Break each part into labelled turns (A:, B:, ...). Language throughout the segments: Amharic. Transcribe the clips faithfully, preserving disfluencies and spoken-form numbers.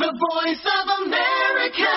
A: The Voice of America.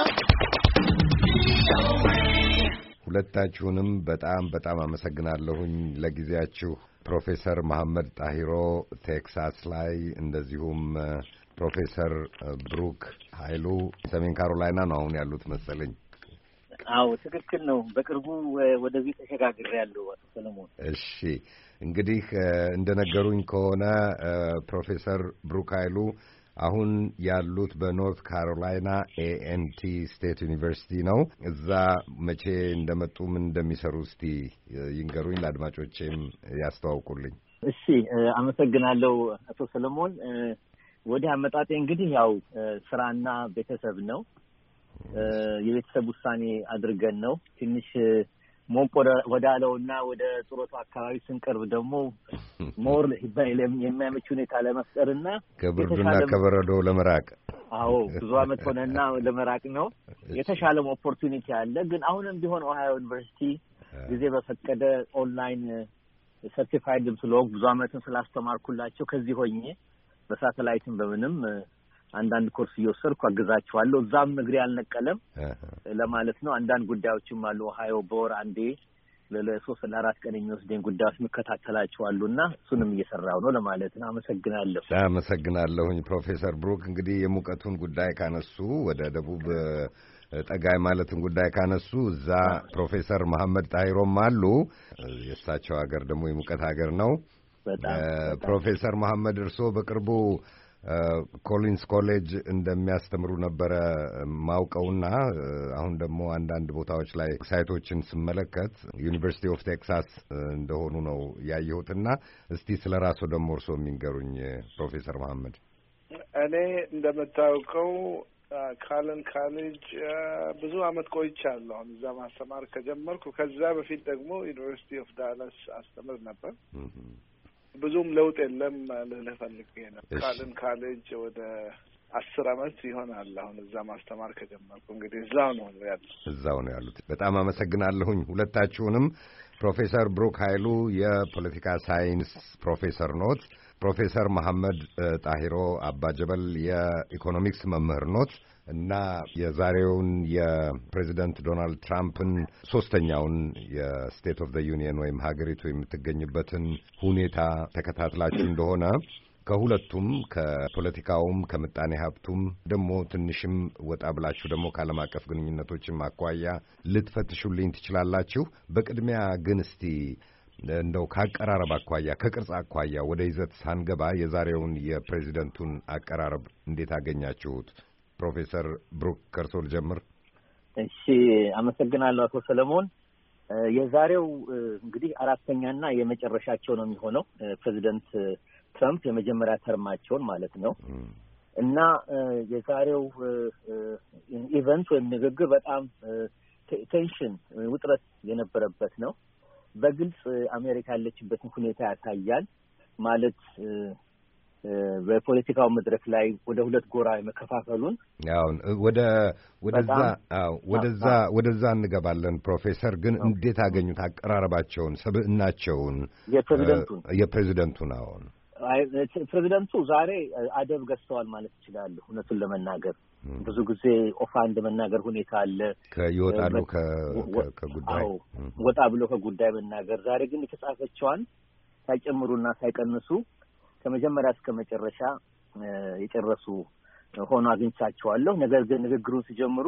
B: ሁለታችሁንም በጣም በጣም አመሰግናለሁኝ ለጊዜያችሁ። ፕሮፌሰር መሐመድ ጣሂሮ ቴክሳስ ላይ፣ እንደዚሁም ፕሮፌሰር ብሩክ ኃይሉ ሰሜን ካሮላይና ነው አሁን ያሉት መሰለኝ።
C: አዎ ትክክል ነው። በቅርቡ ወደዚህ ተሸጋግሬያለሁ አቶ ሰለሞን።
B: እሺ እንግዲህ እንደነገሩኝ ከሆነ ፕሮፌሰር ብሩክ ኃይሉ አሁን ያሉት በኖርት ካሮላይና ኤኤንቲ ስቴት ዩኒቨርሲቲ ነው። እዛ መቼ እንደመጡ ምን እንደሚሰሩ እስቲ ይንገሩኝ፣ ለአድማጮቼም ያስተዋውቁልኝ።
C: እሺ አመሰግናለሁ አቶ ሰለሞን። ወደ አመጣጤ እንግዲህ ያው ስራና ቤተሰብ ነው። የቤተሰብ ውሳኔ አድርገን ነው ትንሽ ሞቅ ወዳለውና ወደ ጡረቱ አካባቢ ስንቀርብ ደግሞ ሞር የሚያመች ሁኔታ ለመፍጠርና
B: ከብርዱና ከበረዶ ለመራቅ።
C: አዎ ብዙ አመት ሆነና ለመራቅ ነው። የተሻለም ኦፖርቹኒቲ አለ። ግን አሁንም ቢሆን ኦሃዮ ዩኒቨርሲቲ ጊዜ በፈቀደ ኦንላይን ሰርቲፋይድም ስለሆንኩ ብዙ አመትን ስላስተማርኩላቸው ከዚህ ሆኜ በሳተላይትም በምንም አንዳንድ ኮርስ እየወሰድኩ አግዛቸዋለሁ። እዛም እግሬ አልነቀለም ለማለት ነው። አንዳንድ ጉዳዮችም አሉ ኦሃዮ በወር አንዴ ለሶስት ለአራት ቀን የሚወስደኝ ጉዳዮች መከታተላቸዋሉና እሱንም እየሰራው ነው ለማለት ነው። አመሰግናለሁ።
B: አመሰግናለሁኝ ፕሮፌሰር ብሩክ። እንግዲህ የሙቀቱን ጉዳይ ካነሱ ወደ ደቡብ ጠጋይ ማለትን ጉዳይ ካነሱ እዛ ፕሮፌሰር መሐመድ ጣሂሮም አሉ። የእሳቸው ሀገር ደግሞ የሙቀት ሀገር ነው። ፕሮፌሰር መሐመድ እርስዎ በቅርቡ ኮሊንስ ኮሌጅ እንደሚያስተምሩ ነበረ ማውቀውና አሁን ደግሞ አንዳንድ ቦታዎች ላይ ሳይቶችን ስመለከት ዩኒቨርሲቲ ኦፍ ቴክሳስ እንደሆኑ ነው ያየሁትና እስቲ ስለ ራስዎ ደግሞ እርስዎ የሚንገሩኝ ፕሮፌሰር መሐመድ።
D: እኔ እንደምታውቀው ካለን ካሌጅ ብዙ አመት ቆይቻለሁ። አሁን እዛ ማስተማር ከጀመርኩ። ከዛ በፊት ደግሞ ዩኒቨርሲቲ ኦፍ ዳላስ አስተምር ነበር። ብዙም ለውጥ የለም ልልህ ፈልጌ ነው። ካለን ካሌጅ ወደ አስር አመት ይሆናል አሁን እዛ ማስተማር ከጀመርኩ። እንግዲህ እዛው ነው ያሉት
B: እዛው ነው ያሉት። በጣም አመሰግናለሁኝ ሁለታችሁንም። ፕሮፌሰር ብሩክ ኃይሉ የፖለቲካ ሳይንስ ፕሮፌሰር ኖት። ፕሮፌሰር መሐመድ ጣሂሮ አባጀበል የኢኮኖሚክስ መምህር ኖት እና የዛሬውን የፕሬዚደንት ዶናልድ ትራምፕን ሶስተኛውን የስቴት ኦፍ ዘ ዩኒየን ወይም ሀገሪቱ የምትገኝበትን ሁኔታ ተከታትላችሁ እንደሆነ ከሁለቱም ከፖለቲካውም ከምጣኔ ሀብቱም ደግሞ ትንሽም ወጣ ብላችሁ ደግሞ ከዓለም አቀፍ ግንኙነቶችም አኳያ ልትፈትሹልኝ ትችላላችሁ። በቅድሚያ ግን እስቲ እንደው ከአቀራረብ አኳያ ከቅርጽ አኳያ ወደ ይዘት ሳንገባ የዛሬውን የፕሬዚደንቱን አቀራረብ እንዴት አገኛችሁት? ፕሮፌሰር ብሩክ ከርሶ ልጀምር።
C: እሺ አመሰግናለሁ አቶ ሰለሞን። የዛሬው እንግዲህ አራተኛና የመጨረሻቸው ነው የሚሆነው ፕሬዚደንት ትራምፕ የመጀመሪያ ተርማቸውን ማለት ነው እና የዛሬው ኢቨንት ወይም ንግግር በጣም ቴንሽን ውጥረት የነበረበት ነው። በግልጽ አሜሪካ ያለችበትን ሁኔታ ያሳያል። ማለት በፖለቲካው መድረክ ላይ ወደ ሁለት ጎራ መከፋፈሉን
B: አሁን ወደ ወደዛ አዎ ወደዛ ወደዛ እንገባለን። ፕሮፌሰር ግን እንዴት አገኙት አቀራረባቸውን፣ ሰብዕናቸውን
C: የፕሬዝዳንቱን
B: የፕሬዝዳንቱን አሁን
C: ፕሬዝዳንቱ ዛሬ አደብ ገዝተዋል ማለት ይችላል። እውነቱን ለመናገር ብዙ ጊዜ ኦፋ እንደመናገር ሁኔታ አለ።
B: ከይወጣሉ ከጉዳይ
C: ወጣ ብሎ ከጉዳይ መናገር። ዛሬ ግን የተጻፈችዋን ሳይጨምሩና ሳይቀንሱ ከመጀመሪያ እስከ መጨረሻ የጨረሱ ሆኖ አግኝቻቸዋለሁ። ነገር ግን ንግግሩን ሲጀምሩ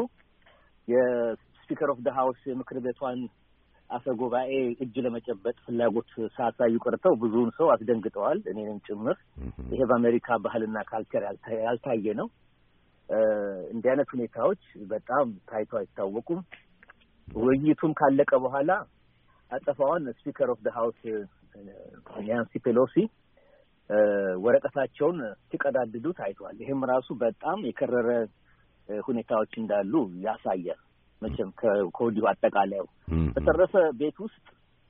C: የስፒከር ኦፍ ዘ ሃውስ የምክር ቤቷን አፈ ጉባኤ እጅ ለመጨበጥ ፍላጎት ሳያሳዩ ቀርተው ብዙውን ሰው አስደንግጠዋል፣ እኔንም ጭምር። ይሄ በአሜሪካ ባህልና ካልቸር ያልታየ ነው። እንዲህ አይነት ሁኔታዎች በጣም ታይቶ አይታወቁም። ውይይቱም ካለቀ በኋላ አጠፋዋን ስፒከር ኦፍ ዘ ሃውስ ናንሲ ፔሎሲ ወረቀታቸውን ሲቀዳድዱ ታይቷል። ይሄም ራሱ በጣም የከረረ ሁኔታዎች እንዳሉ ያሳያል። መቼም ከወዲሁ አጠቃላዩ በተረፈ ቤት ውስጥ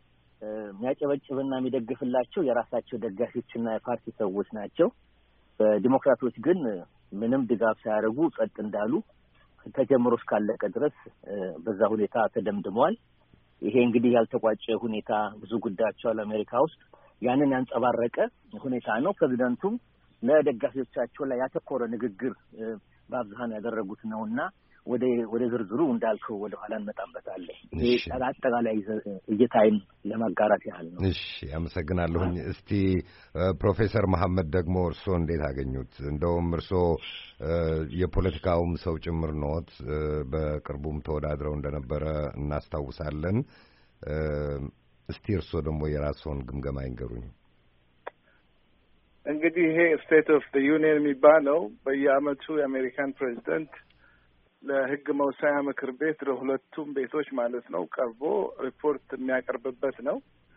C: የሚያጨበጭብና የሚደግፍላቸው የራሳቸው ደጋፊዎችና የፓርቲ ሰዎች ናቸው። በዲሞክራቶች ግን ምንም ድጋፍ ሳያደርጉ ጸጥ እንዳሉ ተጀምሮ እስካለቀ ድረስ በዛ ሁኔታ ተደምድመዋል። ይሄ እንግዲህ ያልተቋጨ ሁኔታ ብዙ ጉዳዮች አሉ አሜሪካ ውስጥ። ያንን ያንጸባረቀ ሁኔታ ነው። ፕሬዝዳንቱም ለደጋፊዎቻቸው ላይ ያተኮረ ንግግር በአብዛኛው ያደረጉት ነውና ወደ ወደ ዝርዝሩ እንዳልከው ወደ ኋላ እንመጣበታለን። ይሄ አጠቃላይ እይታይን ለማጋራት ያህል ነው።
B: እሺ አመሰግናለሁኝ። እስቲ ፕሮፌሰር መሐመድ ደግሞ እርስዎ እንዴት አገኙት? እንደውም እርስዎ የፖለቲካውም ሰው ጭምር ነዎት። በቅርቡም ተወዳድረው እንደነበረ እናስታውሳለን። እስቲ እርስዎ ደግሞ የራስዎን ግምገማ ይንገሩኝ።
D: እንግዲህ ይሄ ስቴት ኦፍ ዘ ዩኒየን የሚባለው በየአመቱ የአሜሪካን ፕሬዚደንት ለሕግ መወሰኛ ምክር ቤት ለሁለቱም ቤቶች ማለት ነው ቀርቦ ሪፖርት የሚያቀርብበት ነው።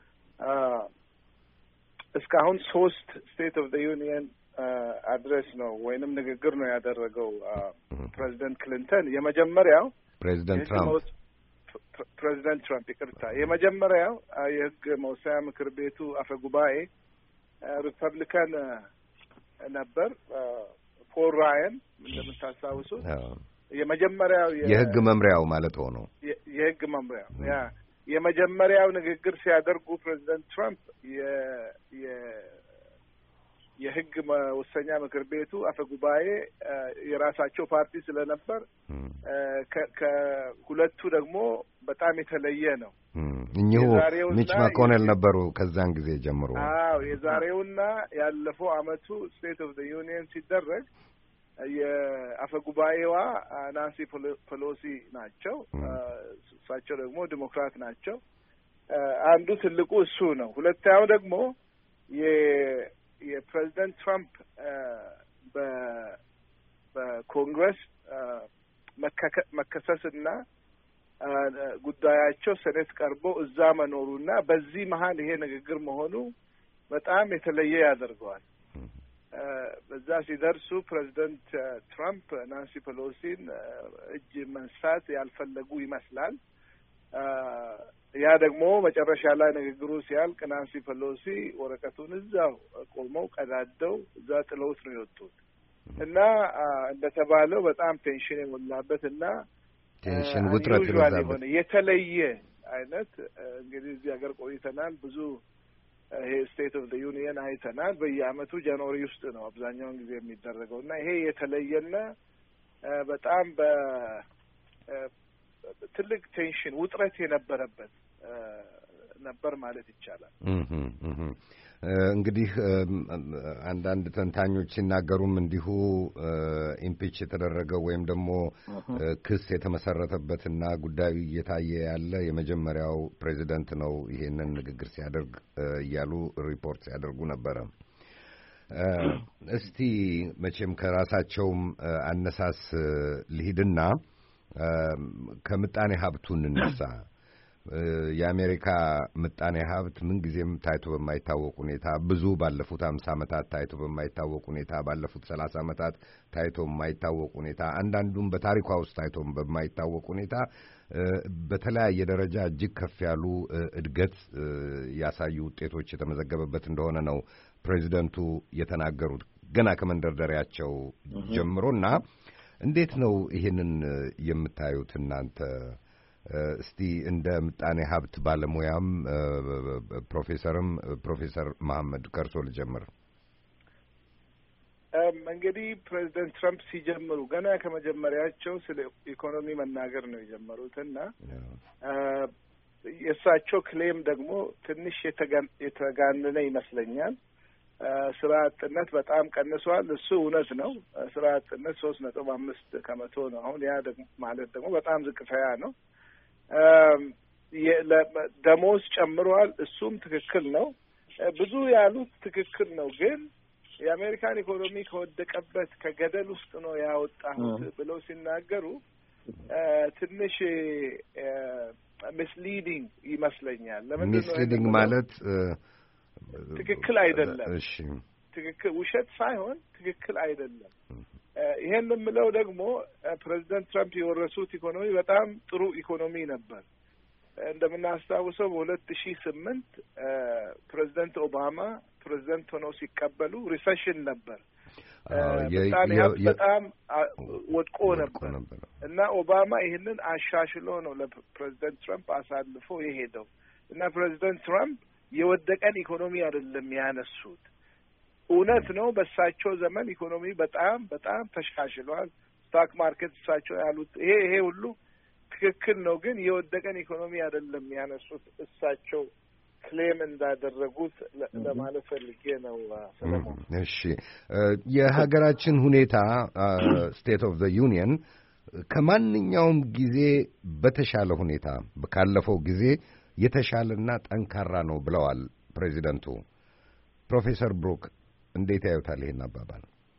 D: እስካሁን ሶስት ስቴት ኦፍ ዘ ዩኒየን አድሬስ ነው ወይንም ንግግር ነው ያደረገው ፕሬዚደንት ክሊንተን። የመጀመሪያው
B: ፕሬዚደንት ትራምፕ
D: ፕሬዚደንት ትራምፕ ይቅርታ፣ የመጀመሪያው የሕግ መወሰኛ ምክር ቤቱ አፈ ጉባኤ ሪፐብሊካን ነበር፣ ፖል ራያን እንደምታስታውሱት። የመጀመሪያው
B: የህግ መምሪያው ማለት ሆኖ
D: የህግ መምሪያው ያ የመጀመሪያው ንግግር ሲያደርጉ ፕሬዚደንት ትራምፕ የ የ የህግ መወሰኛ ምክር ቤቱ አፈ ጉባኤ የራሳቸው ፓርቲ ስለነበር ከሁለቱ ደግሞ በጣም የተለየ ነው።
B: እኚሁ ሚች ማኮኔል ነበሩ ከዛን ጊዜ ጀምሮ።
D: አዎ የዛሬውና ያለፈው አመቱ ስቴት ኦፍ ዘ ዩኒየን ሲደረግ የአፈ ጉባኤዋ ናንሲ ፔሎሲ ናቸው። እሳቸው ደግሞ ዲሞክራት ናቸው። አንዱ ትልቁ እሱ ነው። ሁለተኛው ደግሞ የ የፕሬዚደንት ትራምፕ በ በኮንግረስ መከሰስና ጉዳያቸው ሴኔት ቀርቦ እዛ መኖሩና በዚህ መሀል ይሄ ንግግር መሆኑ በጣም የተለየ ያደርገዋል። በዛ ሲደርሱ ፕሬዚደንት ትራምፕ ናንሲ ፔሎሲን እጅ መንሳት ያልፈለጉ ይመስላል። ያ ደግሞ መጨረሻ ላይ ንግግሩ ሲያልቅ ናንሲ ፔሎሲ ወረቀቱን እዛው ቆመው ቀዳደው እዛ ጥለውት ነው የወጡት እና እንደተባለው በጣም ቴንሽን የሞላበት እና
B: ቴንሽን ውጥረት የበዛበት
D: የተለየ አይነት እንግዲህ እዚህ ሀገር ቆይተናል። ብዙ ይሄ ስቴት ኦፍ ዘ ዩኒየን አይተናል። በየአመቱ ጃንዋሪ ውስጥ ነው አብዛኛውን ጊዜ የሚደረገው እና ይሄ የተለየና በጣም በ ትልቅ ቴንሽን ውጥረት የነበረበት ነበር ማለት ይቻላል።
B: እንግዲህ አንዳንድ ተንታኞች ሲናገሩም እንዲሁ ኢምፒች የተደረገው ወይም ደግሞ ክስ የተመሰረተበትና ጉዳዩ እየታየ ያለ የመጀመሪያው ፕሬዚደንት ነው ይሄንን ንግግር ሲያደርግ እያሉ ሪፖርት ሲያደርጉ ነበረ። እስቲ መቼም ከራሳቸውም አነሳስ ልሂድና ከምጣኔ ሀብቱ እንነሳ። የአሜሪካ ምጣኔ ሀብት ምንጊዜም ታይቶ በማይታወቅ ሁኔታ ብዙ ባለፉት አምሳ ዓመታት ታይቶ በማይታወቅ ሁኔታ ባለፉት ሰላሳ ዓመታት ታይቶ በማይታወቅ ሁኔታ አንዳንዱም በታሪኳ ውስጥ ታይቶ በማይታወቅ ሁኔታ በተለያየ ደረጃ እጅግ ከፍ ያሉ እድገት ያሳዩ ውጤቶች የተመዘገበበት እንደሆነ ነው ፕሬዚደንቱ የተናገሩት ገና ከመንደርደሪያቸው ጀምሮና እንዴት ነው ይሄንን የምታዩት እናንተ? እስቲ እንደ ምጣኔ ሀብት ባለሙያም ፕሮፌሰርም ፕሮፌሰር መሐመድ ከርሶ ልጀምር።
D: እንግዲህ ፕሬዚደንት ትራምፕ ሲጀምሩ ገና ከመጀመሪያቸው ስለ ኢኮኖሚ መናገር ነው የጀመሩትና የእሳቸው ክሌም ደግሞ ትንሽ የተጋነነ ይመስለኛል። ስራ አጥነት በጣም ቀንሷል። እሱ እውነት ነው። ስራ አጥነት ሶስት ነጥብ አምስት ከመቶ ነው አሁን። ያ ደግሞ ማለት ደግሞ በጣም ዝቅተኛ ነው። ደሞዝ ጨምሯል። እሱም ትክክል ነው። ብዙ ያሉት ትክክል ነው። ግን የአሜሪካን ኢኮኖሚ ከወደቀበት ከገደል ውስጥ ነው ያወጣሁት ብለው ሲናገሩ ትንሽ ሚስሊዲንግ ይመስለኛል። ለምንድን ነው
B: ሚስሊዲንግ ማለት?
D: ትክክል አይደለም። እሺ ትክክል ውሸት ሳይሆን ትክክል አይደለም። ይሄን የምለው ደግሞ ፕሬዚደንት ትራምፕ የወረሱት ኢኮኖሚ በጣም ጥሩ ኢኮኖሚ ነበር። እንደምናስታውሰው በሁለት ሺህ ስምንት ፕሬዚደንት ኦባማ ፕሬዚደንት ሆነው ሲቀበሉ ሪሴሽን ነበር። በጣም ወድቆ ነበር እና ኦባማ ይህንን አሻሽሎ ነው ለፕሬዚደንት ትራምፕ አሳልፎ የሄደው እና ፕሬዚደንት ትራምፕ የወደቀን ኢኮኖሚ አይደለም ያነሱት። እውነት ነው በሳቸው ዘመን ኢኮኖሚ በጣም በጣም ተሻሽሏል። ስቶክ ማርኬት እሳቸው ያሉት ይሄ ይሄ ሁሉ ትክክል ነው። ግን የወደቀን ኢኮኖሚ አይደለም ያነሱት እሳቸው ክሌም እንዳደረጉት ለማለት ፈልጌ ነው ሰለሞን።
B: እሺ የሀገራችን ሁኔታ ስቴት ኦፍ ዘ ዩኒየን ከማንኛውም ጊዜ በተሻለ ሁኔታ ካለፈው ጊዜ የተሻለና ጠንካራ ነው ብለዋል ፕሬዚደንቱ። ፕሮፌሰር ብሩክ እንዴት ያዩታል ይሄን አባባል?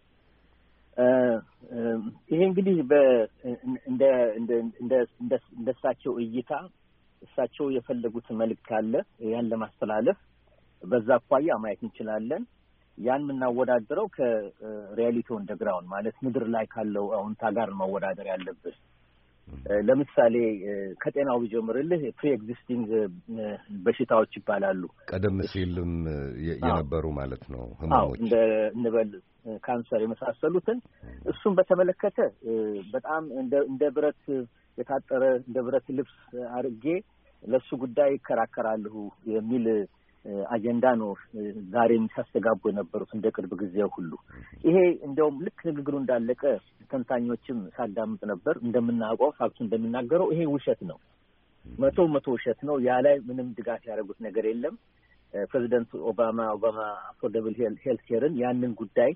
C: ይሄ እንግዲህ እንደ እንደ እንደ እንደሳቸው እይታ እሳቸው የፈለጉት መልእክት አለ ያን ለማስተላለፍ በዛ አኳያ ማየት እንችላለን። ያን የምናወዳደረው ከሪያሊቲው እንደግራውን ማለት ምድር ላይ ካለው አሁንታ ጋር ማወዳደር ያለበት። ለምሳሌ ከጤናው ቢጀምርልህ ፕሪ ኤግዚስቲንግ በሽታዎች ይባላሉ።
B: ቀደም ሲልም የነበሩ ማለት ነው ህመሞች
C: እንደ እንበል ካንሰር የመሳሰሉትን እሱን በተመለከተ በጣም እንደ እንደ ብረት የታጠረ እንደ ብረት ልብስ አርጌ ለሱ ጉዳይ ከራከራለሁ የሚል አጀንዳ ነው ዛሬ የሚያስተጋቡ የነበሩት እንደ ቅርብ ጊዜው ሁሉ። ይሄ እንደውም ልክ ንግግሩ እንዳለቀ ተንታኞችም ሳዳምጥ ነበር። እንደምናውቀው ፋክቱ እንደሚናገረው ይሄ ውሸት ነው፣ መቶ መቶ ውሸት ነው። ያ ላይ ምንም ድጋፍ ያደረጉት ነገር የለም። ፕሬዚደንት ኦባማ ኦባማ አፎርደብል ሄልት ኬርን ያንን ጉዳይ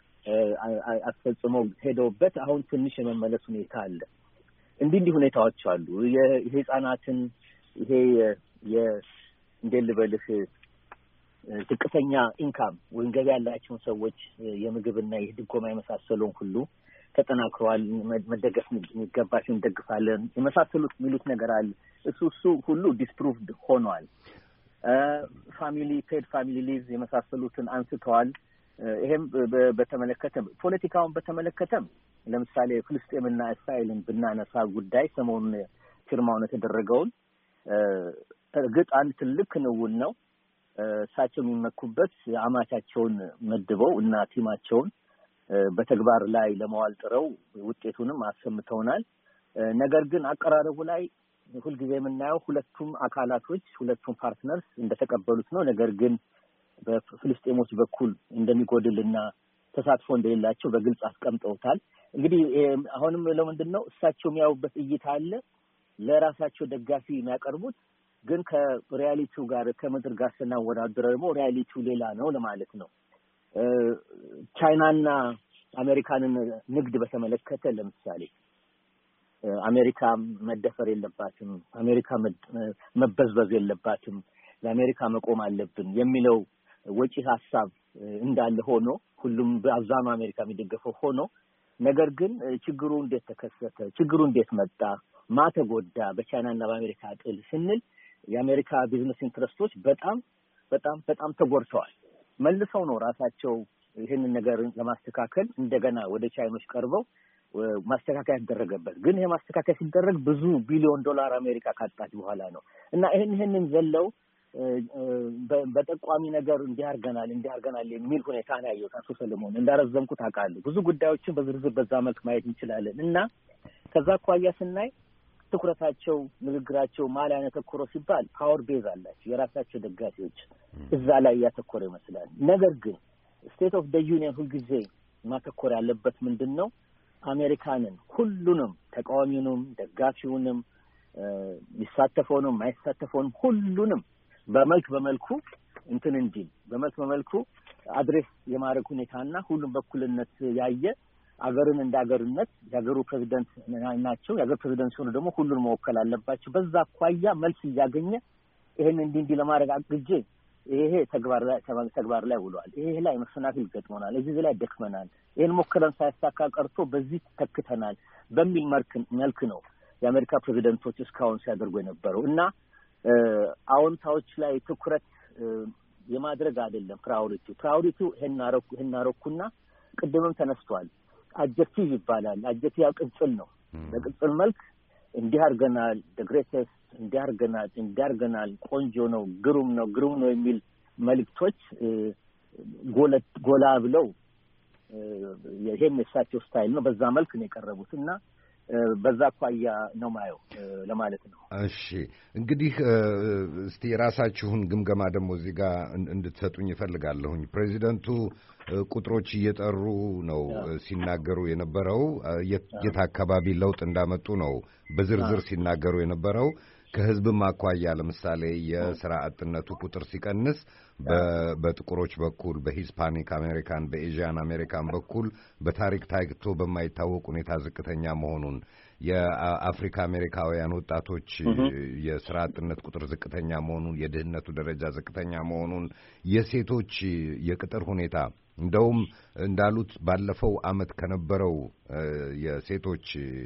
C: አስፈጽመው ሄደውበት አሁን ትንሽ የመመለስ ሁኔታ አለ። እንዲህ እንዲህ ሁኔታዎች አሉ። የህፃናትን ይሄ የ እንዴት ልበልህ ዝቅተኛ ኢንካም ወይም ገቢ ያላቸውን ሰዎች የምግብና የድጎማ የመሳሰሉን ሁሉ ተጠናክረዋል። መደገፍ የሚገባቸው እንደግፋለን የመሳሰሉት የሚሉት ነገር አለ። እሱ እሱ ሁሉ ዲስፕሩቭድ ሆኗል። ፋሚሊ ፔድ ፋሚሊ ሊቭ የመሳሰሉትን አንስተዋል። ይሄም በተመለከተ ፖለቲካውን በተመለከተም ለምሳሌ ፍልስጤምና እስራኤልን ብናነሳ ጉዳይ ሰሞኑን ፊርማውን የተደረገውን እርግጥ አንድ ትልቅ ክንውን ነው። እሳቸው የሚመኩበት አማቻቸውን መድበው እና ቲማቸውን በተግባር ላይ ለማዋል ጥረው ውጤቱንም አሰምተውናል። ነገር ግን አቀራረቡ ላይ ሁልጊዜ የምናየው ሁለቱም አካላቶች ሁለቱም ፓርትነርስ እንደተቀበሉት ነው። ነገር ግን በፍልስጤሞች በኩል እንደሚጎድልና ተሳትፎ እንደሌላቸው በግልጽ አስቀምጠውታል። እንግዲህ አሁንም ለምንድን ነው እሳቸው የሚያዩበት እይታ አለ። ለራሳቸው ደጋፊ የሚያቀርቡት ግን ከሪያሊቲው ጋር ከምድር ጋር ስናወዳድረው ደግሞ ሪያሊቲው ሌላ ነው ለማለት ነው። ቻይናና አሜሪካንን ንግድ በተመለከተ ለምሳሌ አሜሪካ መደፈር የለባትም፣ አሜሪካ መበዝበዝ የለባትም፣ ለአሜሪካ መቆም አለብን የሚለው ወጪ ሀሳብ እንዳለ ሆኖ ሁሉም በአብዛኛው አሜሪካ የሚደገፈው ሆኖ ነገር ግን ችግሩ እንዴት ተከሰተ፣ ችግሩ እንዴት መጣ፣ ማተጎዳ በቻይናና በአሜሪካ ጥል ስንል የአሜሪካ ቢዝነስ ኢንትረስቶች በጣም በጣም በጣም ተጎድተዋል። መልሰው ነው ራሳቸው ይህንን ነገር ለማስተካከል እንደገና ወደ ቻይኖች ቀርበው ማስተካከያ ያደረገበት። ግን ይሄ ማስተካከያ ሲደረግ ብዙ ቢሊዮን ዶላር አሜሪካ ካጣች በኋላ ነው እና ይሄን ይሄንን ዘለው በጠቋሚ ነገር እንዲያርገናል እንዲያርገናል የሚል ሁኔታ ነው ያየሁት። አቶ ሰለሞን እንዳረዘምኩት አውቃለሁ። ብዙ ጉዳዮችን በዝርዝር በዛ መልክ ማየት እንችላለን እና ከዛ አኳያ ስናይ ትኩረታቸው ንግግራቸው ማላ ያተኮረ ሲባል ፓወር ቤዝ አላቸው፣ የራሳቸው ደጋፊዎች እዛ ላይ ያተኮረ ይመስላል። ነገር ግን ስቴት ኦፍ ዘ ዩኒየን ሁልጊዜ ማተኮር ያለበት ምንድን ነው? አሜሪካንን ሁሉንም ተቃዋሚውንም ደጋፊውንም የሚሳተፈውንም የማይሳተፈውንም ሁሉንም በመልክ በመልኩ እንትን እንጂ በመልክ በመልኩ አድሬስ የማድረግ ሁኔታና ሁሉም በኩልነት ያየ አገርን እንደ አገርነት የአገሩ ፕሬዚደንት ናቸው። የአገር ፕሬዚደንት ሲሆኑ ደግሞ ሁሉን መወከል አለባቸው። በዛ አኳያ መልስ እያገኘ ይሄን እንዲህ እንዲህ ለማድረግ አግጄ ይሄ ተግባር ላይ ተግባር ላይ ውሏል፣ ይሄ ላይ መሰናክል ገጥሞናል፣ እዚህ ላይ ደክመናል፣ ይሄን ሞከረን ሳይሳካ ቀርቶ በዚህ ተክተናል በሚል መልክ መልክ ነው የአሜሪካ ፕሬዚደንቶች እስካሁን ሲያደርጉ የነበረው እና አዎንታዎች ላይ ትኩረት የማድረግ አይደለም ፕራዮሪቲው ፕራዮሪቲው ይሄን አረኩ ይሄን አረኩና ቅድምም ተነስቷል። አጀክቲቭ ይባላል። አጀክቲቭ ቅጽል ነው። በቅጽል መልክ እንዲህ አድርገናል፣ ደግሬተስ እንዲህ አድርገናል፣ እንዲህ አድርገናል፣ ቆንጆ ነው፣ ግሩም ነው፣ ግሩም ነው የሚል መልእክቶች ጎላ ጎላ ብለው ይሄም የሳቸው ስታይል ነው። በዛ መልክ ነው የቀረቡት እና በዛ አኳያ ነው ማየው ለማለት ነው።
B: እሺ እንግዲህ እስቲ የራሳችሁን ግምገማ ደግሞ እዚህ ጋር እንድትሰጡኝ እፈልጋለሁኝ። ፕሬዚደንቱ ቁጥሮች እየጠሩ ነው ሲናገሩ የነበረው፣ የት አካባቢ ለውጥ እንዳመጡ ነው በዝርዝር ሲናገሩ የነበረው። ከህዝብም አኳያ ለምሳሌ የሥራ አጥነቱ ቁጥር ሲቀንስ በጥቁሮች በኩል በሂስፓኒክ አሜሪካን በኤዥያን አሜሪካን በኩል በታሪክ ታይቶ በማይታወቅ ሁኔታ ዝቅተኛ መሆኑን፣ የአፍሪካ አሜሪካውያን ወጣቶች የሥራ አጥነት ቁጥር ዝቅተኛ መሆኑን፣ የድህነቱ ደረጃ ዝቅተኛ መሆኑን፣ የሴቶች የቅጥር ሁኔታ እንደውም እንዳሉት ባለፈው ዓመት ከነበረው የሴቶች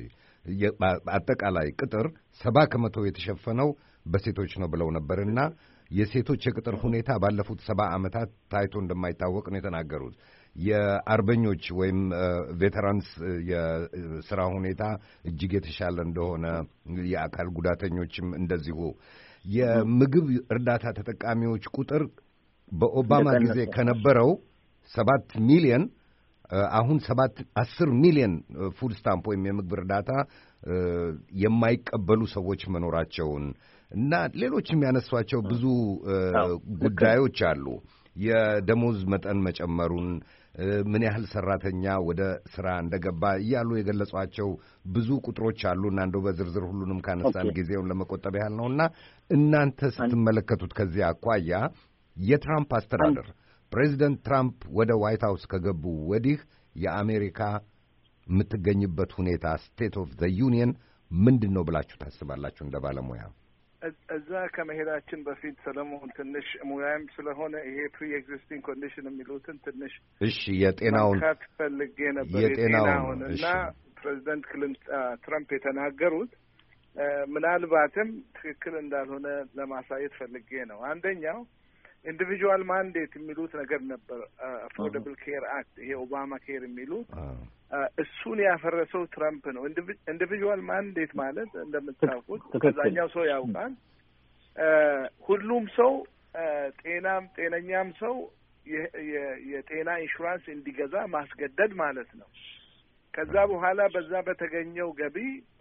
B: አጠቃላይ ቅጥር ሰባ ከመቶ የተሸፈነው በሴቶች ነው ብለው ነበርና የሴቶች የቅጥር ሁኔታ ባለፉት ሰባ ዓመታት ታይቶ እንደማይታወቅ ነው የተናገሩት። የአርበኞች ወይም ቬተራንስ የሥራ ሁኔታ እጅግ የተሻለ እንደሆነ፣ የአካል ጉዳተኞችም እንደዚሁ። የምግብ እርዳታ ተጠቃሚዎች ቁጥር በኦባማ ጊዜ ከነበረው ሰባት ሚሊዮን አሁን ሰባት አስር ሚሊዮን ፉድ ስታምፕ ወይም የምግብ እርዳታ የማይቀበሉ ሰዎች መኖራቸውን እና ሌሎችም ያነሷቸው ብዙ ጉዳዮች አሉ። የደሞዝ መጠን መጨመሩን፣ ምን ያህል ሰራተኛ ወደ ስራ እንደገባ እያሉ የገለጿቸው ብዙ ቁጥሮች አሉና እንደው በዝርዝር ሁሉንም ካነሳን ጊዜውን ለመቆጠብ ያህል ነውና እናንተ ስትመለከቱት ከዚህ አኳያ የትራምፕ አስተዳደር ፕሬዚደንት ትራምፕ ወደ ዋይት ሃውስ ከገቡ ወዲህ የአሜሪካ የምትገኝበት ሁኔታ ስቴት ኦፍ ዘ ዩኒየን ምንድን ነው ብላችሁ ታስባላችሁ እንደ ባለሙያ?
D: እዛ ከመሄዳችን በፊት ሰለሞን ትንሽ ሙያም ስለሆነ ይሄ ፕሪ ኤግዚስቲንግ ኮንዲሽን የሚሉትን ትንሽ
B: እሺ የጤናውን
D: ካት ፈልጌ ነበር የጤናውን እና ፕሬዚደንት ትራምፕ የተናገሩት ምናልባትም ትክክል እንዳልሆነ ለማሳየት ፈልጌ ነው። አንደኛው ኢንዲቪጁዋል ማንዴት የሚሉት ነገር ነበር። አፎርደብል ኬር አክት ይሄ ኦባማ ኬር የሚሉት እሱን ያፈረሰው ትራምፕ ነው። ኢንዲቪጁዋል ማንዴት ማለት እንደምታውቁት ከዛኛው ሰው ያውቃል። ሁሉም ሰው ጤናም ጤነኛም ሰው የጤና ኢንሹራንስ እንዲገዛ ማስገደድ ማለት ነው። ከዛ በኋላ በዛ በተገኘው ገቢ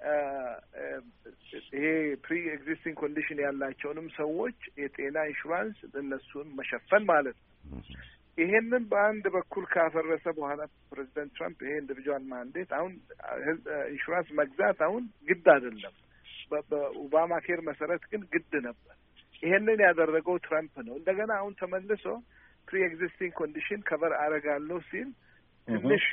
D: ይሄ ፕሪ ኤግዚስቲንግ ኮንዲሽን ያላቸውንም ሰዎች የጤና ኢንሹራንስ እነሱን መሸፈን ማለት ነው። ይሄንን በአንድ በኩል ካፈረሰ በኋላ ፕሬዚደንት ትራምፕ ይሄ ኢንዲቪጁዋል ማንዴት አሁን ኢንሹራንስ መግዛት አሁን ግድ አይደለም፣ በኦባማ ኬር መሰረት ግን ግድ ነበር። ይሄንን ያደረገው ትራምፕ ነው። እንደገና አሁን ተመልሶ ፕሪ ኤግዚስቲንግ ኮንዲሽን ከቨር አደርጋለሁ ሲል ትንሽ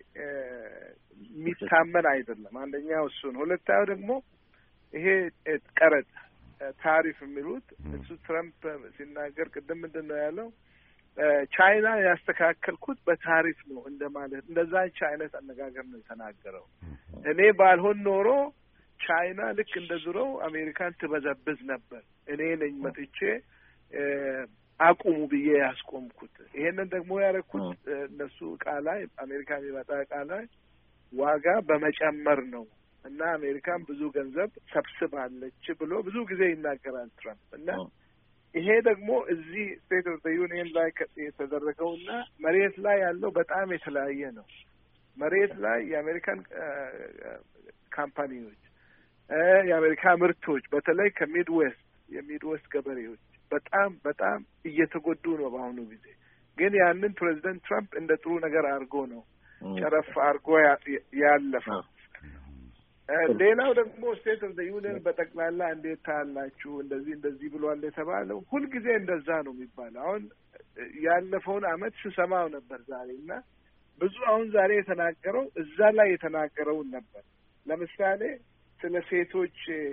D: የሚታመን አይደለም። አንደኛው እሱ ነው። ሁለተኛው ደግሞ ይሄ ቀረጥ ታሪፍ የሚሉት እሱ ትራምፕ ሲናገር ቅድም ምንድን ነው ያለው? ቻይና ያስተካከልኩት በታሪፍ ነው እንደማለት እንደዛች አይነት አነጋገር ነው የተናገረው። እኔ ባልሆን ኖሮ ቻይና ልክ እንደ ድሮው አሜሪካን ትበዘብዝ ነበር። እኔ ነኝ መጥቼ አቁሙ ብዬ ያስቆምኩት። ይሄንን ደግሞ ያደረኩት እነሱ ዕቃ ላይ አሜሪካ የሚመጣ ዕቃ ላይ ዋጋ በመጨመር ነው እና አሜሪካን ብዙ ገንዘብ ሰብስባለች ብሎ ብዙ ጊዜ ይናገራል ትራምፕ። እና ይሄ ደግሞ እዚህ ስቴት ኦፍ ዘ ዩኒየን ላይ የተደረገውና መሬት ላይ ያለው በጣም የተለያየ ነው። መሬት ላይ የአሜሪካን ካምፓኒዎች የአሜሪካ ምርቶች በተለይ ከሚድዌስት የሚድዌስት ገበሬዎች በጣም በጣም እየተጎዱ ነው በአሁኑ ጊዜ። ግን ያንን ፕሬዚደንት ትራምፕ እንደ ጥሩ ነገር አድርጎ ነው ጨረፍ አድርጎ ያለፈው። ሌላው ደግሞ ስቴት ኦፍ ዘ ዩኒየን በጠቅላላ እንዴት ታያላችሁ እንደዚህ እንደዚህ ብሏል የተባለው ሁልጊዜ እንደዛ ነው የሚባለው። አሁን ያለፈውን አመት ስሰማው ነበር ዛሬ እና ብዙ አሁን ዛሬ የተናገረው እዛ ላይ የተናገረውን ነበር። ለምሳሌ ስለ ሴቶች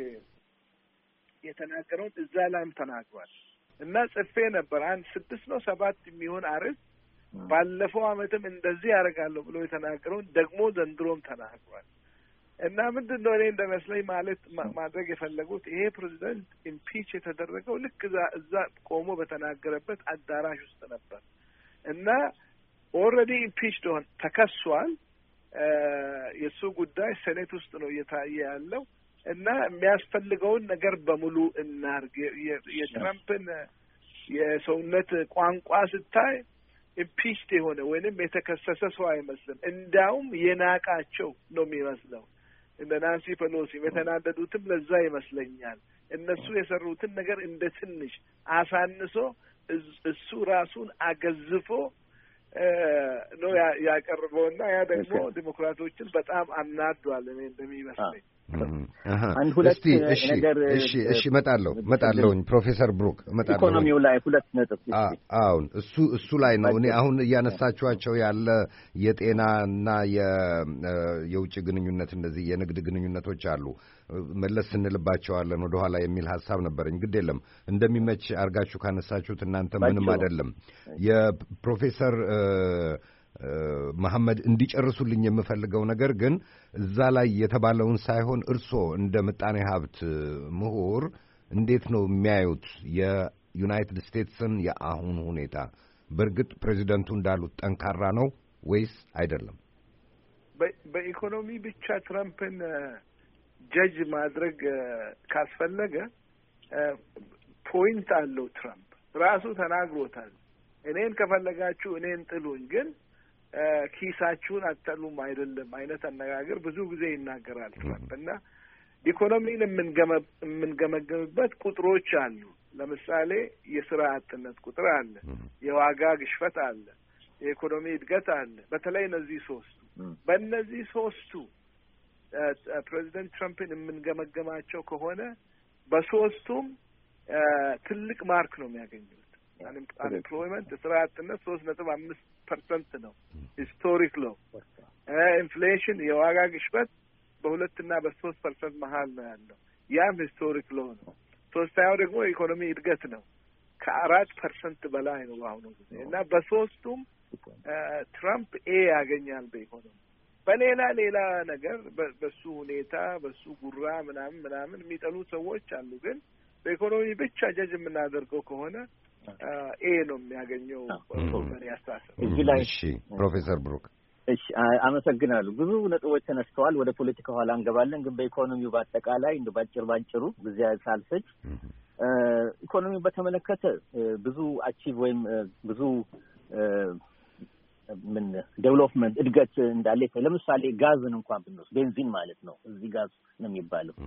D: የተናገረውን እዛ ላይም ተናግሯል እና ጽፌ ነበር አንድ ስድስት ነው ሰባት የሚሆን አርዕስት ባለፈው አመትም እንደዚህ ያደርጋለሁ ብሎ የተናገረውን ደግሞ ዘንድሮም ተናግሯል። እና ምንድን ነው እኔ እንደመስለኝ ማለት ማድረግ የፈለጉት ይሄ ፕሬዚደንት ኢምፒች የተደረገው ልክ እዛ እዛ ቆሞ በተናገረበት አዳራሽ ውስጥ ነበር እና ኦልሬዲ ኢምፒች ሆን ተከሷል። የሱ ጉዳይ ሴኔት ውስጥ ነው እየታየ ያለው እና የሚያስፈልገውን ነገር በሙሉ እናርግ። የትራምፕን የሰውነት ቋንቋ ስታይ ኢምፒችድ የሆነ ወይንም የተከሰሰ ሰው አይመስልም። እንዳውም የናቃቸው ነው የሚመስለው እንደ ናንሲ ፔሎሲ የተናደዱትም ለዛ ይመስለኛል። እነሱ የሰሩትን ነገር እንደ ትንሽ አሳንሶ እሱ ራሱን አገዝፎ ነው ያቀርበውና ያ ደግሞ ዲሞክራቶችን በጣም አናዷል እኔ እንደሚመስለኝ።
C: አንድ ሁለት ነገር
B: እሺ እሺ መጣለው መጣለውኝ ፕሮፌሰር ብሩክ መጣለው
C: ኢኮኖሚው ላይ ሁለት ነጥብ
B: አሁን እሱ እሱ ላይ ነው እኔ አሁን እያነሳችኋቸው ያለ የጤናና የውጭ ግንኙነት እንደዚህ የንግድ ግንኙነቶች አሉ መለስ እንልባቸዋለን ወደ ኋላ የሚል ሐሳብ ነበርኝ። ግድ የለም እንደሚመች አርጋችሁ ካነሳችሁት እናንተ ምንም አይደለም። የፕሮፌሰር መሐመድ እንዲጨርሱልኝ የምፈልገው ነገር ግን እዛ ላይ የተባለውን ሳይሆን እርሶ እንደ ምጣኔ ሀብት ምሁር እንዴት ነው የሚያዩት የዩናይትድ ስቴትስን የአሁን ሁኔታ? በእርግጥ ፕሬዚደንቱ እንዳሉት ጠንካራ ነው ወይስ አይደለም?
D: በኢኮኖሚ ብቻ ትራምፕን ጀጅ ማድረግ ካስፈለገ ፖይንት አለው። ትራምፕ ራሱ ተናግሮታል። እኔን ከፈለጋችሁ እኔን ጥሉኝ፣ ግን ኪሳችሁን አትጠሉም አይደለም አይነት አነጋገር ብዙ ጊዜ ይናገራል ትራምፕ እና ኢኮኖሚን የምንገመገምበት ቁጥሮች አሉ። ለምሳሌ የስራ አጥነት ቁጥር አለ፣ የዋጋ ግሽበት አለ፣ የኢኮኖሚ እድገት አለ። በተለይ እነዚህ ሶስቱ በእነዚህ ሶስቱ ፕሬዚደንት ትራምፕን የምንገመገማቸው ከሆነ በሶስቱም ትልቅ ማርክ ነው የሚያገኙት። አንኤምፕሎይመንት የስራ አጥነት ሶስት ነጥብ አምስት ፐርሰንት ነው፣ ሂስቶሪክ ሎው። ኢንፍሌሽን የዋጋ ግሽበት በሁለትና በሶስት ፐርሰንት መሀል ነው ያለው፣ ያም ሂስቶሪክ ሎው ነው። ሶስተኛው ደግሞ የኢኮኖሚ እድገት ነው፣ ከአራት ፐርሰንት በላይ ነው በአሁኑ ጊዜ እና በሶስቱም ትራምፕ ኤ ያገኛል በኢኮኖሚ። በሌላ ሌላ ነገር በሱ ሁኔታ በሱ ጉራ ምናምን ምናምን የሚጠሉ ሰዎች አሉ። ግን በኢኮኖሚ ብቻ ጀጅ የምናደርገው ከሆነ ኤ ነው የሚያገኘው በእኔ አስተሳሰብ።
B: እሺ ፕሮፌሰር ብሩክ።
C: እሺ አመሰግናለሁ። ብዙ ነጥቦች ተነስተዋል። ወደ ፖለቲካ ኋላ እንገባለን። ግን በኢኮኖሚው በአጠቃላይ እንደ ባጭር ባጭሩ ጊዜ ሳልፈጅ ኢኮኖሚው በተመለከተ ብዙ አቺቭ ወይም ብዙ ምን ዴቨሎፕመንት እድገት እንዳለ ለምሳሌ ጋዝን እንኳን ብንወስድ ቤንዚን ማለት ነው፣ እዚህ ጋዝ ነው የሚባለው።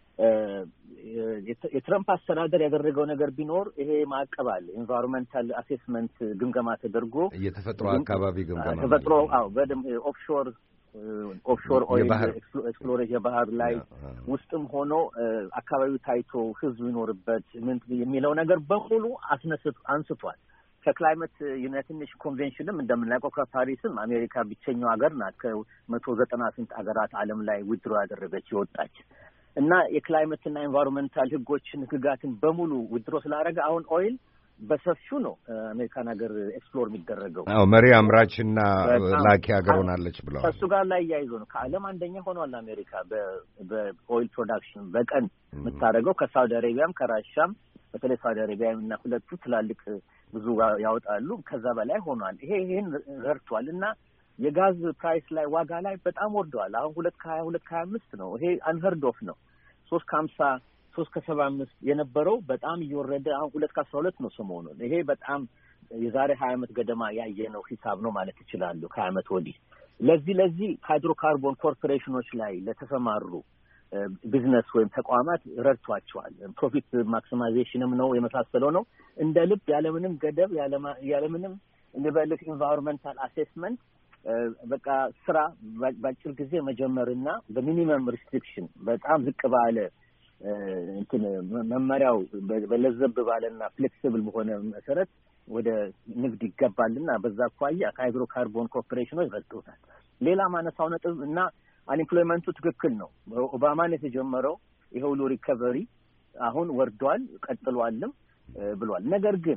C: የትራምፕ አስተዳደር ያደረገው ነገር ቢኖር ይሄ ማዕቀብ አለ። ኢንቫይሮንመንታል አሴስመንት ግምገማ ተደርጎ
B: የተፈጥሮ አካባቢ ግምገማ
C: ተፈጥሮ አዎ በደም ኦፍሾር ኦፍሾር ኦይል ኤክስፕሎሬሽን የባህር ላይ ውስጥም ሆኖ አካባቢው ታይቶ ህዝብ ይኖርበት ምን የሚለው ነገር በሙሉ አስነስቶ አንስቷል። ከክላይሜት ዩናይትድ ኔሽን ኮንቬንሽንም እንደምናውቀው ከፓሪስም አሜሪካ ብቸኛው ሀገር ናት ከመቶ ዘጠና ስንት ሀገራት ዓለም ላይ ዊድሮ ያደረገች የወጣች እና የክላይሜት እና ኤንቫይሮንመንታል ህጎችን ህግጋትን በሙሉ ዊድሮ ስላደረገ አሁን ኦይል በሰፊው ነው አሜሪካን ሀገር ኤክስፕሎር የሚደረገው።
B: አዎ መሪ አምራችና ላኪ ሀገር ሆናለች ብለዋል።
C: ከሱ ጋር ላይ ያይዞ ነው ከዓለም አንደኛ ሆኗል አሜሪካ በኦይል ፕሮዳክሽን በቀን የምታደርገው ከሳውዲ አረቢያም ከራሻም በተለይ ሳውዲ አረቢያ እና ሁለቱ ትላልቅ ብዙ ያወጣሉ ከዛ በላይ ሆኗል። ይሄ ይሄን ረድቷል እና የጋዝ ፕራይስ ላይ ዋጋ ላይ በጣም ወርዷል። አሁን ሁለት ከሀያ ሁለት ከሀያ አምስት ነው። ይሄ አንሄርድ ኦፍ ነው። ሶስት ከሀምሳ ሶስት ከሰባ አምስት የነበረው በጣም እየወረደ አሁን ሁለት ከአስራ ሁለት ነው ሰሞኑን። ይሄ በጣም የዛሬ ሀያ አመት ገደማ ያየነው ሂሳብ ነው ማለት ይችላሉ ከሀያ አመት ወዲህ። ለዚህ ለዚህ ሃይድሮካርቦን ኮርፖሬሽኖች ላይ ለተሰማሩ ቢዝነስ ወይም ተቋማት ረድቷቸዋል። ፕሮፊት ማክሲማይዜሽንም ነው የመሳሰለው ነው። እንደ ልብ ያለምንም ገደብ ያለምንም እንበልክ ኢንቫይሮንመንታል አሴስመንት በቃ ስራ ባጭር ጊዜ መጀመርና በሚኒመም ሪስትሪክሽን በጣም ዝቅ ባለ እንትን መመሪያው በለዘብ ባለና ፍሌክሲብል በሆነ መሰረት ወደ ንግድ ይገባልና በዛ አኳያ ሃይድሮካርቦን ኮርፖሬሽኖች ረድተውታል። ሌላ ማነሳው ነጥብ እና አንኤምፕሎይመንቱ ትክክል ነው። ኦባማን የተጀመረው ይሄ ሁሉ ሪከቨሪ አሁን ወርዷል ቀጥሏልም ብሏል። ነገር ግን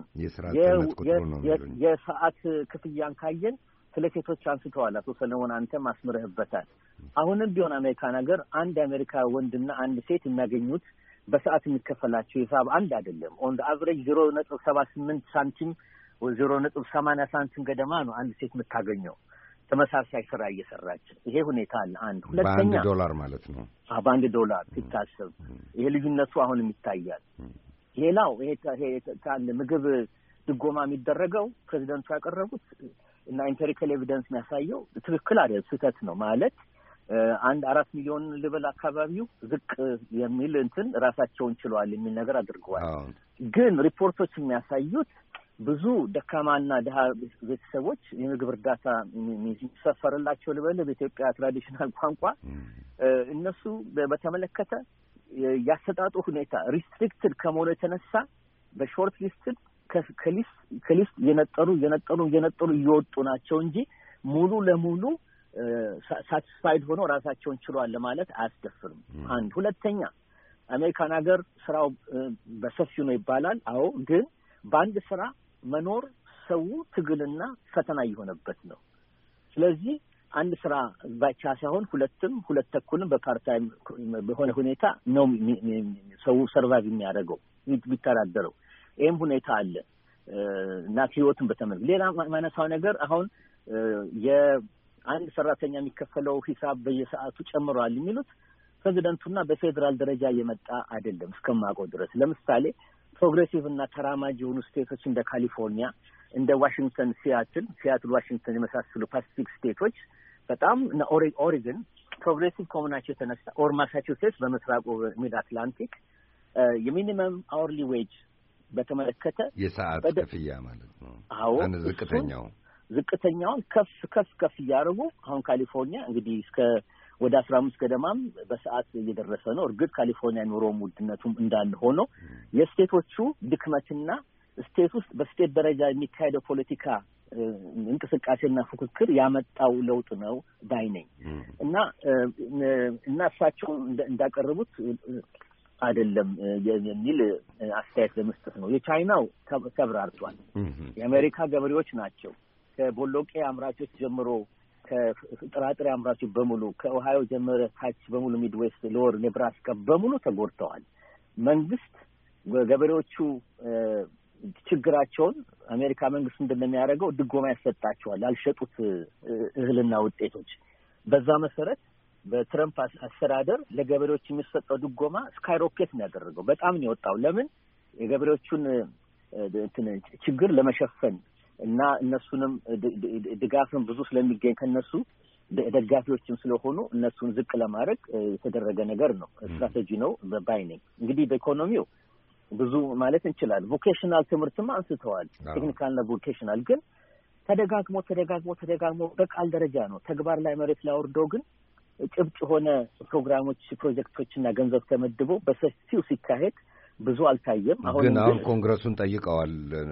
C: የሰዓት ክፍያን ካየን ስለ ሴቶች አንስተዋል አቶ ሰለሞን አንተም አስምረህበታል። አሁንም ቢሆን አሜሪካን ሀገር አንድ አሜሪካ ወንድና አንድ ሴት የሚያገኙት በሰዓት የሚከፈላቸው ሂሳብ አንድ አይደለም። ኦን አቨሬጅ ዜሮ ነጥብ ሰባ ስምንት ሳንቲም ወይ ዜሮ ነጥብ ሰማንያ ሳንቲም ገደማ ነው አንድ ሴት የምታገኘው ተመሳሳይ ስራ እየሰራች። ይሄ ሁኔታ አለ። አንድ ሁለተኛ
B: በአንድ ዶላር ማለት ነው።
C: አዎ በአንድ ዶላር ሲታሰብ ይሄ ልዩነቱ አሁንም ይታያል። ሌላው ይሄ ይሄ ታለ ምግብ ድጎማ የሚደረገው ፕሬዚደንቱ ያቀረቡት እና ኢምፔሪካል ኤቪደንስ የሚያሳየው ትክክል አይደል፣ ስህተት ነው ማለት አንድ አራት ሚሊዮን ልበል አካባቢው ዝቅ የሚል እንትን ራሳቸውን ችለዋል የሚል ነገር አድርገዋል። ግን ሪፖርቶች የሚያሳዩት ብዙ ደካማና ደሃ ቤተሰቦች የምግብ እርዳታ የሚሰፈርላቸው ልበል በኢትዮጵያ ትራዲሽናል ቋንቋ እነሱ በተመለከተ ያሰጣጡ ሁኔታ ሪስትሪክትድ ከመሆኑ የተነሳ በሾርት ሊስትድ ከሊስት ከሊስት የነጠሩ የነጠሩ የነጠሩ እየወጡ ናቸው እንጂ ሙሉ ለሙሉ ሳቲስፋይድ ሆኖ ራሳቸውን ችሏል ለማለት አያስደፍርም። አንድ ሁለተኛ አሜሪካን ሀገር ስራው በሰፊው ነው ይባላል። አዎ፣ ግን በአንድ ስራ መኖር ሰው ትግልና ፈተና እየሆነበት ነው። ስለዚህ አንድ ስራ ባቻ ሳይሆን ሁለትም ሁለት ተኩልም በፓርታይም በሆነ ሁኔታ ነው ሰው ሰርቫይቭ የሚያደርገው ቢተዳደረው። ይሄም ሁኔታ አለ እና ህይወትን በተመለከተ ሌላ ማነሳው ነገር አሁን የአንድ ሰራተኛ የሚከፈለው ሂሳብ በየሰዓቱ ጨምሯል የሚሉት ፕሬዚደንቱና በፌደራል ደረጃ የመጣ አይደለም እስከማውቀው ድረስ። ለምሳሌ ፕሮግሬሲቭ እና ተራማጅ የሆኑ ስቴቶች እንደ ካሊፎርኒያ፣ እንደ ዋሽንግተን፣ ሲያትል ሲያትል ዋሽንግተን የመሳሰሉ ፓሲፊክ ስቴቶች በጣም እና ኦሪገን ፕሮግሬሲቭ ከመሆናቸው የተነሳ ኦር ማሳቹሴትስ በምስራቁ ሚድ አትላንቲክ የሚኒመም አወርሊ ዌጅ በተመለከተ
B: የሰዓት ክፍያ ማለት ነው።
C: አዎ፣
B: አንድ ዝቅተኛው
C: ዝቅተኛውን ከፍ ከፍ ከፍ እያደረጉ አሁን ካሊፎርኒያ እንግዲህ እስከ ወደ አስራ አምስት ገደማም በሰዓት እየደረሰ ነው። እርግጥ ካሊፎርኒያ ኑሮ ውድነቱም እንዳለ ሆኖ የስቴቶቹ ድክመትና ስቴት ውስጥ በስቴት ደረጃ የሚካሄደው ፖለቲካ እንቅስቃሴና ፉክክር ያመጣው ለውጥ ነው ባይ ነኝ እና እና እሳቸው እንዳቀረቡት አይደለም የሚል አስተያየት ለመስጠት ነው። የቻይናው ተብራርቷል። የአሜሪካ ገበሬዎች ናቸው ከቦሎቄ አምራቾች ጀምሮ ከጥራጥሬ አምራቾች በሙሉ ከኦሃዮ ጀምሮ ታች በሙሉ ሚድዌስት፣ ሎወር ኔብራስካ በሙሉ ተጎድተዋል። መንግስት ገበሬዎቹ ችግራቸውን አሜሪካ መንግስት እንደሚያደርገው ድጎማ ያሰጣቸዋል ያልሸጡት እህልና ውጤቶች። በዛ መሰረት በትረምፕ አስተዳደር ለገበሬዎች የሚሰጠው ድጎማ ስካይሮኬት ነው ያደረገው። በጣም ነው የወጣው። ለምን? የገበሬዎቹን ችግር ለመሸፈን እና እነሱንም ድጋፍን ብዙ ስለሚገኝ ከነሱ ደጋፊዎችም ስለሆኑ እነሱን ዝቅ ለማድረግ የተደረገ ነገር ነው። ስትራቴጂ ነው ባይ ነኝ። እንግዲህ በኢኮኖሚው ብዙ ማለት እንችላለን። ቮኬሽናል ትምህርትም አንስተዋል። ቴክኒካልና ቮኬሽናል ግን ተደጋግሞ ተደጋግሞ ተደጋግሞ በቃል ደረጃ ነው። ተግባር ላይ መሬት ላይ ወርደው ግን ጭብጭ ሆነ ፕሮግራሞች፣ ፕሮጀክቶችና ገንዘብ ተመድቦ በሰፊው ሲካሄድ ብዙ አልታየም።
B: አሁን ግን አሁን ኮንግረሱን ጠይቀዋል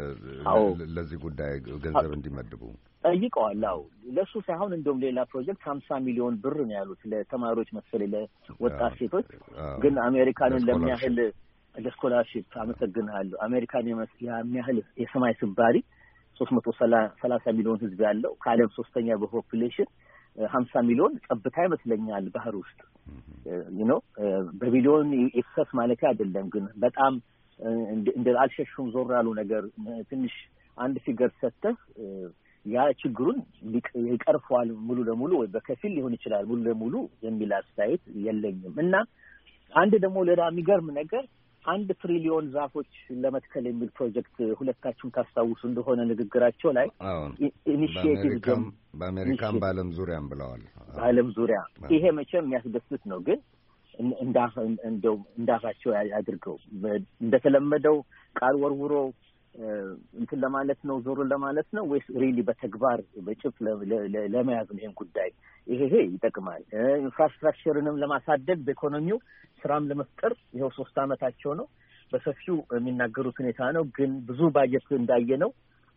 B: ለዚህ ጉዳይ ገንዘብ እንዲመድቡ
C: ጠይቀዋል። አዎ ለሱ ሳይሆን እንደውም ሌላ ፕሮጀክት ሀምሳ ሚሊዮን ብር ነው ያሉት ለተማሪዎች መሰለኝ ለወጣት ሴቶች። ግን አሜሪካንን ለሚያህል ለስኮላርሺፕ አመሰግናለሁ አሜሪካን የሚያህል የሰማይ ስባሪ ሶስት መቶ ሰላሳ ሚሊዮን ህዝብ ያለው ከዓለም ሶስተኛ በፖፑሌሽን ሀምሳ ሚሊዮን ጠብታ ይመስለኛል ባህር ውስጥ you know በቢሊዮን ኤክሰስ ማለት አይደለም። ግን በጣም እንደ አልሸሹም ዞር ያሉ ነገር ትንሽ አንድ ፊገር ሰጥተህ ያ ችግሩን ይቀርፈዋል ሙሉ ለሙሉ ወይ በከፊል ሊሆን ይችላል ሙሉ ለሙሉ የሚል አስተያየት የለኝም። እና አንድ ደግሞ ሌላ የሚገርም ነገር አንድ ትሪሊዮን ዛፎች ለመትከል የሚል ፕሮጀክት ሁለታችሁም ታስታውሱ እንደሆነ ንግግራቸው ላይ ኢኒሺዬቲቭ
B: በአሜሪካም በዓለም ዙሪያም ብለዋል።
C: በዓለም ዙሪያ ይሄ መቼም የሚያስደስት ነው። ግን እንዳፈ እንደው እንዳፋቸው ያድርገው እንደተለመደው ቃል ወርውሮ እንትን ለማለት ነው ዞር ለማለት ነው ወይስ ሪሊ በተግባር በጭፍ ለመያዝ ነው ይሄን ጉዳይ? ይሄ ይሄ ይጠቅማል። ኢንፍራስትራክቸርንም ለማሳደግ በኢኮኖሚው ስራም ለመፍጠር ይሄው ሶስት አመታቸው ነው። በሰፊው የሚናገሩት ሁኔታ ነው። ግን ብዙ ባጀት እንዳየነው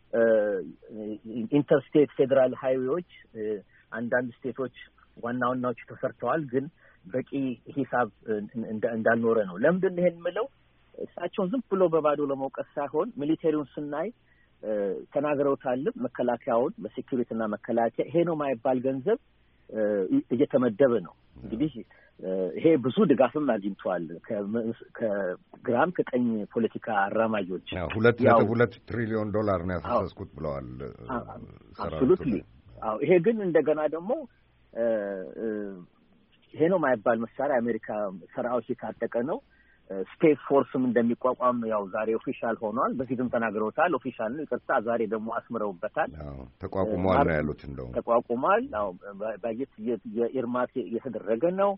C: ኢንተርስቴት ፌደራል ሃይዌዎች አንዳንድ ስቴቶች ዋና ዋናዎቹ ተሰርተዋል። ግን በቂ ሂሳብ እንዳልኖረ ነው። ለምንድን ነው ይሄን የምለው? እሳቸውን ዝም ብሎ በባዶ ለመውቀስ ሳይሆን ሚሊቴሪውን ስናይ ተናግረውታል። መከላከያውን በሴኩሪቲና መከላከያ ይሄ ነው የማይባል ገንዘብ እየተመደበ ነው። እንግዲህ ይሄ ብዙ ድጋፍም አግኝቷል ከግራም ከቀኝ ፖለቲካ አራማጆች።
B: ሁለት ነጥብ ሁለት ትሪሊዮን ዶላር ነው ያፈሰስኩት ብለዋል።
C: አብሶሉትሊ። አዎ ይሄ ግን እንደገና ደግሞ ይሄ ነው የማይባል መሳሪያ አሜሪካ ሰራዊት የታጠቀ ነው። ስፔስ ፎርስም እንደሚቋቋም ያው ዛሬ ኦፊሻል ሆኗል። በፊትም ተናግረውታል። ኦፊሻል ነው ይቅርታ፣ ዛሬ ደግሞ አስምረውበታል።
B: አዎ ተቋቁሟል ነው ያሉት። እንደው
C: ተቋቁሟል። አዎ ባጀት የኢርማት የተደረገ ነው።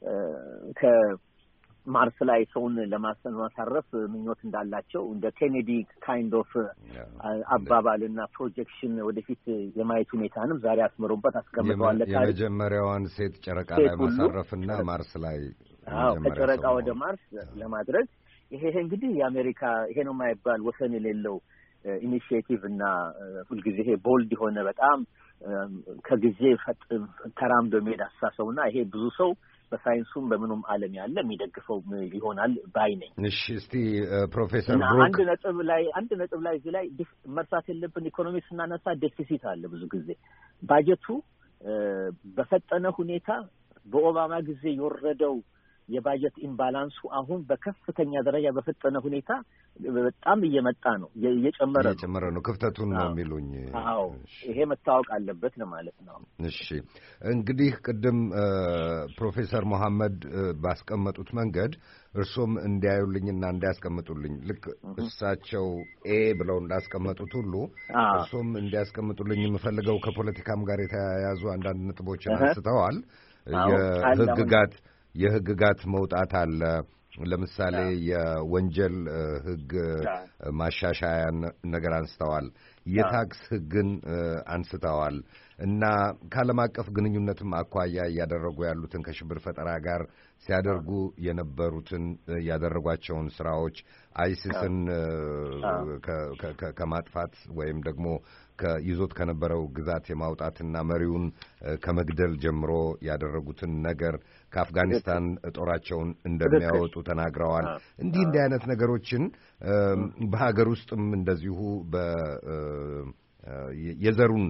C: ከማርስ ላይ ሰውን ለማሳረፍ ምኞት እንዳላቸው እንደ ኬኔዲ ካይንድ ኦፍ አባባልና ፕሮጀክሽን ወደፊት የማየት ሁኔታንም ዛሬ አስምረውበት አስቀምጠዋል።
B: የመጀመሪያዋን ሴት ጨረቃ ላይ ማሳረፍና ማርስ ላይ
C: አዎ ከጨረቃ ወደ ማርስ ለማድረግ ይሄ እንግዲህ የአሜሪካ ይሄ ነው የማይባል ወሰን የሌለው ኢኒሺዬቲቭ እና ሁልጊዜ ይሄ ቦልድ የሆነ በጣም ከጊዜ ተራምዶ የሚሄድ አስተሳሰብና ይሄ ብዙ ሰው በሳይንሱም በምኑም ዓለም ያለ የሚደግፈው ይሆናል ባይ ነኝ።
B: እሺ እስቲ ፕሮፌሰር ብሩክ
C: አንድ ነጥብ ላይ አንድ ነጥብ ላይ እዚህ ላይ መርሳት የለብን ኢኮኖሚክስ ስናነሳ ዴፊሲት አለ። ብዙ ጊዜ ባጀቱ በፈጠነ ሁኔታ በኦባማ ጊዜ የወረደው የባጀት ኢምባላንሱ አሁን በከፍተኛ ደረጃ በፈጠነ ሁኔታ በጣም እየመጣ ነው፣ እየጨመረ ነው
B: እየጨመረ ነው ክፍተቱን ነው የሚሉኝ።
C: አዎ ይሄ መታወቅ አለበት ለማለት ነው።
B: እሺ እንግዲህ ቅድም ፕሮፌሰር መሐመድ ባስቀመጡት መንገድ እርሶም እንዲያዩልኝና እንዲያስቀምጡልኝ ልክ እሳቸው ኤ ብለው እንዳስቀመጡት ሁሉ እርሶም እንዲያስቀምጡልኝ የምፈልገው ከፖለቲካም ጋር የተያያዙ አንዳንድ ነጥቦችን አንስተዋል። የህግጋት የህግጋት መውጣት አለ። ለምሳሌ የወንጀል ህግ ማሻሻያ ነገር አንስተዋል። የታክስ ህግን አንስተዋል እና ከዓለም አቀፍ ግንኙነትም አኳያ እያደረጉ ያሉትን ከሽብር ፈጠራ ጋር ሲያደርጉ የነበሩትን ያደረጓቸውን ስራዎች አይሲስን ከማጥፋት ወይም ደግሞ ከይዞት ከነበረው ግዛት የማውጣትና መሪውን ከመግደል ጀምሮ ያደረጉትን ነገር ከአፍጋኒስታን ጦራቸውን እንደሚያወጡ ተናግረዋል። እንዲህ እንዲህ አይነት ነገሮችን በሀገር ውስጥም እንደዚሁ በ የዘሩን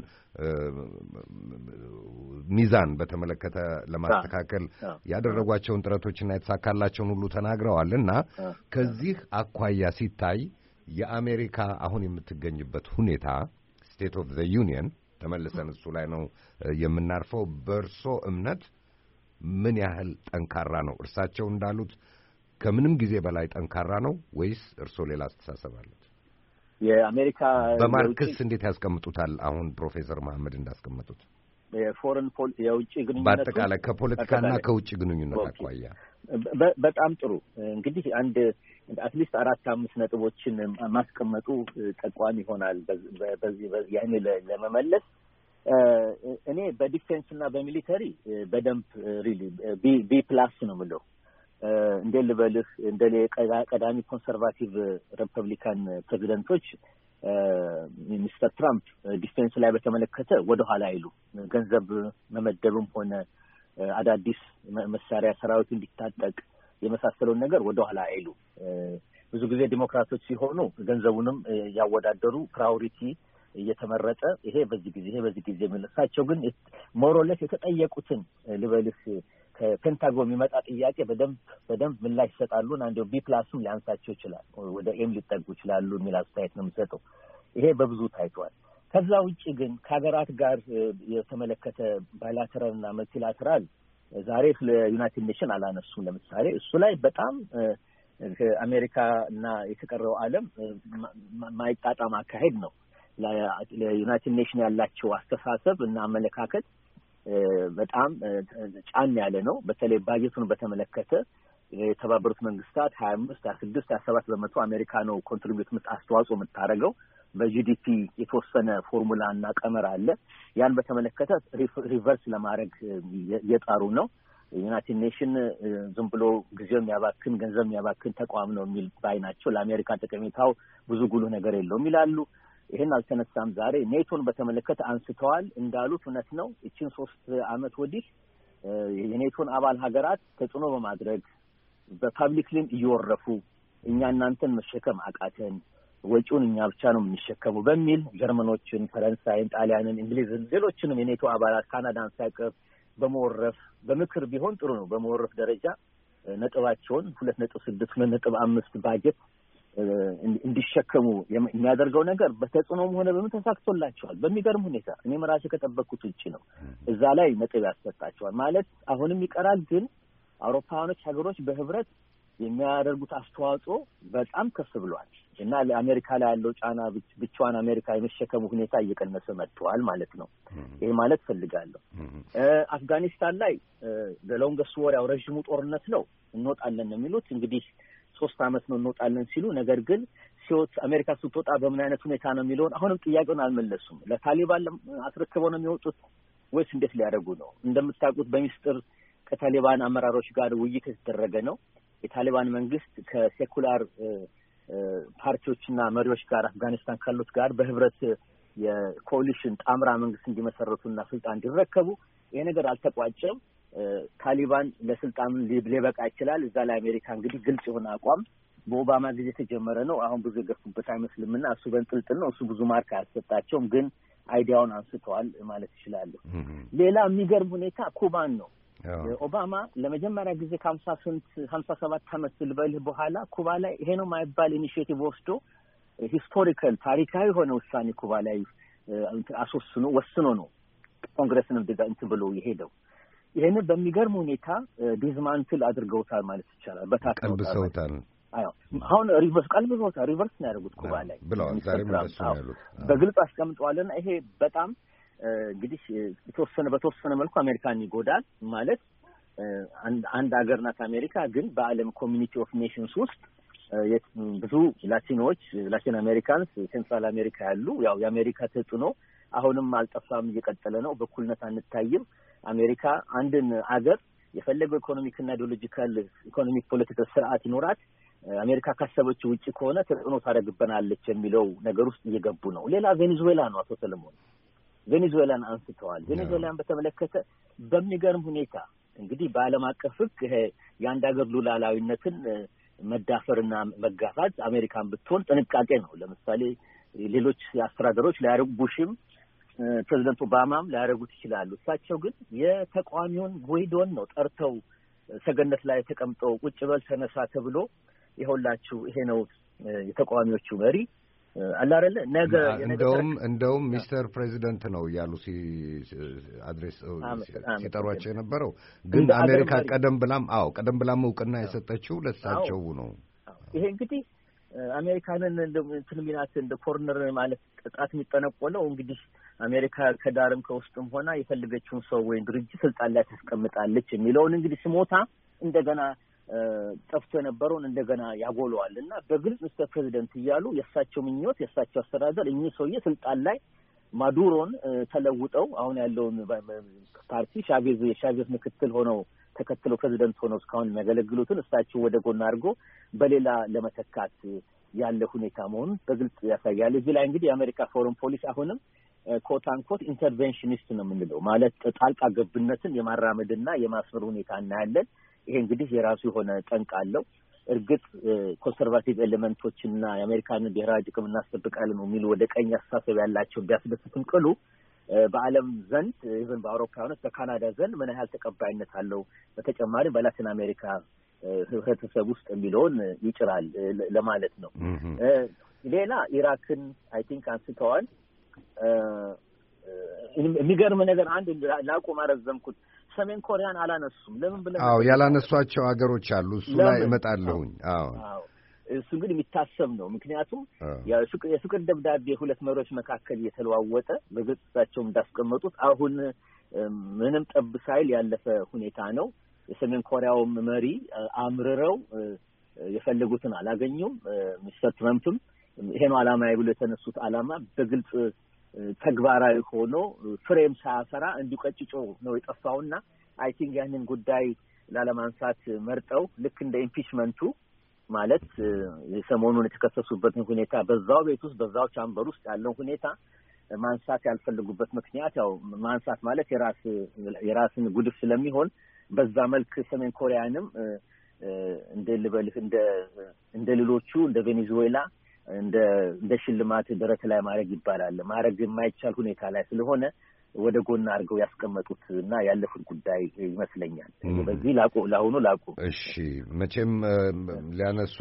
B: ሚዛን በተመለከተ ለማስተካከል ያደረጓቸውን ጥረቶችና የተሳካላቸውን ሁሉ ተናግረዋል እና ከዚህ አኳያ ሲታይ የአሜሪካ አሁን የምትገኝበት ሁኔታ ስቴት ኦፍ ዘ ዩኒየን ተመልሰን እሱ ላይ ነው የምናርፈው። በእርሶ እምነት ምን ያህል ጠንካራ ነው? እርሳቸው እንዳሉት ከምንም ጊዜ በላይ ጠንካራ ነው ወይስ እርሶ ሌላ አስተሳሰብ አሉት?
C: የአሜሪካ
B: በማርክስ እንዴት ያስቀምጡታል? አሁን ፕሮፌሰር መሐመድ እንዳስቀመጡት
C: የፎረን ፖል የውጭ ግንኙነት
B: በአጠቃላይ ከፖለቲካና ከውጭ ግንኙነት አኳያ
C: በጣም ጥሩ። እንግዲህ አንድ አትሊስት አራት አምስት ነጥቦችን ማስቀመጡ ጠቋሚ ይሆናል በዚህ ያኔ ለመመለስ። እኔ በዲፌንስ እና በሚሊተሪ በደንብ ሪሊ ቢ ቢ ፕላስ ነው የምለው። እንደ ልበልህ እንደ ቀዳሚ ኮንሰርቫቲቭ ሪፐብሊካን ፕሬዚደንቶች ሚስተር ትራምፕ ዲፌንስ ላይ በተመለከተ ወደ ኋላ አይሉ። ገንዘብ መመደብም ሆነ አዳዲስ መሳሪያ ሰራዊት እንዲታጠቅ የመሳሰለውን ነገር ወደ ኋላ አይሉ። ብዙ ጊዜ ዲሞክራቶች ሲሆኑ ገንዘቡንም ያወዳደሩ ፕራዮሪቲ እየተመረጠ ይሄ በዚህ ጊዜ ይሄ በዚህ ጊዜ መለሳቸው። ግን ሞሮለስ የተጠየቁትን ልበልህ ከፔንታጎን የሚመጣ ጥያቄ በደንብ በደንብ ምላሽ ይሰጣሉ። አንዴው ቢ ፕላስም ሊያንሳቸው ይችላል፣ ወደ ኤም ሊጠጉ ይችላሉ የሚል አስተያየት ነው የምሰጠው። ይሄ በብዙ ታይቷል። ከዛ ውጪ ግን ከሀገራት ጋር የተመለከተ ባይላተራል እና መልቲላተራል ዛሬ ስለ ዩናይትድ ኔሽን አላነሱም። ለምሳሌ እሱ ላይ በጣም አሜሪካ እና የተቀረው ዓለም ማይጣጣም አካሄድ ነው። ለዩናይትድ ኔሽን ያላቸው አስተሳሰብ እና አመለካከት በጣም ጫን ያለ ነው። በተለይ ባጀቱን በተመለከተ የተባበሩት መንግስታት ሀያ አምስት ሀያ ስድስት ሀያ ሰባት በመቶ አሜሪካ ነው ኮንትሪቢዩት ምት አስተዋጽኦ የምታደርገው። በጂዲፒ የተወሰነ ፎርሙላ እና ቀመር አለ። ያን በተመለከተ ሪቨርስ ለማድረግ እየጣሩ ነው። ዩናይትድ ኔሽን ዝም ብሎ ጊዜው የሚያባክን ገንዘብ የሚያባክን ተቋም ነው የሚል ባይ ናቸው። ለአሜሪካ ጠቀሜታው ብዙ ጉልህ ነገር የለውም ይላሉ። ይሄን አልተነሳም። ዛሬ ኔቶን በተመለከተ አንስተዋል። እንዳሉት እውነት ነው። እቺን ሶስት አመት ወዲህ የኔቶን አባል ሀገራት ተጽዕኖ በማድረግ በፓብሊክሊም እየወረፉ እኛ እናንተን መሸከም አቃተን፣ ወጪውን እኛ ብቻ ነው የምንሸከመው በሚል ጀርመኖችን፣ ፈረንሳይን፣ ጣሊያንን፣ እንግሊዝን፣ ሌሎችንም የኔቶ አባላት ካናዳን ሳይቀር በመወረፍ በምክር ቢሆን ጥሩ ነው። በመወረፍ ደረጃ ነጥባቸውን ሁለት ነጥብ ስድስት ሁለት ነጥብ አምስት ባጀት እንዲሸከሙ የሚያደርገው ነገር በተጽዕኖም ሆነ በምን ተሳክቶላቸዋል በሚገርም ሁኔታ። እኔም ራሴ ከጠበቅኩት ውጪ ነው። እዛ ላይ ነጥብ ያሰጣቸዋል ማለት አሁንም ይቀራል። ግን አውሮፓውያኖች ሀገሮች በህብረት የሚያደርጉት አስተዋጽኦ በጣም ከፍ ብሏል እና ለአሜሪካ ላይ ያለው ጫና ብቻዋን አሜሪካ የመሸከሙ ሁኔታ እየቀነሰ መጥቷል ማለት ነው። ይሄ ማለት ፈልጋለሁ። አፍጋኒስታን ላይ በሎንገስት ወር ያው ረጅሙ ጦርነት ነው እንወጣለን የሚሉት እንግዲህ ሶስት አመት ነው እንወጣለን ሲሉ፣ ነገር ግን ሲወት አሜሪካ ስትወጣ በምን አይነት ሁኔታ ነው የሚለውን አሁንም ጥያቄውን አልመለሱም። ለታሊባን አስረክበው ነው የሚወጡት ወይስ እንዴት ሊያደርጉ ነው? እንደምታውቁት በሚስጥር ከታሊባን አመራሮች ጋር ውይይት የተደረገ ነው። የታሊባን መንግስት ከሴኩላር ፓርቲዎችና መሪዎች ጋር አፍጋኒስታን ካሉት ጋር በህብረት የኮሊሽን ጣምራ መንግስት እንዲመሰረቱና ስልጣን እንዲረከቡ ይሄ ነገር አልተቋጨም። ታሊባን ለስልጣን ሊበቃ ይችላል። እዛ ላይ አሜሪካ እንግዲህ ግልጽ የሆነ አቋም በኦባማ ጊዜ የተጀመረ ነው። አሁን ብዙ የገፉበት አይመስልምና እሱ በእንጥልጥል ነው። እሱ ብዙ ማርክ አያሰጣቸውም፣ ግን አይዲያውን አንስተዋል ማለት ይችላሉ። ሌላ የሚገርም ሁኔታ ኩባን ነው። ኦባማ ለመጀመሪያ ጊዜ ከሀምሳ ስንት ሀምሳ ሰባት ዓመት ልበልህ በኋላ ኩባ ላይ ይሄ ነው የማይባል ኢኒሺዬቲቭ ወስዶ ሂስቶሪካል ታሪካዊ የሆነ ውሳኔ ኩባ ላይ አስወስኖ ወስኖ ነው ኮንግረስንም ድጋ እንትን ብሎ የሄደው። ይሄንን በሚገርም ሁኔታ ዲዝማንትል አድርገውታል ማለት ይቻላል።
B: በታቀልብሰውታል።
C: አዎ አሁን ሪቨርስ ቀልብሰውታል። ሪቨርስ ነው ያደረጉት ኩባ ላይ
B: ብለዋል። ዛሬም እንደሱ ነው ያሉት።
C: በግልጽ አስቀምጠዋልና ይሄ በጣም እንግዲህ የተወሰነ በተወሰነ መልኩ አሜሪካን ይጎዳል ማለት አንድ ሀገር ናት አሜሪካ፣ ግን በዓለም ኮሚኒቲ ኦፍ ኔሽንስ ውስጥ ብዙ ላቲኖች ላቲን አሜሪካንስ ሴንትራል አሜሪካ ያሉ ያው የአሜሪካ ተጽዕኖ አሁንም አልጠፋም፣ እየቀጠለ ነው። በኩልነት አንታይም። አሜሪካ አንድን አገር የፈለገው ኢኮኖሚክና አይዲዮሎጂካል ኢኮኖሚክ ፖለቲካል ስርዓት ይኖራት አሜሪካ ካሰበች ውጪ ከሆነ ተጽዕኖ ታደርግበናለች የሚለው ነገር ውስጥ እየገቡ ነው። ሌላ ቬኔዙዌላ ነው። አቶ ሰለሞን ቬኔዙዌላን አንስተዋል። ቬኔዙዌላን በተመለከተ በሚገርም ሁኔታ እንግዲህ በዓለም አቀፍ ሕግ ይሄ የአንድ ሀገር ሉዓላዊነትን መዳፈርና መጋፋት አሜሪካን ብትሆን ጥንቃቄ ነው። ለምሳሌ ሌሎች አስተዳደሮች ሊያደርጉ ቡሽም ፕሬዚደንት ኦባማም ሊያደርጉት ይችላሉ። እሳቸው ግን የተቃዋሚውን ጎይዶን ነው ጠርተው ሰገነት ላይ ተቀምጠው ቁጭ በል ተነሳ ተብሎ ይኸውላችሁ ይሄ ነው የተቃዋሚዎቹ መሪ አላረለ ነገ
B: እንደውም እንደውም ሚስተር ፕሬዚደንት ነው ያሉ ሲ አድሬስ ሲጠሯቸው የነበረው ግን አሜሪካ ቀደም ብላም አዎ ቀደም ብላም እውቅና የሰጠችው ለሳቸው ነው።
C: ይሄ እንግዲህ አሜሪካንን እንትን ሚናት እንደ ኮርነር ማለት ጥቃት የሚጠነቆለው እንግዲህ አሜሪካ ከዳርም ከውስጥም ሆና የፈለገችውን ሰው ወይ ድርጅት ስልጣን ላይ ታስቀምጣለች የሚለውን እንግዲህ ስሞታ እንደገና ጠፍቶ የነበረውን እንደገና ያጎለዋል እና በግልጽ ሚስተር ፕሬዚደንት እያሉ የእሳቸው ምኞት የእሳቸው አስተዳደር እኚህ ሰውዬ ስልጣን ላይ ማዱሮን ተለውጠው አሁን ያለውን ፓርቲ ሻቬዝ የሻቬዝ ምክትል ሆነው ተከትለው ፕሬዚደንት ሆነው እስካሁን የሚያገለግሉትን እሳቸው ወደ ጎን አድርጎ በሌላ ለመተካት ያለ ሁኔታ መሆኑን በግልጽ ያሳያል። እዚህ ላይ እንግዲህ የአሜሪካ ፎሬን ፖሊሲ አሁንም ኮት አንኮት ኢንተርቬንሽኒስት ነው የምንለው ማለት ጣልቃ ገብነትን የማራመድና የማስፈር ሁኔታ እናያለን። ይሄ እንግዲህ የራሱ የሆነ ጠንቅ አለው። እርግጥ ኮንሰርቫቲቭ ኤሌመንቶችና የአሜሪካንን ብሔራዊ ጥቅም እናስጠብቃለን ነው የሚሉ ወደ ቀኝ አስተሳሰብ ያላቸው ቢያስደስትም ቅሉ በዓለም ዘንድ ኢቨን በአውሮፓውያኖች በካናዳ ዘንድ ምን ያህል ተቀባይነት አለው በተጨማሪ በላቲን አሜሪካ ህብረተሰብ ውስጥ የሚለውን ይጭራል ለማለት ነው። ሌላ ኢራክን አይ ቲንክ አንስተዋል። የሚገርም ነገር አንድ ላቆም አረዘምኩት። ሰሜን ኮሪያን አላነሱም። ለምን ብለን
B: አዎ ያላነሷቸው ሀገሮች አሉ። እሱ ላይ እመጣለሁኝ። አዎ አዎ
C: እሱ ግን የሚታሰብ ነው። ምክንያቱም የፍቅር ደብዳቤ ሁለት መሪዎች መካከል እየተለዋወጠ በገጽታቸው እንዳስቀመጡት አሁን ምንም ጠብ ሳይል ያለፈ ሁኔታ ነው። የሰሜን ኮሪያውም መሪ አምርረው የፈለጉትን አላገኙም። ሚስተር ትራምፕም ይሄ ነው ዓላማዬ ብሎ የተነሱት ዓላማ በግልጽ ተግባራዊ ሆኖ ፍሬም ሳያፈራ እንዲቀጭጮ ነው የጠፋውና አይ ቲንክ ያንን ጉዳይ ላለማንሳት መርጠው ልክ እንደ ኢምፒችመንቱ ማለት የሰሞኑን የተከሰሱበትን ሁኔታ በዛው ቤት ውስጥ በዛው ቻምበር ውስጥ ያለው ሁኔታ ማንሳት ያልፈለጉበት ምክንያት ያው ማንሳት ማለት የራስ የራስን ጉድፍ ስለሚሆን በዛ መልክ ሰሜን ኮሪያንም እንደ ልበልህ እንደ እንደ ሌሎቹ እንደ ቬኔዙዌላ እንደ እንደ ሽልማት ደረት ላይ ማድረግ ይባላል። ማድረግ የማይቻል ሁኔታ ላይ ስለሆነ ወደ ጎን አድርገው ያስቀመጡት እና ያለፉት ጉዳይ ይመስለኛል። በዚህ ላቁ ላሁኑ ላቁ።
B: እሺ መቼም ሊያነሱ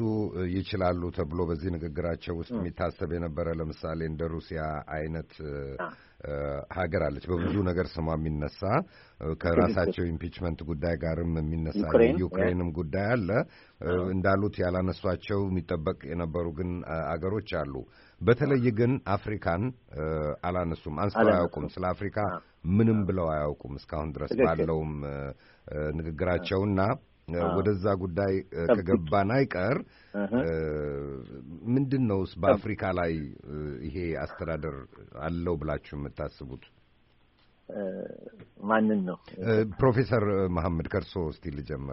B: ይችላሉ ተብሎ በዚህ ንግግራቸው ውስጥ የሚታሰብ የነበረ ለምሳሌ እንደ ሩሲያ አይነት ሀገር አለች በብዙ ነገር ስሟ የሚነሳ ከራሳቸው ኢምፒችመንት ጉዳይ ጋርም የሚነሳ የዩክሬንም ጉዳይ አለ እንዳሉት ያላነሷቸው የሚጠበቅ የነበሩ ግን አገሮች አሉ በተለይ ግን አፍሪካን አላነሱም አንስተው አያውቁም ስለ አፍሪካ ምንም ብለው አያውቁም እስካሁን ድረስ ባለውም ንግግራቸውና ወደዛ ጉዳይ ከገባን አይቀር ምንድነውስ በአፍሪካ ላይ ይሄ አስተዳደር አለው ብላችሁ የምታስቡት
C: ማንን ነው
B: ፕሮፌሰር መሐመድ ከርሶ እስቲ ልጀምር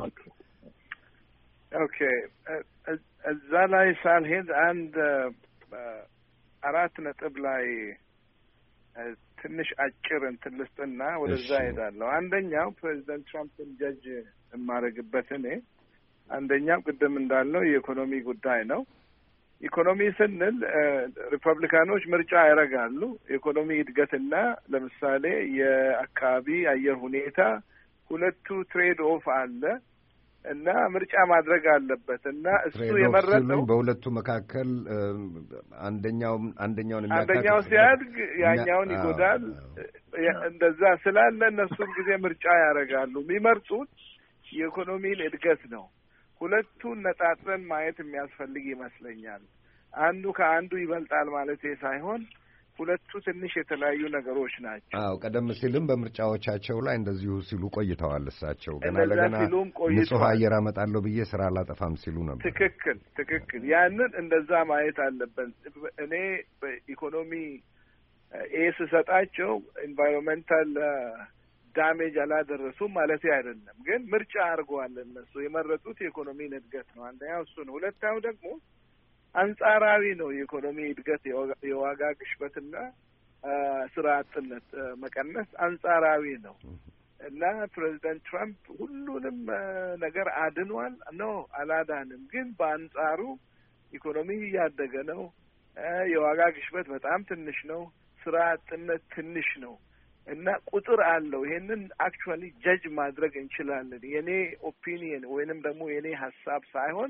D: ኦኬ እዛ ላይ ሳልሄድ አንድ አራት ነጥብ ላይ ትንሽ አጭር እንትን ልስጥና ወደዛ ሄዳለሁ አንደኛው ፕሬዚደንት ትራምፕን ጀጅ የማረግበት እኔ አንደኛው ቅድም እንዳልነው የኢኮኖሚ ጉዳይ ነው ኢኮኖሚ ስንል ሪፐብሊካኖች ምርጫ ያደርጋሉ ኢኮኖሚ እድገትና ለምሳሌ የአካባቢ አየር ሁኔታ ሁለቱ ትሬድ ኦፍ አለ እና ምርጫ ማድረግ አለበት እና እሱ የመረጠው
B: በሁለቱ መካከል አንደኛው አንደኛውን የሚያካክል
D: አንደኛው ሲያድግ ያኛውን ይጎዳል እንደዛ ስላለ እነሱም ጊዜ ምርጫ ያደርጋሉ የሚመርጡት የኢኮኖሚን እድገት ነው ሁለቱን ነጣጥረን ማየት የሚያስፈልግ ይመስለኛል አንዱ ከአንዱ ይበልጣል ማለት ሳይሆን ሁለቱ ትንሽ የተለያዩ ነገሮች ናቸው
B: አዎ ቀደም ሲልም በምርጫዎቻቸው ላይ እንደዚሁ ሲሉ ቆይተዋል እሳቸው ገና ለገና ንጹህ አየር አመጣለሁ ብዬ ስራ አላጠፋም ሲሉ ነበር
D: ትክክል ትክክል ያንን እንደዛ ማየት አለበት እኔ በኢኮኖሚ ኤስ ሰጣቸው ኢንቫይሮንመንታል ዳሜጅ አላደረሱም ማለት አይደለም ግን ምርጫ አድርገዋል እነሱ የመረጡት የኢኮኖሚ እድገት ነው አንደኛው እሱ ነው ሁለተኛው ደግሞ አንጻራዊ ነው የኢኮኖሚ እድገት የዋጋ ግሽበትና ስራ አጥነት መቀነስ አንጻራዊ ነው እና ፕሬዚደንት ትራምፕ ሁሉንም ነገር አድኗል ነው አላዳንም ግን በአንጻሩ ኢኮኖሚ እያደገ ነው የዋጋ ግሽበት በጣም ትንሽ ነው ስራ አጥነት ትንሽ ነው እና ቁጥር አለው ይሄንን አክቹአሊ ጀጅ ማድረግ እንችላለን የኔ ኦፒኒየን ወይንም ደግሞ የኔ ሐሳብ ሳይሆን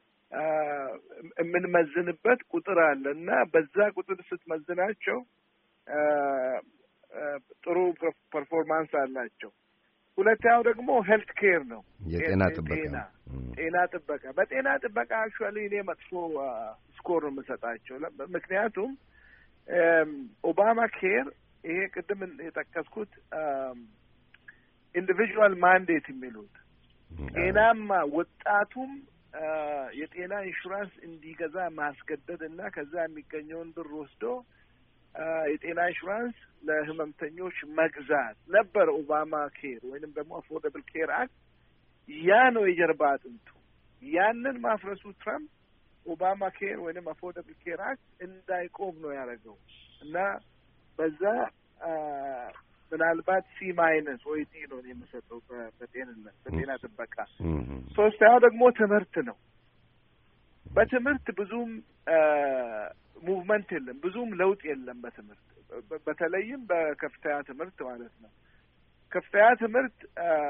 D: የምንመዝንበት ቁጥር አለ እና በዛ ቁጥር ስትመዝናቸው ጥሩ ፐርፎርማንስ አላቸው ሁለተኛው ደግሞ ሄልት ኬር ነው
B: የጤና ጥበቃ
D: ጤና ጥበቃ በጤና ጥበቃ አክቹአሊ እኔ መጥፎ ስኮር ነው የምሰጣቸው ምክንያቱም ኦባማ ኬር ይሄ ቅድም የጠቀስኩት ኢንዲቪጁዋል ማንዴት የሚሉት ጤናማ ወጣቱም የጤና ኢንሹራንስ እንዲገዛ ማስገደድ እና ከዛ የሚገኘውን ብር ወስዶ የጤና ኢንሹራንስ ለህመምተኞች መግዛት ነበር ኦባማ ኬር ወይንም ደግሞ አፎርደብል ኬር አክት ያ ነው የጀርባ አጥንቱ ያንን ማፍረሱ ትራምፕ ኦባማ ኬር ወይንም አፎርደብል ኬር አክት እንዳይቆም ነው ያደረገው እና በዛ ምናልባት ሲ ማይነስ ወይ ዲ ነው የምሰጠው በጤንነት በጤና ጥበቃ ሶስተኛው ደግሞ ትምህርት ነው በትምህርት ብዙም ሙቭመንት የለም ብዙም ለውጥ የለም በትምህርት በተለይም በከፍተኛ ትምህርት ማለት ነው ከፍተኛ ትምህርት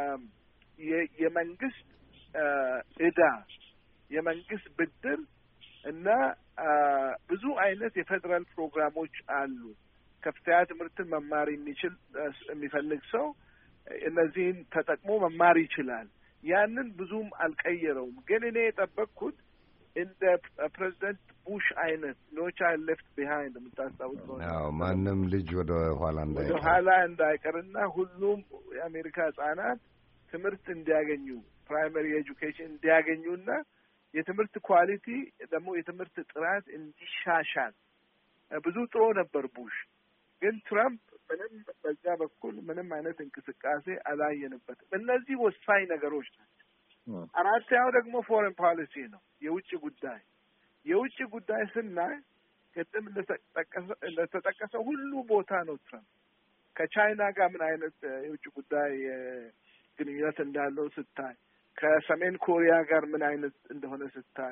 D: የመንግስት እዳ የመንግስት ብድር እና ብዙ አይነት የፌደራል ፕሮግራሞች አሉ ከፍተኛ ትምህርትን መማር የሚችል የሚፈልግ ሰው እነዚህን ተጠቅሞ መማር ይችላል ያንን ብዙም አልቀየረውም ግን እኔ የጠበቅኩት እንደ ፕሬዚደንት ቡሽ አይነት ኖ ቻይልድ ሌፍት ቢሃይንድ የምታስታውስ ነው
B: አዎ ማንም ልጅ ወደ ኋላ እንዳይቀር
D: ወደ ኋላ እንዳይቀርና ሁሉም የአሜሪካ ህጻናት ትምህርት እንዲያገኙ ፕራይመሪ ኤጁኬሽን እንዲያገኙና የትምህርት ኳሊቲ ደግሞ የትምህርት ጥራት እንዲሻሻል ብዙ ጥሩ ነበር ቡሽ ግን ትራምፕ ምንም በዛ በኩል ምንም አይነት እንቅስቃሴ አላየንበትም እነዚህ ወሳኝ ነገሮች ናቸው አራተኛው ደግሞ ፎሬን ፖሊሲ ነው የውጭ ጉዳይ የውጭ ጉዳይ ስናይ ቅድም እንደተጠቀሰው ሁሉ ቦታ ነው ትራምፕ ከቻይና ጋር ምን አይነት የውጭ ጉዳይ ግንኙነት እንዳለው ስታይ ከሰሜን ኮሪያ ጋር ምን አይነት እንደሆነ ስታይ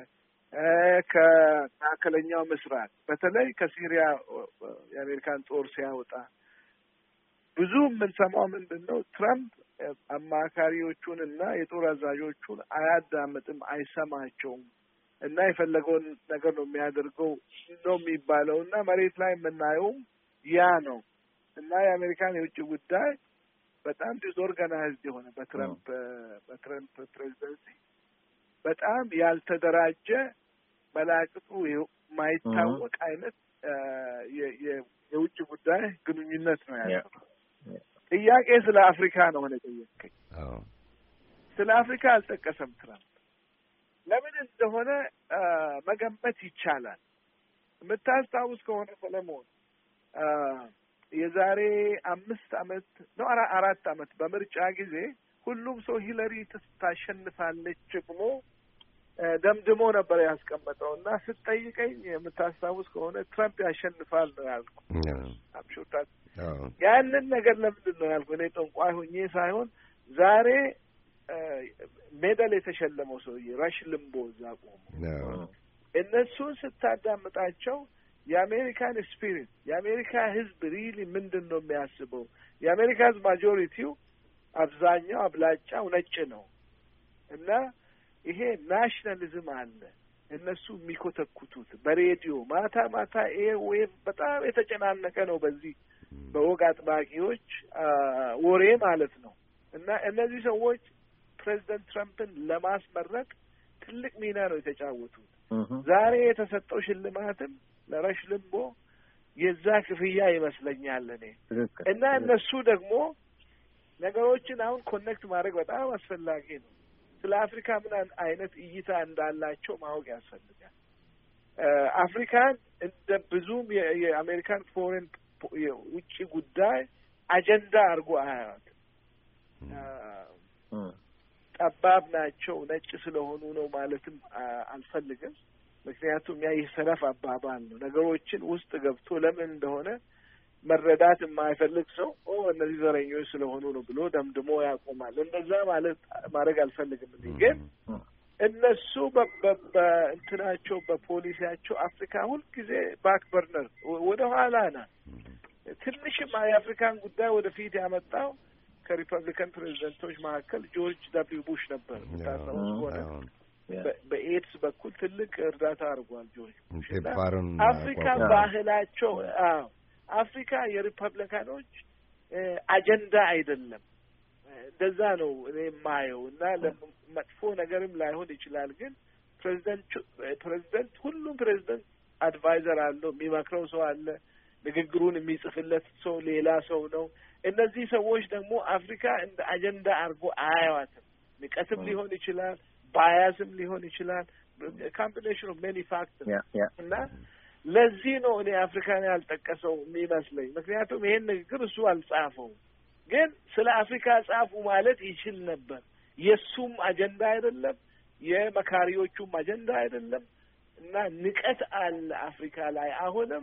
D: ከመካከለኛው ምስራቅ በተለይ ከሲሪያ የአሜሪካን ጦር ሲያወጣ ብዙ የምንሰማው ምንድን ነው ትራምፕ አማካሪዎቹን እና የጦር አዛዦቹን አያዳምጥም አይሰማቸውም እና የፈለገውን ነገር ነው የሚያደርገው ነው የሚባለው እና መሬት ላይ የምናየውም ያ ነው እና የአሜሪካን የውጭ ጉዳይ በጣም ዲስኦርጋናይዝድ የሆነ በትራምፕ በትራምፕ ፕሬዚደንሲ በጣም ያልተደራጀ መላቅጡ የማይታወቅ አይነት የውጭ ጉዳይ ግንኙነት ነው ያለው። ጥያቄ ስለ አፍሪካ ነው ሆነ ጠየቀኝ። ስለ አፍሪካ አልጠቀሰም ትራምፕ። ለምን እንደሆነ መገመት ይቻላል። የምታስታውስ ከሆነ ሰለሞን የዛሬ አምስት አመት ነው አራት አመት በምርጫ ጊዜ ሁሉም ሰው ሂለሪ ታሸንፋለች ብሎ ደምድሞ ነበር ያስቀመጠው እና ስትጠይቀኝ የምታስታውስ ከሆነ ትራምፕ ያሸንፋል ነው ያልኩ። አብሹታት ያንን ነገር ለምንድን ነው ያልኩ? እኔ ጠንቋይ ሆኜ ሳይሆን ዛሬ ሜዳል የተሸለመው ሰውዬ ራሽ ልምቦ እዛ ቆሞ እነሱን ስታዳምጣቸው የአሜሪካን ስፒሪት የአሜሪካ ህዝብ ሪሊ ምንድን ነው የሚያስበው? የአሜሪካ ህዝብ ማጆሪቲው አብዛኛው አብላጫው ነጭ ነው እና ይሄ ናሽናሊዝም አለ። እነሱ የሚኮተኩቱት በሬዲዮ ማታ ማታ ኤር ዌቭ በጣም የተጨናነቀ ነው በዚህ በወግ አጥባቂዎች ወሬ ማለት ነው። እና እነዚህ ሰዎች ፕሬዚደንት ትራምፕን ለማስመረጥ ትልቅ ሚና ነው የተጫወቱት። ዛሬ የተሰጠው ሽልማትም ለራሽ ልምቦ የዛ ክፍያ ይመስለኛል እኔ። እና እነሱ ደግሞ ነገሮችን አሁን ኮኔክት ማድረግ በጣም አስፈላጊ ነው። ስለ አፍሪካ ምን አይነት እይታ እንዳላቸው ማወቅ ያስፈልጋል። አፍሪካን እንደ ብዙም የአሜሪካን ፎሬን የውጭ ጉዳይ አጀንዳ አድርጎ አያት። ጠባብ ናቸው ነጭ ስለሆኑ ነው ማለትም አልፈልግም። ምክንያቱም ያ የሰነፍ አባባል ነው። ነገሮችን ውስጥ ገብቶ ለምን እንደሆነ መረዳት የማይፈልግ ሰው ኦ እነዚህ ዘረኞች ስለሆኑ ነው ብሎ ደምድሞ ያቆማል። እንደዛ ማለት ማድረግ አልፈልግም። ግን እነሱ በእንትናቸው በፖሊሲያቸው አፍሪካ ሁልጊዜ ባክ በርነር ወደ ኋላ ናት። ትንሽም የአፍሪካን ጉዳይ ወደፊት ያመጣው ከሪፐብሊካን ፕሬዚደንቶች መካከል ጆርጅ ደብሊው ቡሽ ነበር። ታስታውስ ከሆነ በኤድስ በኩል ትልቅ እርዳታ አድርጓል ጆርጅ ቡሽ። አፍሪካ ባህላቸው አዎ አፍሪካ የሪፐብሊካኖች አጀንዳ አይደለም። እንደዛ ነው እኔ የማየው እና ለመጥፎ ነገርም ላይሆን ይችላል። ግን ፕሬዚደንት ፕሬዚደንት ሁሉም ፕሬዚደንት አድቫይዘር አለው፣ የሚመክረው ሰው አለ፣ ንግግሩን የሚጽፍለት ሰው ሌላ ሰው ነው። እነዚህ ሰዎች ደግሞ አፍሪካ እንደ አጀንዳ አድርጎ አያዋትም። ንቀትም ሊሆን ይችላል፣ ባያስም ሊሆን ይችላል፣ ኮምቢኔሽን ኦፍ ሜኒ ፋክተርስ እና ለዚህ ነው እኔ አፍሪካን ያልጠቀሰው የሚመስለኝ። ምክንያቱም ይሄን ንግግር እሱ አልጻፈው፣ ግን ስለ አፍሪካ ጻፉ ማለት ይችል ነበር። የሱም አጀንዳ አይደለም፣ የመካሪዎቹም አጀንዳ አይደለም እና ንቀት አለ አፍሪካ ላይ አሁንም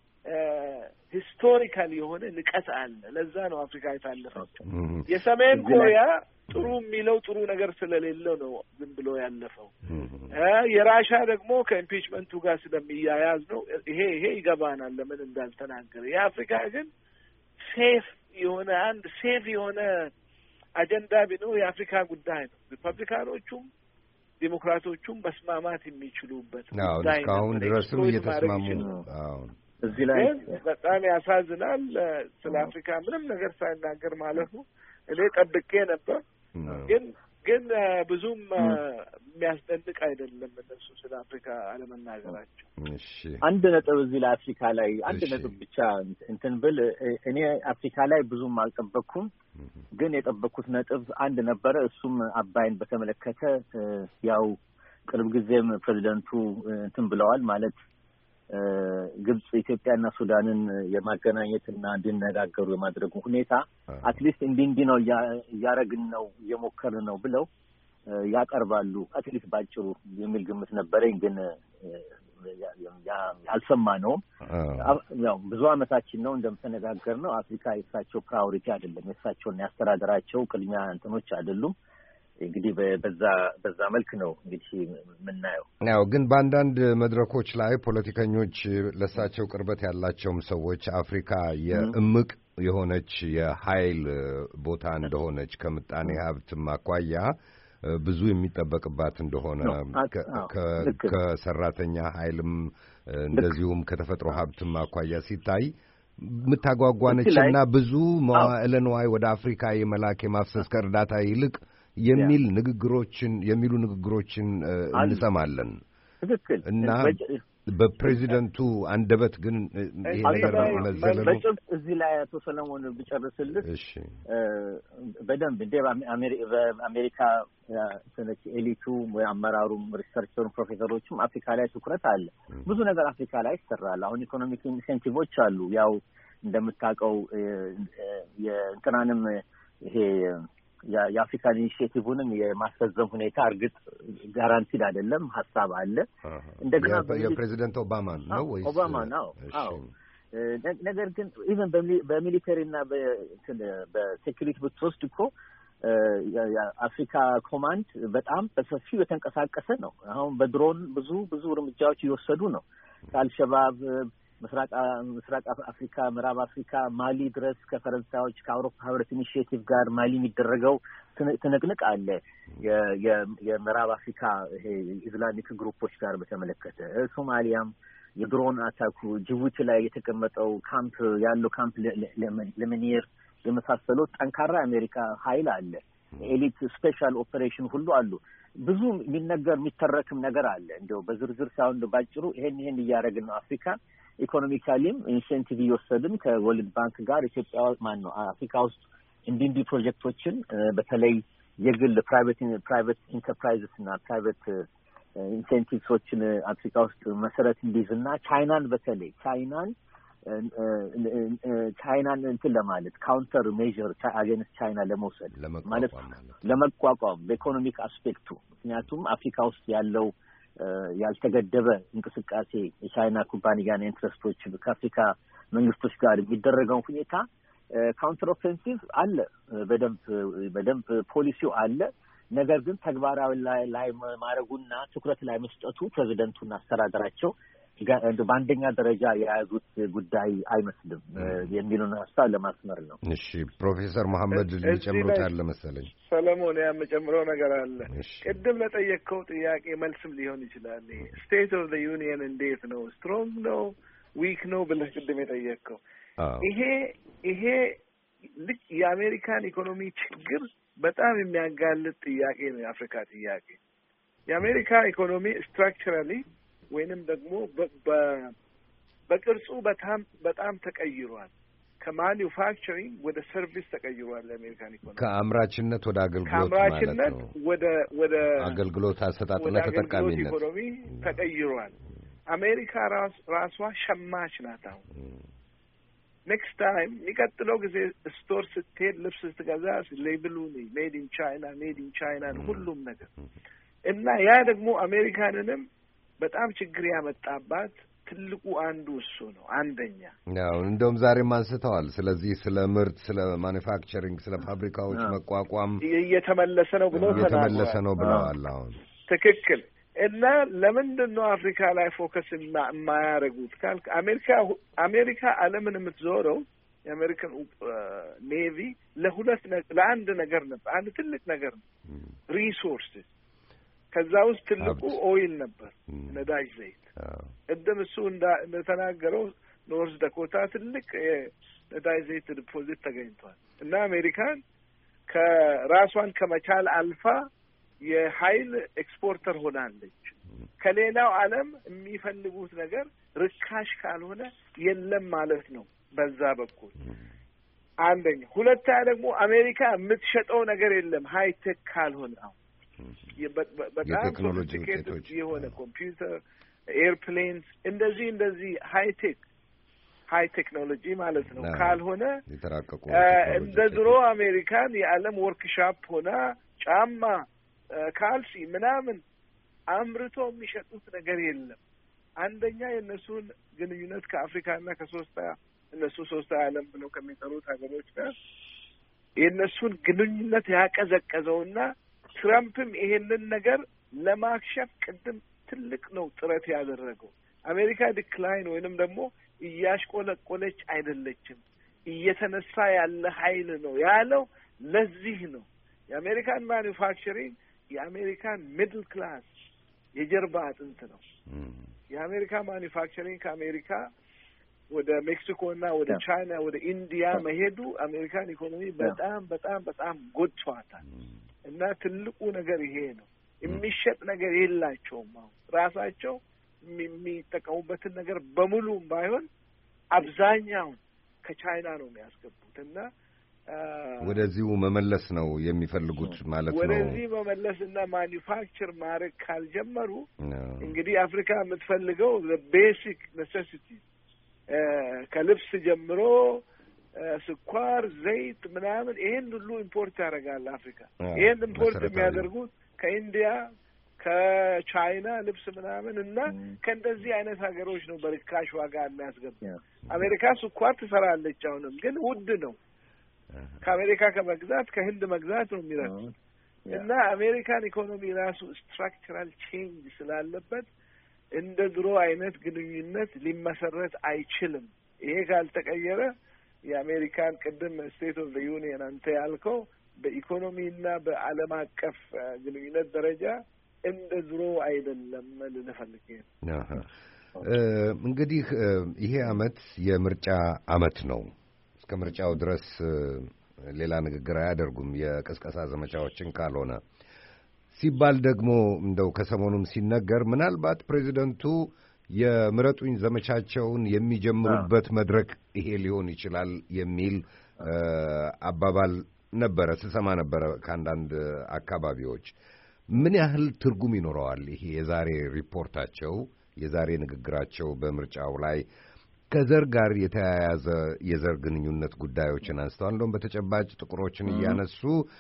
D: ሂስቶሪካል የሆነ ንቀት አለ። ለዛ ነው አፍሪካ የታለፈችው። የሰሜን ኮሪያ ጥሩ የሚለው ጥሩ ነገር ስለሌለው ነው ዝም ብሎ ያለፈው። የራሻ ደግሞ ከኢምፒችመንቱ ጋር ስለሚያያዝ ነው። ይሄ ይሄ ይገባናል ለምን እንዳልተናገረ። የአፍሪካ ግን ሴፍ የሆነ አንድ ሴፍ የሆነ አጀንዳ ቢኖር የአፍሪካ ጉዳይ ነው። ሪፐብሊካኖቹም ዲሞክራቶቹም መስማማት የሚችሉበት ጉዳይ ነው።
B: እስካሁን ድረስም እየተስማሙ ነው።
D: እዚህ ላይ በጣም ያሳዝናል። ስለ አፍሪካ ምንም ነገር ሳይናገር ማለት ነው። እኔ ጠብቄ ነበር፣ ግን ግን ብዙም የሚያስደንቅ አይደለም እነሱ ስለ አፍሪካ አለመናገራቸው።
B: እሺ
C: አንድ ነጥብ እዚህ ላይ አፍሪካ ላይ አንድ ነጥብ ብቻ እንትን ብል እኔ አፍሪካ ላይ ብዙም አልጠበቅኩም፣ ግን የጠበቅኩት ነጥብ አንድ ነበረ። እሱም አባይን በተመለከተ ያው ቅርብ ጊዜም ፕሬዚደንቱ እንትን ብለዋል ማለት ግብጽ ኢትዮጵያና ሱዳንን የማገናኘትና እንዲነጋገሩ የማድረጉ ሁኔታ አትሊስት እንዲህ እንዲህ ነው እያረግን ነው እየሞከርን ነው ብለው ያቀርባሉ አትሊስት ባጭሩ የሚል ግምት ነበረኝ። ግን አልሰማነውም። ያው ብዙ አመታችን ነው እንደምተነጋገር ነው አፍሪካ የሳቸው ፕራዮሪቲ አይደለም፣ የሳቸውና ያስተዳደራቸው ቅድሚያ እንትኖች አይደሉም። እንግዲህ በዛ በዛ መልክ ነው እንግዲህ የምናየው።
B: ያው ግን በአንዳንድ መድረኮች ላይ ፖለቲከኞች ለሳቸው ቅርበት ያላቸውም ሰዎች አፍሪካ የእምቅ የሆነች የኃይል ቦታ እንደሆነች ከምጣኔ ሀብትም አኳያ ብዙ የሚጠበቅባት እንደሆነ ከሰራተኛ ኃይልም እንደዚሁም ከተፈጥሮ ሀብትም አኳያ ሲታይ ምታጓጓነችና ብዙ መዋዕለ ንዋይ ወደ አፍሪካ የመላክ የማፍሰስ ከእርዳታ ይልቅ የሚል ንግግሮችን የሚሉ ንግግሮችን እንሰማለን
C: ትክክል
B: እና በፕሬዚደንቱ አንደበት ግን ይሄ ነገር መዘለሉ
C: እዚህ ላይ አቶ ሰለሞን ብጨርስልህ እሺ በደንብ እንደ በአሜሪካ ሰነች ኤሊቱ ወይ አመራሩም ሪሰርቸሩም ፕሮፌሰሮችም አፍሪካ ላይ ትኩረት አለ ብዙ ነገር አፍሪካ ላይ ይሰራል አሁን ኢኮኖሚክ ኢንሴንቲቮች አሉ ያው እንደምታውቀው የእንትናንም ይሄ የአፍሪካን ኢኒሺዬቲቭንም የማስፈጸም ሁኔታ እርግጥ ጋራንቲድ አይደለም ሐሳብ አለ እንደገና
B: የፕሬዚደንት ኦባማ ነው ወይ
C: ኦባማ ነው አዎ ነገር ግን ኢቨን በሚሊተሪና በሴኩሪቲ ብትወስድ እኮ የአፍሪካ ኮማንድ በጣም በሰፊው የተንቀሳቀሰ ነው አሁን በድሮን ብዙ ብዙ እርምጃዎች እየወሰዱ ነው ከአልሸባብ ምስራቅ ምስራቅ አፍሪካ ምዕራብ አፍሪካ ማሊ ድረስ ከፈረንሳዮች ከአውሮፓ ህብረት ኢኒሺዬቲቭ ጋር ማሊ የሚደረገው ትንቅንቅ አለ የምዕራብ አፍሪካ ይሄ ኢስላሚክ ግሩፖች ጋር በተመለከተ ሶማሊያም የድሮን አታኩ ጅቡቲ ላይ የተቀመጠው ካምፕ ያለው ካምፕ ለመኒር የመሳሰሉት ጠንካራ አሜሪካ ኃይል አለ ኤሊት ስፔሻል ኦፐሬሽን ሁሉ አሉ ብዙ የሚነገር የሚተረክም ነገር አለ እንደው በዝርዝር ሳይሆን ባጭሩ ይሄን ይሄን እያደረግን ነው አፍሪካ ኢኮኖሚካሊም ኢንሴንቲቭ እየወሰድን ከወርልድ ባንክ ጋር ኢትዮጵያ ማን ነው አፍሪካ ውስጥ እንዲህ እንዲህ ፕሮጀክቶችን በተለይ የግል ፕራይቬት ፕራይቬት ኢንተርፕራይዝስ እና ፕራይቬት ኢንሴንቲቭሶችን አፍሪካ ውስጥ መሰረት እንዲይዝና ቻይናን በተለይ ቻይናን ቻይናን እንትን ለማለት ካውንተር ሜዥር አገንስት ቻይና ለመውሰድ ማለት ለመቋቋም በኢኮኖሚክ አስፔክቱ ምክንያቱም አፍሪካ ውስጥ ያለው ያልተገደበ እንቅስቃሴ የቻይና ኩባንያና ኢንትረስቶች ከአፍሪካ መንግስቶች ጋር የሚደረገው ሁኔታ ካውንተር ኦፌንሲቭ አለ በደንብ በደንብ ፖሊሲው አለ ነገር ግን ተግባራዊ ላይ ላይ ማረጉና ትኩረት ላይ መስጠቱ ፕሬዚደንቱና አስተዳደራቸው በአንደኛ ደረጃ የያዙት ጉዳይ አይመስልም የሚሉን ሐሳብ ለማስመር ነው
B: እሺ ፕሮፌሰር መሐመድ ሊጨምሩት ያለ መሰለኝ
D: ሰለሞን ያመጨምረው ነገር አለ ቅድም ለጠየቀው ጥያቄ መልስም ሊሆን ይችላል ስቴት ኦፍ ዘ ዩኒየን እንዴት ነው ስትሮንግ ነው ዊክ ነው ብለህ ቅድም የጠየቀው ይሄ ይሄ ልክ የአሜሪካን ኢኮኖሚ ችግር በጣም የሚያጋልጥ ጥያቄ ነው የአፍሪካ ጥያቄ የአሜሪካ ኢኮኖሚ ስትራክቸራሊ ወይንም ደግሞ በቅርጹ በጣም በጣም ተቀይሯል ከማኒፋክቸሪንግ ወደ ሰርቪስ ተቀይሯል የአሜሪካን ኢኮኖሚ
B: ከአምራችነት ወደ አገልግሎት ማለት ነው
D: ወደ ወደ
B: አገልግሎት አሰጣጥና ተጠቃሚነት
D: ኢኮኖሚ ተቀይሯል አሜሪካ ራሷ ሸማች ናት አሁን ኔክስት ታይም የሚቀጥለው ጊዜ ስቶር ስትሄድ ልብስ ስትገዛ ሌብሉ ሜድ ኢን ቻይና ሜድ ኢን ቻይና ሁሉም ነገር እና ያ ደግሞ አሜሪካንንም በጣም ችግር ያመጣባት ትልቁ አንዱ እሱ ነው አንደኛ
B: ያው እንደውም ዛሬም አንስተዋል ስለዚህ ስለ ምርት ስለ ማኒፋክቸሪንግ ስለ ፋብሪካዎች መቋቋም
D: እየተመለሰ ነው ብለው
B: እየተመለሰ ነው ብለዋል አሁን
D: ትክክል እና ለምንድን ነው አፍሪካ ላይ ፎከስ የማያደርጉት ካልክ አሜሪካ አሜሪካ ዓለምን የምትዞረው የአሜሪካን ኔቪ ለሁለት ለአንድ ነገር ነበር አንድ ትልቅ ነገር ነው ሪሶርስስ ከዛ ውስጥ ትልቁ ኦይል ነበር ነዳጅ ዘይት እደም እሱ እንደተናገረው ኖርዝ ዳኮታ ትልቅ ነዳጅ ዘይት ዲፖዚት ተገኝቷል እና አሜሪካን ከራሷን ከመቻል አልፋ የኃይል ኤክስፖርተር ሆናለች ከሌላው ዓለም የሚፈልጉት ነገር ርካሽ ካልሆነ የለም ማለት ነው በዛ በኩል አንደኛ ሁለተኛ ደግሞ አሜሪካ የምትሸጠው ነገር የለም ሃይቴክ ካልሆነ አሁን በጣም ሶፊስቲኬትድ የሆነ ኮምፒውተር ኤርፕሌንስ እንደዚህ እንደዚህ ሃይቴክ ሃይ ቴክኖሎጂ ማለት ነው ካልሆነ እንደ ድሮ አሜሪካን የዓለም ወርክሾፕ ሆና ጫማ ካልሲ ምናምን አምርቶ የሚሸጡት ነገር የለም አንደኛ የነሱን ግንኙነት ከአፍሪካና ከሶስታ እነሱ ሶስታ ዓለም ብለው ከሚጠሩት ሀገሮች ጋር የነሱን ግንኙነት ያቀዘቀዘውና ትራምፕም ይሄንን ነገር ለማክሸፍ ቅድም ትልቅ ነው ጥረት ያደረገው አሜሪካ ዲክላይን ወይንም ደግሞ እያሽቆለቆለች አይደለችም እየተነሳ ያለ ኃይል ነው ያለው ለዚህ ነው የአሜሪካን ማኒፋክቸሪንግ የአሜሪካን ሚድል ክላስ የጀርባ አጥንት ነው የአሜሪካ ማኒፋክቸሪንግ ከአሜሪካ ወደ ሜክሲኮና ወደ ቻይና ወደ ኢንዲያ መሄዱ አሜሪካን ኢኮኖሚ በጣም በጣም በጣም ጎድቷታል እና ትልቁ ነገር ይሄ ነው። የሚሸጥ ነገር የላቸውም። አሁን ራሳቸው የሚጠቀሙበትን ነገር በሙሉም ባይሆን አብዛኛውን ከቻይና ነው የሚያስገቡት እና
B: ወደዚሁ መመለስ ነው የሚፈልጉት ማለት ነው።
D: ወደዚህ መመለስና ማኒፋክቸር ማድረግ ካልጀመሩ እንግዲህ አፍሪካ የምትፈልገው ቤሲክ ኔሴሲቲ ከልብስ ጀምሮ ስኳር፣ ዘይት ምናምን ይሄን ሁሉ ኢምፖርት ያደርጋል አፍሪካ። ይሄን ኢምፖርት የሚያደርጉት ከኢንዲያ ከቻይና ልብስ ምናምን እና ከእንደዚህ አይነት ሀገሮች ነው በርካሽ ዋጋ የሚያስገቡ። አሜሪካ ስኳር ትሰራለች አሁንም ግን ውድ ነው። ከአሜሪካ ከመግዛት ከህንድ መግዛት ነው የሚረዱት እና አሜሪካን ኢኮኖሚ ራሱ ስትራክቸራል ቼንጅ ስላለበት እንደ ድሮ አይነት ግንኙነት ሊመሰረት አይችልም። ይሄ ካልተቀየረ የአሜሪካን ቅድም ስቴት ኦፍ ዘ ዩኒየን አንተ ያልከው በኢኮኖሚና በዓለም አቀፍ ግንኙነት ደረጃ እንደ ድሮ አይደለም ልንፈልግ ነው።
B: እንግዲህ ይሄ አመት የምርጫ አመት ነው። እስከ ምርጫው ድረስ ሌላ ንግግር አያደርጉም የቅስቀሳ ዘመቻዎችን ካልሆነ ሲባል ደግሞ እንደው ከሰሞኑም ሲነገር ምናልባት ፕሬዚደንቱ የምረጡኝ ዘመቻቸውን የሚጀምሩበት መድረክ ይሄ ሊሆን ይችላል የሚል አባባል ነበረ ስሰማ ነበረ ከአንዳንድ አካባቢዎች። ምን ያህል ትርጉም ይኖረዋል ይሄ የዛሬ ሪፖርታቸው የዛሬ ንግግራቸው በምርጫው ላይ? ከዘር ጋር የተያያዘ የዘር ግንኙነት ጉዳዮችን አንስተዋል። እንደውም በተጨባጭ ጥቁሮችን እያነሱ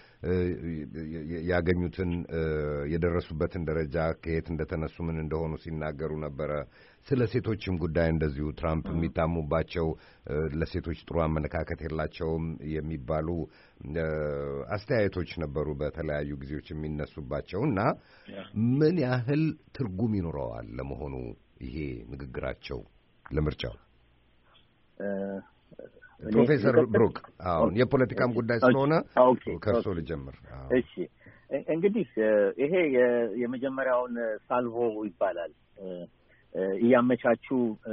B: ያገኙትን የደረሱበትን ደረጃ ከየት እንደተነሱ ምን እንደሆኑ ሲናገሩ ነበረ። ስለ ሴቶችም ጉዳይ እንደዚሁ ትራምፕ የሚታሙባቸው ለሴቶች ጥሩ አመለካከት የላቸውም የሚባሉ አስተያየቶች ነበሩ በተለያዩ ጊዜዎች የሚነሱባቸው እና ምን ያህል ትርጉም ይኖረዋል ለመሆኑ ይሄ ንግግራቸው ለምርጫው? ፕሮፌሰር ብሩክ አሁን የፖለቲካም ጉዳይ ስለሆነ ከእርሶ ልጀምር።
C: እሺ እንግዲህ ይሄ የመጀመሪያውን ሳልቮ ይባላል። እያመቻቹ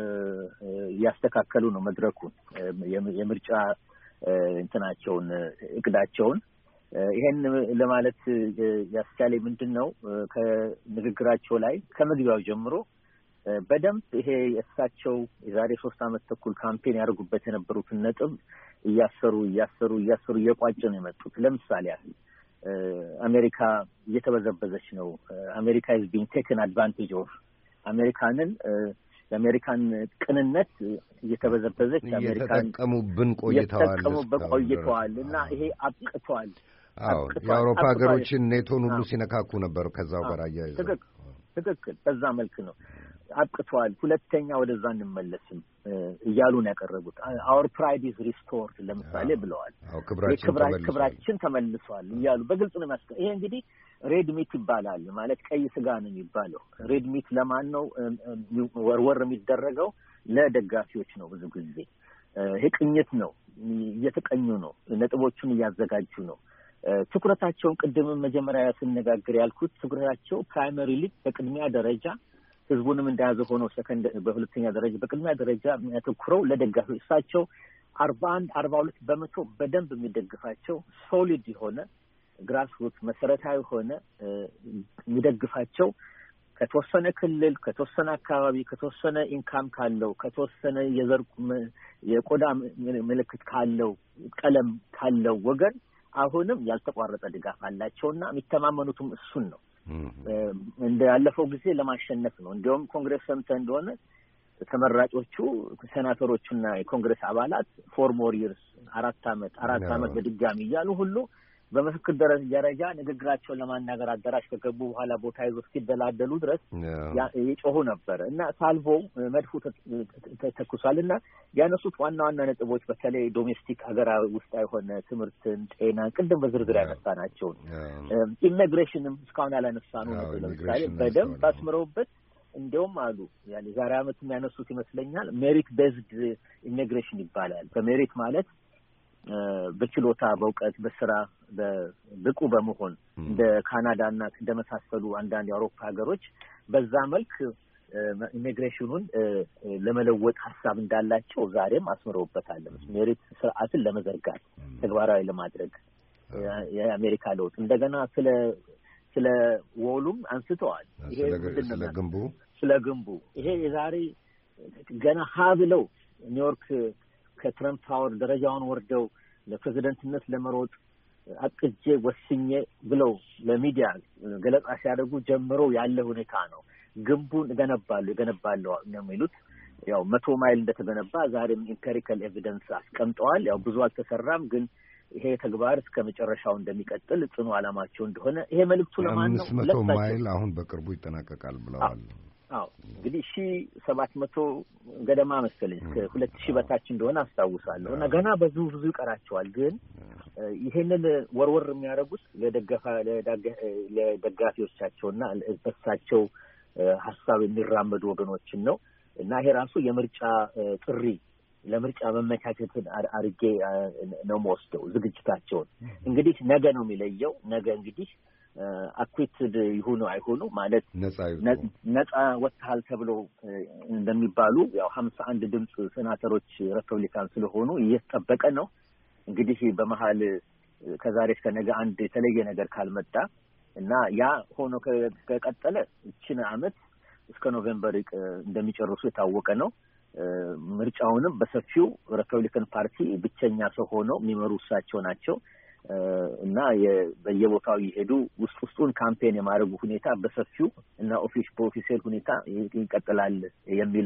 C: እያስተካከሉ ነው መድረኩን የምርጫ እንትናቸውን እቅዳቸውን። ይሄን ለማለት ያስቻለ ምንድነው ከንግግራቸው ላይ ከመግቢያው ጀምሮ በደንብ ይሄ እሳቸው የዛሬ ሶስት አመት ተኩል ካምፔን ያደርጉበት የነበሩትን ነጥብ እያሰሩ እያሰሩ እያሰሩ እየቋጨ ነው የመጡት። ለምሳሌ ያህል አሜሪካ እየተበዘበዘች ነው። አሜሪካ is being taken advantage of አሜሪካንን የአሜሪካን ቅንነት እየተበዘበዘች አሜሪካን
B: እየተጠቀሙብን ቆይተዋል
C: እየተጠቀሙበት ቆይተዋል እና ይሄ አብቅቷል።
B: አዎ የአውሮፓ ሀገሮችን ኔቶን ሁሉ ሲነካኩ ነበር ከዛው ጋር አያይዘው።
C: ትክክል በዛ መልክ ነው አብቅቷል። ሁለተኛ ወደዛ እንመለስም እያሉ ነው ያቀረቡት። our pride is restored ለምሳሌ ብለዋል። ክብራችን ተመልሷል እያሉ በግልጽ ነው ማስቀ ይሄ እንግዲህ ሬድ ሚት ይባላል ማለት ቀይ ስጋ ነው የሚባለው። ሬድ ሚት ለማን ነው ወርወር የሚደረገው? ለደጋፊዎች ነው። ብዙ ጊዜ ይሄ ቅኝት ነው። እየተቀኙ ነው። ነጥቦቹን እያዘጋጁ ነው። ትኩረታቸውን ቅድም መጀመሪያ ስንነጋገር ያልኩት ትኩረታቸው ፕራይመሪሊ በቅድሚያ ደረጃ ህዝቡንም እንደያዘ ሆኖ ሰከንድ በሁለተኛ ደረጃ በቅድሚያ ደረጃ የሚያተኩረው ለደጋፊዎች እሳቸው አርባ አንድ አርባ ሁለት በመቶ በደንብ የሚደግፋቸው ሶሊድ የሆነ ግራስሩት መሰረታዊ ሆነ የሚደግፋቸው ከተወሰነ ክልል ከተወሰነ አካባቢ ከተወሰነ ኢንካም ካለው ከተወሰነ የዘር የቆዳ ምልክት ካለው ቀለም ካለው ወገን አሁንም ያልተቋረጠ ድጋፍ አላቸውና የሚተማመኑትም እሱን ነው። እንደ ያለፈው ጊዜ ለማሸነፍ ነው። እንዲያውም ኮንግሬስ ሰምተህ እንደሆነ ተመራጮቹ ሴናተሮቹና የኮንግሬስ አባላት ፎር ሞር ይርስ አራት አመት አራት አመት በድጋሚ እያሉ ሁሉ በምክክር ደረጃ ንግግራቸውን ለማናገር አዳራሽ ከገቡ በኋላ ቦታ ይዞ እስኪደላደሉ ድረስ የጮሁ ነበር እና ሳልቮ መድፉ ተተኩሷል እና ያነሱት ዋና ዋና ነጥቦች በተለይ ዶሜስቲክ ሀገራዊ ውስጥ የሆነ ትምህርትን፣ ጤና ቅድም በዝርዝር ያነሳናቸው ኢሚግሬሽንም እስካሁን ያላነሳነው ነው። ለምሳሌ በደንብ አስምረውበት እንደውም አሉ ያለ ዛሬ አመት የሚያነሱት ይመስለኛል ሜሪት ቤዝድ ኢሚግሬሽን ይባላል። በሜሪት ማለት በችሎታ በእውቀት በስራ በብቁ በመሆን እንደ ካናዳና እንደመሳሰሉ አንዳንድ የአውሮፓ ሀገሮች በዛ መልክ ኢሚግሬሽኑን ለመለወጥ ሀሳብ እንዳላቸው ዛሬም አስምረውበታል። ሜሪት ስርዓትን ለመዘርጋት ተግባራዊ ለማድረግ የአሜሪካ ለውጥ እንደገና ስለ ስለ ወሉም አንስተዋል። ይሄ
B: ስለ ግንቡ
C: ስለ ግንቡ ይሄ የዛሬ ገና ሀ ብለው ኒውዮርክ ከትራምፕ ታወር ደረጃውን ወርደው ለፕሬዝዳንትነት ለመሮጥ አቅጄ ወስኜ ብለው ለሚዲያ ገለጻ ሲያደርጉ ጀምሮ ያለ ሁኔታ ነው። ግንቡን ገነባሉ ገነባሉ ነው የሚሉት። ያው መቶ ማይል እንደተገነባ ዛሬም ኢምፔሪካል ኤቪደንስ አስቀምጠዋል። ያው ብዙ አልተሰራም፣ ግን ይሄ ተግባር እስከ መጨረሻው እንደሚቀጥል ጽኑ ዓላማቸው እንደሆነ ይሄ መልእክቱ ለማን ነው?
B: መቶ ማይል አሁን በቅርቡ ይጠናቀቃል ብለዋል።
C: አዎ እንግዲህ ሺህ ሰባት መቶ ገደማ መሰለኝ እስከ ሁለት ሺህ በታች እንደሆነ አስታውሳለሁ። እና ገና ብዙ ብዙ ይቀራቸዋል። ግን ይሄንን ወርወር የሚያደርጉት ለደገፋ ለደጋፊዎቻቸውና በሳቸው ሀሳብ የሚራመዱ ወገኖችን ነው። እና ይሄ ራሱ የምርጫ ጥሪ ለምርጫ መመቻቸትን አርጌ ነው የምወስደው ዝግጅታቸውን። እንግዲህ ነገ ነው የሚለየው። ነገ እንግዲህ አኩዊትድ ይሁኑ አይሁኑ ማለት ነጻ ወጥተሃል ተብሎ እንደሚባሉ ያው ሀምሳ አንድ ድምፅ ሴናተሮች ሪፐብሊካን ስለሆኑ እየተጠበቀ ነው። እንግዲህ በመሀል ከዛሬ እስከ ነገ አንድ የተለየ ነገር ካልመጣ እና ያ ሆኖ ከቀጠለ እችን አመት እስከ ኖቬምበር እንደሚጨርሱ የታወቀ ነው። ምርጫውንም በሰፊው ሪፐብሊካን ፓርቲ ብቸኛ ሰው ሆነው የሚመሩ እሳቸው ናቸው። እና በየቦታው ይሄዱ ውስጥ ውስጡን ካምፔን የማድረጉ ሁኔታ በሰፊው እና ኦፊስ በኦፊሴል ሁኔታ ይቀጥላል የሚል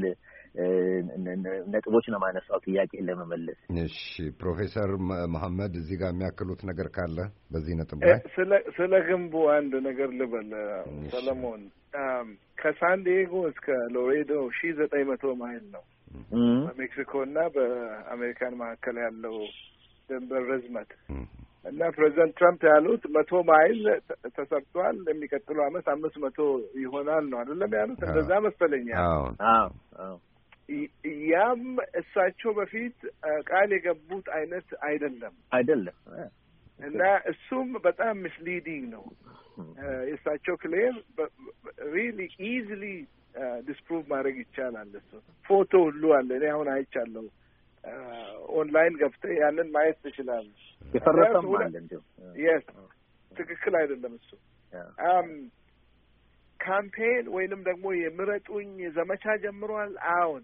C: ነጥቦች ነው ማነሳው ጥያቄ ለመመለስ።
B: እሺ ፕሮፌሰር መሐመድ እዚህ ጋር የሚያክሉት ነገር ካለ በዚህ ነጥብ ላይ
D: ስለ ስለ ግንቡ አንድ ነገር ልበል ሰለሞን። ከሳን ዲዬጎ እስከ ሎሬዶ ሺህ ዘጠኝ መቶ ማይል ነው በሜክሲኮ እና በአሜሪካን መካከል ያለው ድንበር ርዝመት እና ፕሬዚዳንት ትራምፕ ያሉት መቶ ማይል ተሰርቷል፣ የሚቀጥለው አመት አምስት መቶ ይሆናል ነው አይደለም ያሉት? እንደዛ መሰለኛል።
C: አዎ አዎ።
D: ያም እሳቸው በፊት ቃል የገቡት አይነት አይደለም
C: አይደለም።
D: እና እሱም በጣም ሚስሊዲንግ ነው። የእሳቸው ክሌም ሪሊ ኢዝሊ ዲስፕሩቭ ማድረግ ይቻላል። እሱ ፎቶ ሁሉ አለ። እኔ አሁን አይቻለሁ። ኦንላይን ገብተህ ያንን ማየት ትችላለህ።
C: የፈረሰም አለ እንደው
D: yes ትክክል አይደለም እሱ። አም ካምፔን ወይንም ደግሞ የምረጡኝ ዘመቻ ጀምሯል። አሁን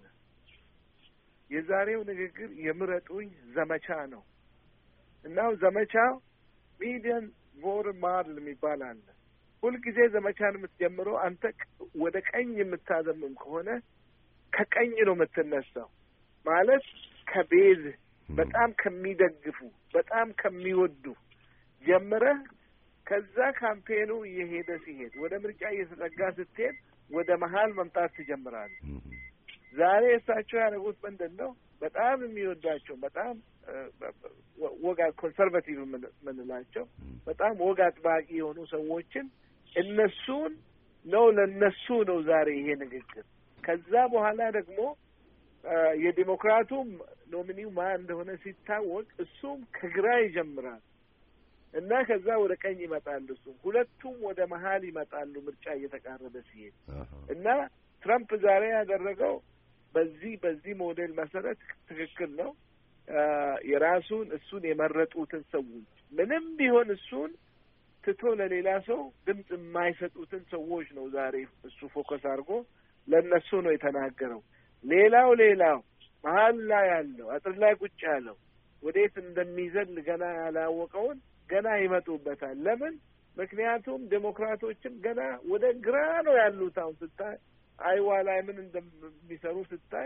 D: የዛሬው ንግግር የምረጡኝ ዘመቻ ነው። እና ዘመቻው ሚዲያን ቮር ማድል የሚባል አለ። ሁልጊዜ ዘመቻን የምትጀምረው አንተ ወደ ቀኝ የምታዘምም ከሆነ ከቀኝ ነው የምትነሳው ማለት ከቤዝ በጣም ከሚደግፉ በጣም ከሚወዱ ጀምረህ ከዛ ካምፔኑ እየሄደ ሲሄድ ወደ ምርጫ እየተጠጋ ስትሄድ ወደ መሀል መምጣት ትጀምራለህ። ዛሬ እሳቸው ያደረጉት ምንድን ነው? በጣም የሚወዳቸው በጣም ወጋ ኮንሰርቫቲቭ የምንላቸው በጣም ወግ አጥባቂ የሆኑ ሰዎችን እነሱን ነው ለነሱ ነው ዛሬ ይሄ ንግግር። ከዛ በኋላ ደግሞ የዲሞክራቱም ኖሚኒው ማን እንደሆነ ሲታወቅ እሱም ከግራ ይጀምራል እና ከዛ ወደ ቀኝ ይመጣሉ። እሱም ሁለቱም ወደ መሀል ይመጣሉ ምርጫ እየተቃረበ ሲሄድ እና ትራምፕ ዛሬ ያደረገው በዚህ በዚህ ሞዴል መሰረት ትክክል ነው። የራሱን እሱን የመረጡትን ሰዎች ምንም ቢሆን እሱን ትቶ ለሌላ ሰው ድምጽ የማይሰጡትን ሰዎች ነው ዛሬ እሱ ፎከስ አድርጎ ለነሱ ነው የተናገረው። ሌላው ሌላው መሀል ላይ ያለው አጥር ላይ ቁጭ ያለው ወዴት እንደሚዘል ገና ያላወቀውን ገና ይመጡበታል። ለምን? ምክንያቱም ዴሞክራቶችም ገና ወደ ግራ ነው ያሉት። አሁን ስታይ አይዋ ላይ ምን እንደሚሰሩ ስታይ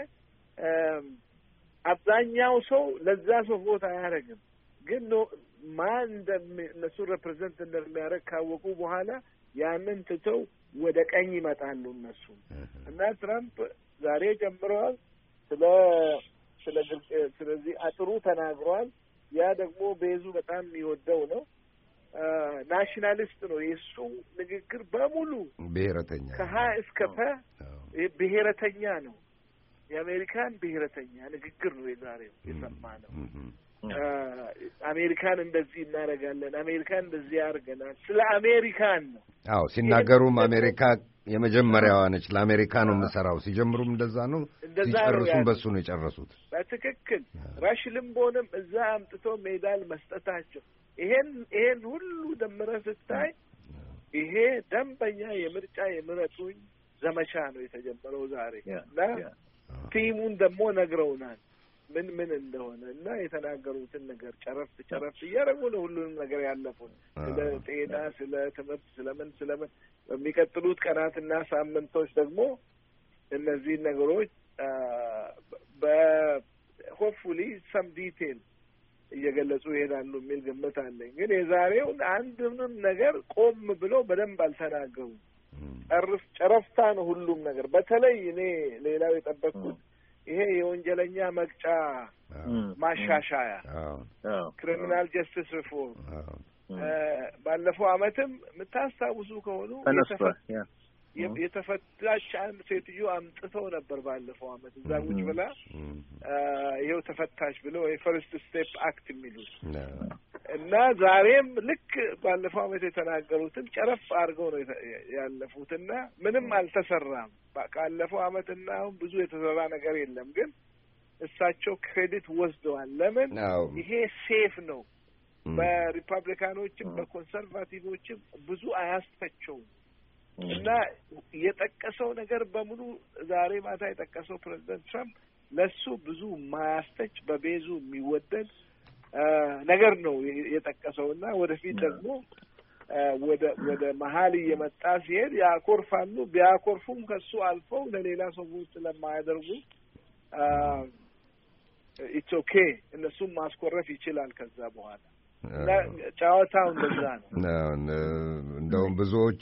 D: አብዛኛው ሰው ለዛ ሰው ቮት አያደርግም። ግን ማን እነሱ ሬፕሬዘንት እንደሚያደርግ ካወቁ በኋላ ያንን ትተው ወደ ቀኝ ይመጣሉ እነሱ እና ትራምፕ ዛሬ ጀምረዋል። ስለ ስለ ስለዚህ አጥሩ ተናግሯል። ያ ደግሞ ቤዙ በጣም የሚወደው ነው። ናሽናሊስት ነው። የሱ ንግግር በሙሉ
B: ብሔረተኛ
D: ከሀ እስከ ፐ ብሔረተኛ ነው። የአሜሪካን ብሔረተኛ ንግግር ነው የዛሬው የሰማነው። አሜሪካን እንደዚህ እናደርጋለን፣ አሜሪካን እንደዚህ ያርገናል። ስለ አሜሪካን ነው።
B: አዎ ሲናገሩም አሜሪካ የመጀመሪያዋ ነች። ለአሜሪካ ነው የምሰራው። ሲጀምሩም እንደዛ ነው፣ ሲጨርሱም በሱ ነው የጨረሱት።
D: በትክክል ራሽ ሊምቦንም እዛ አምጥቶ ሜዳል መስጠታቸው ይሄን ይሄን ሁሉ ደምረህ ስታይ ይሄ ደንበኛ የምርጫ የምረጡኝ ዘመቻ ነው የተጀመረው ዛሬ እና ቲሙን ደግሞ ነግረውናል ምን ምን እንደሆነ እና የተናገሩትን ነገር ጨረፍት ጨረፍት እያደረጉ ነው ሁሉንም ነገር ያለፉት ስለ ጤና፣ ስለ ትምህርት፣ ስለምን ስለምን በሚቀጥሉት ቀናትና ሳምንቶች ደግሞ እነዚህ ነገሮች በሆፕፉሊ ሰም ዲቴል እየገለጹ ይሄዳሉ የሚል ግምት አለኝ። ግን የዛሬውን አንድንም ነገር ቆም ብለው በደንብ አልተናገሩም። ጨርፍ ጨረፍታ ነው ሁሉም ነገር። በተለይ እኔ ሌላው የጠበቅኩት ይሄ የወንጀለኛ መቅጫ ማሻሻያ ክሪሚናል ጀስቲስ ሪፎርም ባለፈው አመትም የምታስታውሱ ከሆኑ የተፈታች አንድ ሴትዮ አምጥተው ነበር ባለፈው አመት እዛ ቁጭ ብላ ይሄው ተፈታች ብለው የፈርስት ስቴፕ አክት የሚሉት እና ዛሬም ልክ ባለፈው አመት የተናገሩትን ጨረፍ አድርገው ነው ያለፉትና ምንም አልተሰራም። ካለፈው አመትና አሁን ብዙ የተሰራ ነገር የለም። ግን እሳቸው ክሬዲት ወስደዋል። ለምን ይሄ ሴፍ ነው። በሪፐብሊካኖችም በኮንሰርቫቲቮችም ብዙ አያስተቸውም እና የጠቀሰው ነገር በሙሉ ዛሬ ማታ የጠቀሰው ፕሬዚደንት ትራምፕ ለሱ ብዙ ማያስተች በቤዙ የሚወደድ ነገር ነው የጠቀሰውና ወደፊት ደግሞ ወደ ወደ መሀል እየመጣ ሲሄድ ያኮርፋሉ። ቢያኮርፉም ከሱ አልፈው ለሌላ ሰዎች ስለማያደርጉ ኢትስ ኦኬ እነሱም ማስኮረፍ ይችላል ከዛ በኋላ እና ጨዋታው እንደዛ ነው።
B: እንደውም ብዙዎች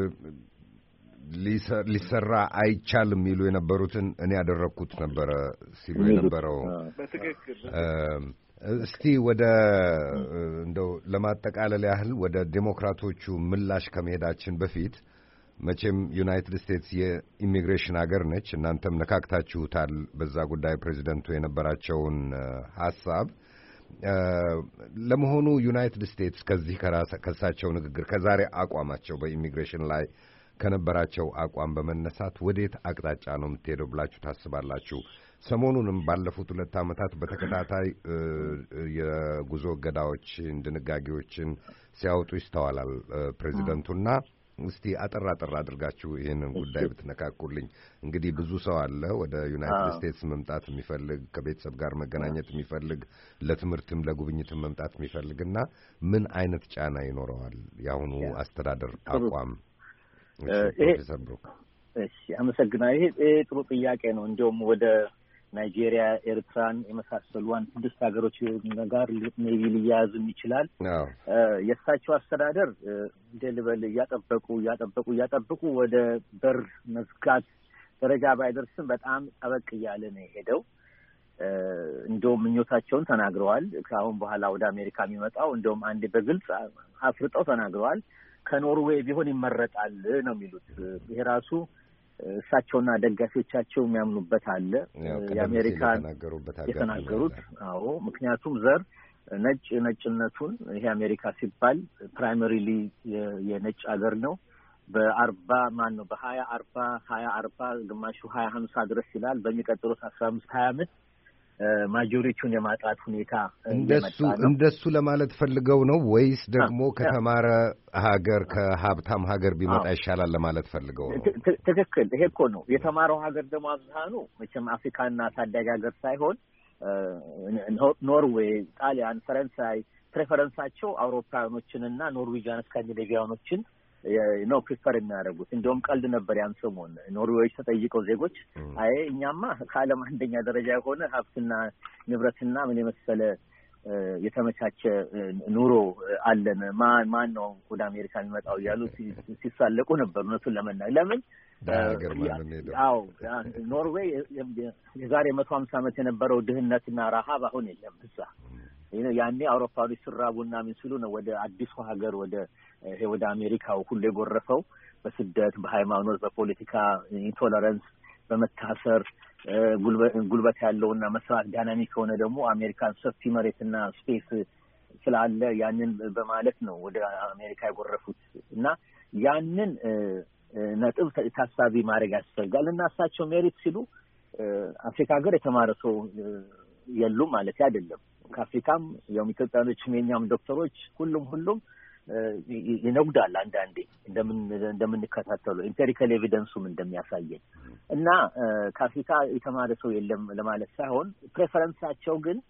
B: ሊሰራ አይቻልም የሚሉ የነበሩትን እኔ ያደረኩት ነበረ ሲሉ የነበረው
D: በትክክል።
B: እስቲ ወደ እንደው ለማጠቃለል ያህል ወደ ዴሞክራቶቹ ምላሽ ከመሄዳችን በፊት መቼም ዩናይትድ ስቴትስ የኢሚግሬሽን ሀገር ነች። እናንተም ነካክታችሁታል በዛ ጉዳይ ፕሬዚደንቱ የነበራቸውን ሀሳብ። ለመሆኑ ዩናይትድ ስቴትስ ከዚህ ከሳቸው ንግግር ከዛሬ አቋማቸው በኢሚግሬሽን ላይ ከነበራቸው አቋም በመነሳት ወዴት አቅጣጫ ነው የምትሄደው ብላችሁ ታስባላችሁ? ሰሞኑንም ባለፉት ሁለት ዓመታት በተከታታይ የጉዞ እገዳዎችን፣ ድንጋጌዎችን ሲያወጡ ይስተዋላል ፕሬዚደንቱና እስቲ አጠር አጠር አድርጋችሁ ይሄንን ጉዳይ ብትነካኩልኝ። እንግዲህ ብዙ ሰው አለ ወደ ዩናይትድ ስቴትስ መምጣት የሚፈልግ፣ ከቤተሰብ ጋር መገናኘት የሚፈልግ፣ ለትምህርትም ለጉብኝትም መምጣት የሚፈልግና ምን አይነት ጫና ይኖረዋል የአሁኑ አስተዳደር አቋም? ፕሮፌሰር ብሩክ።
C: እሺ፣ አመሰግናለሁ። ይሄ ጥሩ ጥያቄ ነው። እንዲያውም ወደ ናይጄሪያ፣ ኤርትራን የመሳሰሉ አንድ ስድስት ሀገሮች ጋር ሜቢ ሊያያዝም ይችላል። የእሳቸው አስተዳደር እንደ ልበል እያጠበቁ እያጠበቁ እያጠበቁ ወደ በር መዝጋት ደረጃ ባይደርስም በጣም ጠበቅ እያለ ነው የሄደው። እንደውም ምኞታቸውን ተናግረዋል። ከአሁን በኋላ ወደ አሜሪካ የሚመጣው እንደውም አንዴ በግልጽ አፍርጠው ተናግረዋል። ከኖርዌይ ቢሆን ይመረጣል ነው የሚሉት። ይሄ ራሱ እሳቸውና ደጋፊዎቻቸው የሚያምኑበት አለ። የአሜሪካ የተናገሩት አዎ፣ ምክንያቱም ዘር ነጭ ነጭነቱን ይሄ አሜሪካ ሲባል ፕራይመሪሊ የነጭ ሀገር ነው። በአርባ ማን ነው በሀያ አርባ ሀያ አርባ ግማሹ ሀያ ሀምሳ ድረስ ይላል። በሚቀጥሉት አስራ አምስት ሀያ አመት ማጆሪቲውን የማጣት ሁኔታ
B: እንደሱ እንደሱ ለማለት ፈልገው ነው ወይስ ደግሞ ከተማረ ሀገር ከሀብታም ሀገር ቢመጣ ይሻላል ለማለት ፈልገው ነው?
C: ትክክል። ይሄ እኮ ነው የተማረው ሀገር ደግሞ አብዛኑ መቼም አፍሪካና ታዳጊ ሀገር ሳይሆን ኖርዌይ፣ ጣሊያን፣ ፈረንሳይ ፕሬፈረንሳቸው አውሮፓውያኖችንና ኖርዌጂያን ስካንዲኔቪያኖችን ነው ፕሪፈር የሚያደርጉት። እንደውም ቀልድ ነበር ያን ሰሞን ኖርዌዮች ተጠይቀው ዜጎች አይ እኛማ ከዓለም አንደኛ ደረጃ የሆነ ሀብትና ንብረትና ምን የመሰለ የተመቻቸ ኑሮ አለን፣ ማን ማን ነው ወደ አሜሪካ የሚመጣው እያሉ ሲሳለቁ ነበር። እውነቱን ለመናገር ለምን አዎ ኖርዌይ የዛሬ መቶ ሀምሳ ዓመት የነበረው ድህነትና ረሃብ አሁን የለም እዛ። ያኔ አውሮፓውያኖች ሲራቡና ምን ሲሉ ነው ወደ አዲሱ ሀገር ወደ ይሄ ወደ አሜሪካው ሁሉ የጎረፈው። በስደት፣ በሃይማኖት፣ በፖለቲካ ኢንቶለራንስ፣ በመታሰር ጉልበት ያለውና መስራት ዳይናሚክ የሆነ ደግሞ አሜሪካን ሰፊ መሬትና ስፔስ ስላለ ያንን በማለት ነው ወደ አሜሪካ የጎረፉት እና ያንን ነጥብ ታሳቢ ማድረግ ያስፈልጋል እና እሳቸው ሜሪት ሲሉ አፍሪካ ሀገር የተማረ ሰው የሉም ማለት አይደለም። ከአፍሪካም ያው ኢትዮጵያኖችም የኛም ዶክተሮች ሁሉም ሁሉም ይነጉዳል አንዳንዴ እንደምን እንደምንከታተለው ኢምፔሪካል ኤቪደንሱም እንደሚያሳየን እና ከአፍሪካ የተማረ ሰው የለም ለማለት ሳይሆን ፕሬፈረንሳቸው ግን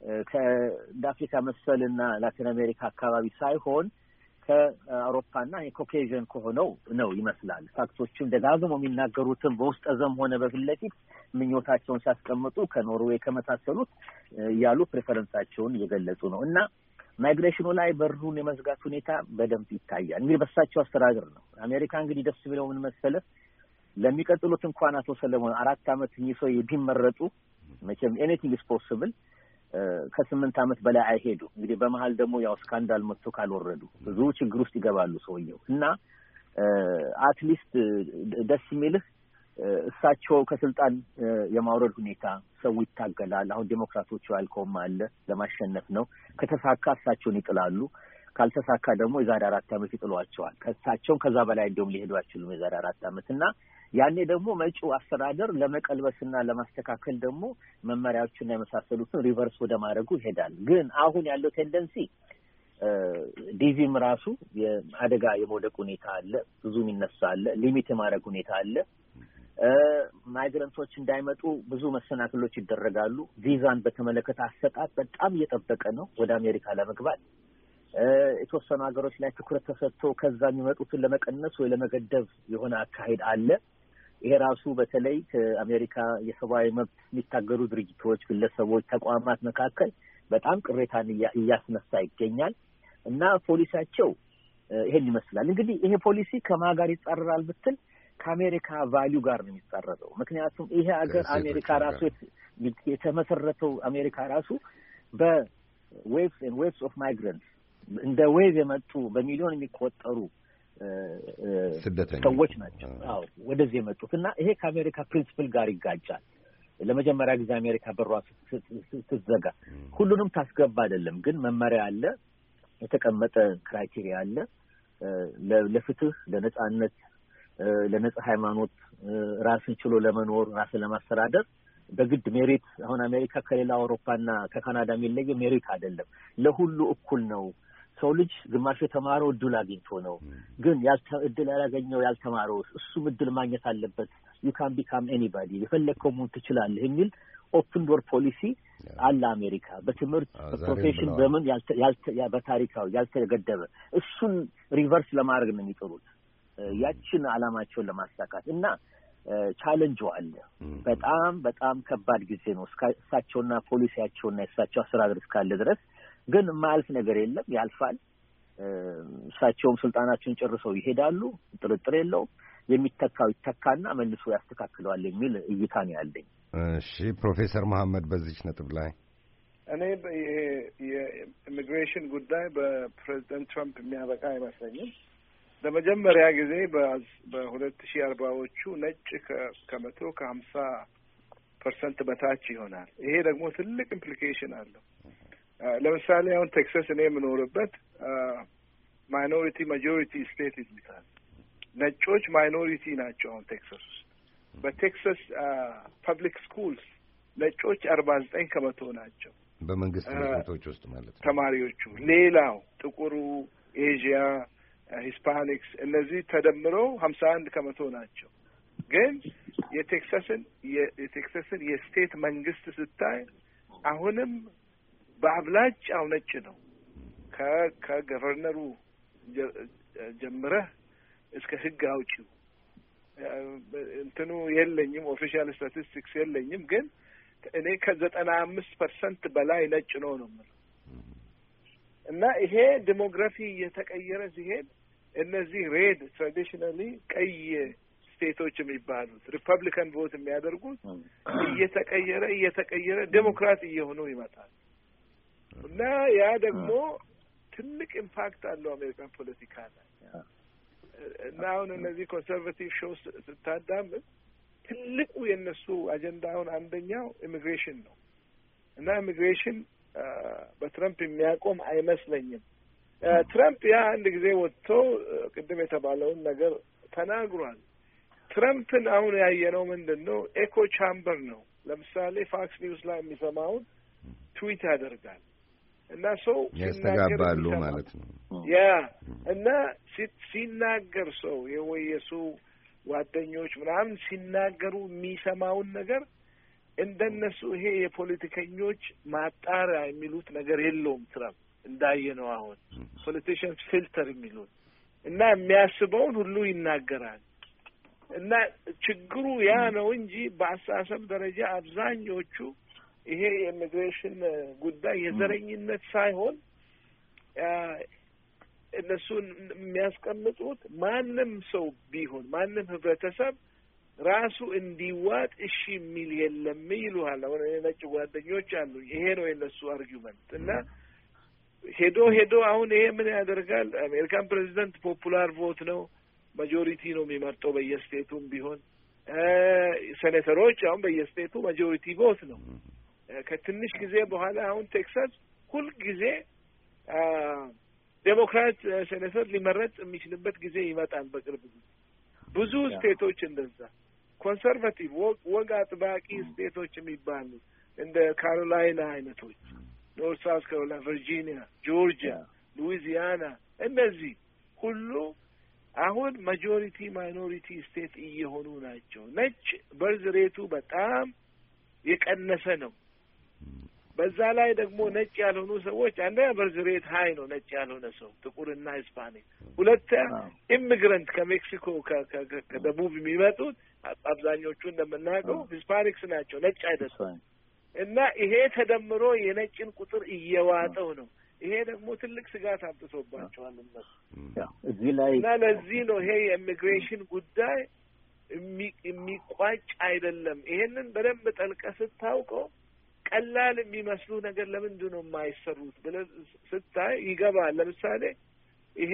C: ከአፍሪካ መሰልና ላቲን አሜሪካ አካባቢ ሳይሆን ከአውሮፓና የኮኬዥን ከሆነው ነው ይመስላል። ፋክቶቹም ደጋግመው የሚናገሩትም በውስጥ ዘም ሆነ በፊት ለፊት ምኞታቸውን ሲያስቀምጡ ከኖርዌይ ከመሳሰሉት ያሉ ፕሬፈረንሳቸውን እየገለጹ ነው እና ማይግሬሽኑ ላይ በሩን የመዝጋት ሁኔታ በደንብ ይታያል። እንግዲህ በሳቸው አስተዳደር ነው። አሜሪካ እንግዲህ ደስ ብለው ምን መሰለህ ለሚቀጥሉት እንኳን አቶ ሰለሞን አራት አመት ይሶ ይቢመረጡ መቼም ኤኒቲንግ ኢዝ ፖሲብል ከስምንት አመት በላይ አይሄዱ። እንግዲህ በመሃል ደግሞ ያው ስካንዳል መጥቶ ካልወረዱ ብዙ ችግር ውስጥ ይገባሉ ሰውየው እና አትሊስት ደስ የሚልህ እሳቸው ከስልጣን የማውረድ ሁኔታ ሰው ይታገላል። አሁን ዴሞክራቶቹ ያልከውም አለ ለማሸነፍ ነው። ከተሳካ እሳቸውን ይጥላሉ፣ ካልተሳካ ደግሞ የዛሬ አራት አመት ይጥሏቸዋል። ከእሳቸው ከዛ በላይ እንደውም ሊሄዱ አይችሉም የዛሬ አራት አመት እና ያኔ ደግሞ መጪው አስተዳደር ለመቀልበስና ለማስተካከል ደግሞ መመሪያዎችና የመሳሰሉትን ሪቨርስ ወደ ማድረጉ ይሄዳል። ግን አሁን ያለው ቴንደንሲ ዲቪም ራሱ የአደጋ የመውደቅ ሁኔታ አለ፣ ብዙ የሚነሳ አለ፣ ሊሚት የማድረግ ሁኔታ አለ። ማይግራንቶች እንዳይመጡ ብዙ መሰናክሎች ይደረጋሉ። ቪዛን በተመለከተ አሰጣጥ በጣም እየጠበቀ ነው ወደ አሜሪካ ለመግባት። የተወሰኑ ሀገሮች ላይ ትኩረት ተሰጥቶ ከዛ የሚመጡትን ለመቀነስ ወይ ለመገደብ የሆነ አካሄድ አለ። ይሄ ራሱ በተለይ ከአሜሪካ የሰብአዊ መብት የሚታገሉ ድርጅቶች፣ ግለሰቦች፣ ተቋማት መካከል በጣም ቅሬታን እያስነሳ ይገኛል እና ፖሊሲያቸው ይሄን ይመስላል። እንግዲህ ይሄ ፖሊሲ ከማን ጋር ይጻረራል ብትል ከአሜሪካ ቫልዩ ጋር ነው የሚጻረረው። ምክንያቱም ይሄ ሀገር አሜሪካ ራሱ የተመሰረተው አሜሪካ ራሱ በዌቭስ ኤንድ ዌቭስ ኦፍ ማይግራንትስ እንደ ዌቭ የመጡ በሚሊዮን የሚቆጠሩ ሰዎች ናቸው አዎ ወደዚህ የመጡት እና ይሄ ከአሜሪካ ፕሪንሲፕል ጋር ይጋጫል። ለመጀመሪያ ጊዜ አሜሪካ በሯ ስትዘጋ ሁሉንም ታስገባ አይደለም፣ ግን መመሪያ አለ፣ የተቀመጠ ክራይቴሪያ አለ ለፍትህ፣ ለነጻነት፣ ለነጻ ሃይማኖት፣ ራስን ችሎ ለመኖር፣ ራስን ለማስተዳደር በግድ ሜሪት። አሁን አሜሪካ ከሌላ አውሮፓና ከካናዳ የሚለየው ሜሪት አይደለም፣ ለሁሉ እኩል ነው። ሰው ልጅ ግማሹ የተማረው እድል አግኝቶ ነው፣ ግን ያልተ እድል ያላገኘው ያልተማረው እሱም እድል ማግኘት አለበት። you can become anybody የፈለከው መሆን ትችላለህ የሚል ኦፕን ዶር ፖሊሲ አለ አሜሪካ። በትምህርት በፕሮፌሽን በምን ያልተ ያልተ በታሪካው ያልተገደበ እሱን ሪቨርስ ለማድረግ ነው የሚጥሩት ያችን አላማቸውን ለማሳካት እና ቻሌንጅ አለ። በጣም በጣም ከባድ ጊዜ ነው እሳቸውና ፖሊሲያቸውና እሳቸው አስተዳደር እስካለ ድረስ ግን ማልፍ ነገር የለም፣ ያልፋል። እሳቸውም ስልጣናቸውን ጨርሰው ይሄዳሉ፣ ጥርጥር የለውም። የሚተካው ይተካና መልሶ ያስተካክለዋል የሚል እይታ ነው ያለኝ።
B: እሺ ፕሮፌሰር መሐመድ በዚህ ነጥብ ላይ
D: እኔ የኢሚግሬሽን ጉዳይ በፕሬዝዳንት ትራምፕ የሚያበቃ አይመስለኝም። ለመጀመሪያ ጊዜ በሁለት ሺህ አርባዎቹ ነጭ ከመቶ ከሀምሳ ፐርሰንት በታች ይሆናል። ይሄ ደግሞ ትልቅ ኢምፕሊኬሽን አለው። ለምሳሌ አሁን ቴክሳስ እኔ የምኖርበት ማይኖሪቲ ማጆሪቲ ስቴት ይባላል። ነጮች ማይኖሪቲ ናቸው አሁን ቴክሳስ ውስጥ። በቴክሳስ ፐብሊክ ስኩልስ ነጮች አርባ ዘጠኝ ከመቶ ናቸው
B: በመንግስት ትምህርት ቤቶች ውስጥ ማለት ነው
D: ተማሪዎቹ። ሌላው ጥቁሩ፣ ኤዥያ፣ ሂስፓኒክስ እነዚህ ተደምረው ሀምሳ አንድ ከመቶ ናቸው። ግን የቴክሳስን የቴክሳስን የስቴት መንግስት ስታይ አሁንም በአብላጫው ነጭ ነው። ከገቨርነሩ ጀምረህ እስከ ህግ አውጪው እንትኑ የለኝም፣ ኦፊሻል ስታቲስቲክስ የለኝም፣ ግን እኔ ከዘጠና አምስት ፐርሰንት በላይ ነጭ ነው ነው የምለው እና ይሄ ዲሞግራፊ እየተቀየረ ሲሄድ እነዚህ ሬድ ትራዲሽናሊ ቀይ ስቴቶች የሚባሉት ሪፐብሊካን ቮት የሚያደርጉት እየተቀየረ እየተቀየረ ዴሞክራት እየሆኑ ይመጣል እና ያ ደግሞ ትልቅ ኢምፓክት አለው አሜሪካን ፖለቲካ ላይ እና አሁን እነዚህ ኮንሰርቫቲቭ ሾውስ ስታዳምጥ ትልቁ የነሱ አጀንዳውን አንደኛው ኢሚግሬሽን ነው እና ኢሚግሬሽን በትራምፕ የሚያቆም አይመስለኝም። ትራምፕ ያ አንድ ጊዜ ወጥቶ ቅድም የተባለውን ነገር ተናግሯል። ትራምፕን አሁን ያየነው ምንድነው? ኤኮ ቻምበር ነው። ለምሳሌ ፋክስ ኒውስ ላይ የሚሰማውን ትዊት ያደርጋል እና ሰው
B: ያስተጋባሉ ማለት ነው።
D: ያ እና ሲናገር ሰው የወየሱ ጓደኞች ምናምን ሲናገሩ የሚሰማውን ነገር እንደነሱ ይሄ የፖለቲከኞች ማጣሪያ የሚሉት ነገር የለውም። ትራምፕ እንዳየነው አሁን ፖለቲሽንስ ፊልተር የሚሉት እና የሚያስበውን ሁሉ ይናገራል። እና ችግሩ ያ ነው እንጂ በአስተሳሰብ ደረጃ አብዛኞቹ ይሄ የኢሚግሬሽን ጉዳይ የዘረኝነት ሳይሆን እነሱን የሚያስቀምጡት ማንም ሰው ቢሆን ማንም ህብረተሰብ ራሱ እንዲዋጥ እሺ የሚል የለም ይሉሃል። አሁን ነጭ ጓደኞች አሉ። ይሄ ነው የነሱ አርጊውመንት እና ሄዶ ሄዶ አሁን ይሄ ምን ያደርጋል? አሜሪካን ፕሬዚደንት ፖፑላር ቮት ነው፣ ማጆሪቲ ነው የሚመርጠው በየስቴቱም ቢሆን። ሴኔተሮች አሁን በየስቴቱ ማጆሪቲ ቮት ነው። ከትንሽ ጊዜ በኋላ አሁን ቴክሳስ ሁል ጊዜ ዴሞክራት ሴኔተር ሊመረጥ የሚችልበት ጊዜ ይመጣል በቅርብ ጊዜ። ብዙ ስቴቶች እንደዛ ኮንሰርቫቲቭ ወግ አጥባቂ ስቴቶች የሚባሉ እንደ ካሮላይና አይነቶች፣ ኖርት ሳውዝ ካሮላይና፣ ቨርጂኒያ፣ ጆርጂያ፣ ሉዊዚያና እነዚህ ሁሉ አሁን ማጆሪቲ ማይኖሪቲ ስቴት እየሆኑ ናቸው። ነጭ በርዝ ሬቱ በጣም የቀነሰ ነው። በዛ ላይ ደግሞ ነጭ ያልሆኑ ሰዎች አንደኛ በርዝ ሬት ሀይ ነው። ነጭ ያልሆነ ሰው ጥቁርና ሂስፓኒክ፣ ሁለተኛ ኢሚግራንት ከሜክሲኮ ከደቡብ የሚመጡት አብዛኞቹ እንደምናውቀው ሂስፓኒክስ ናቸው፣ ነጭ አይደለም። እና ይሄ ተደምሮ የነጭን ቁጥር እየዋጠው ነው። ይሄ ደግሞ ትልቅ ስጋት አምጥቶባቸዋል እነሱ
C: እዚህ ላይ
D: እና ለዚህ ነው ይሄ የኢሚግሬሽን ጉዳይ የሚቋጭ አይደለም። ይሄንን በደንብ ጠልቀህ ስታውቀው ቀላል የሚመስሉ ነገር ለምንድን ነው የማይሰሩት ብለህ ስታይ ይገባል። ለምሳሌ ይሄ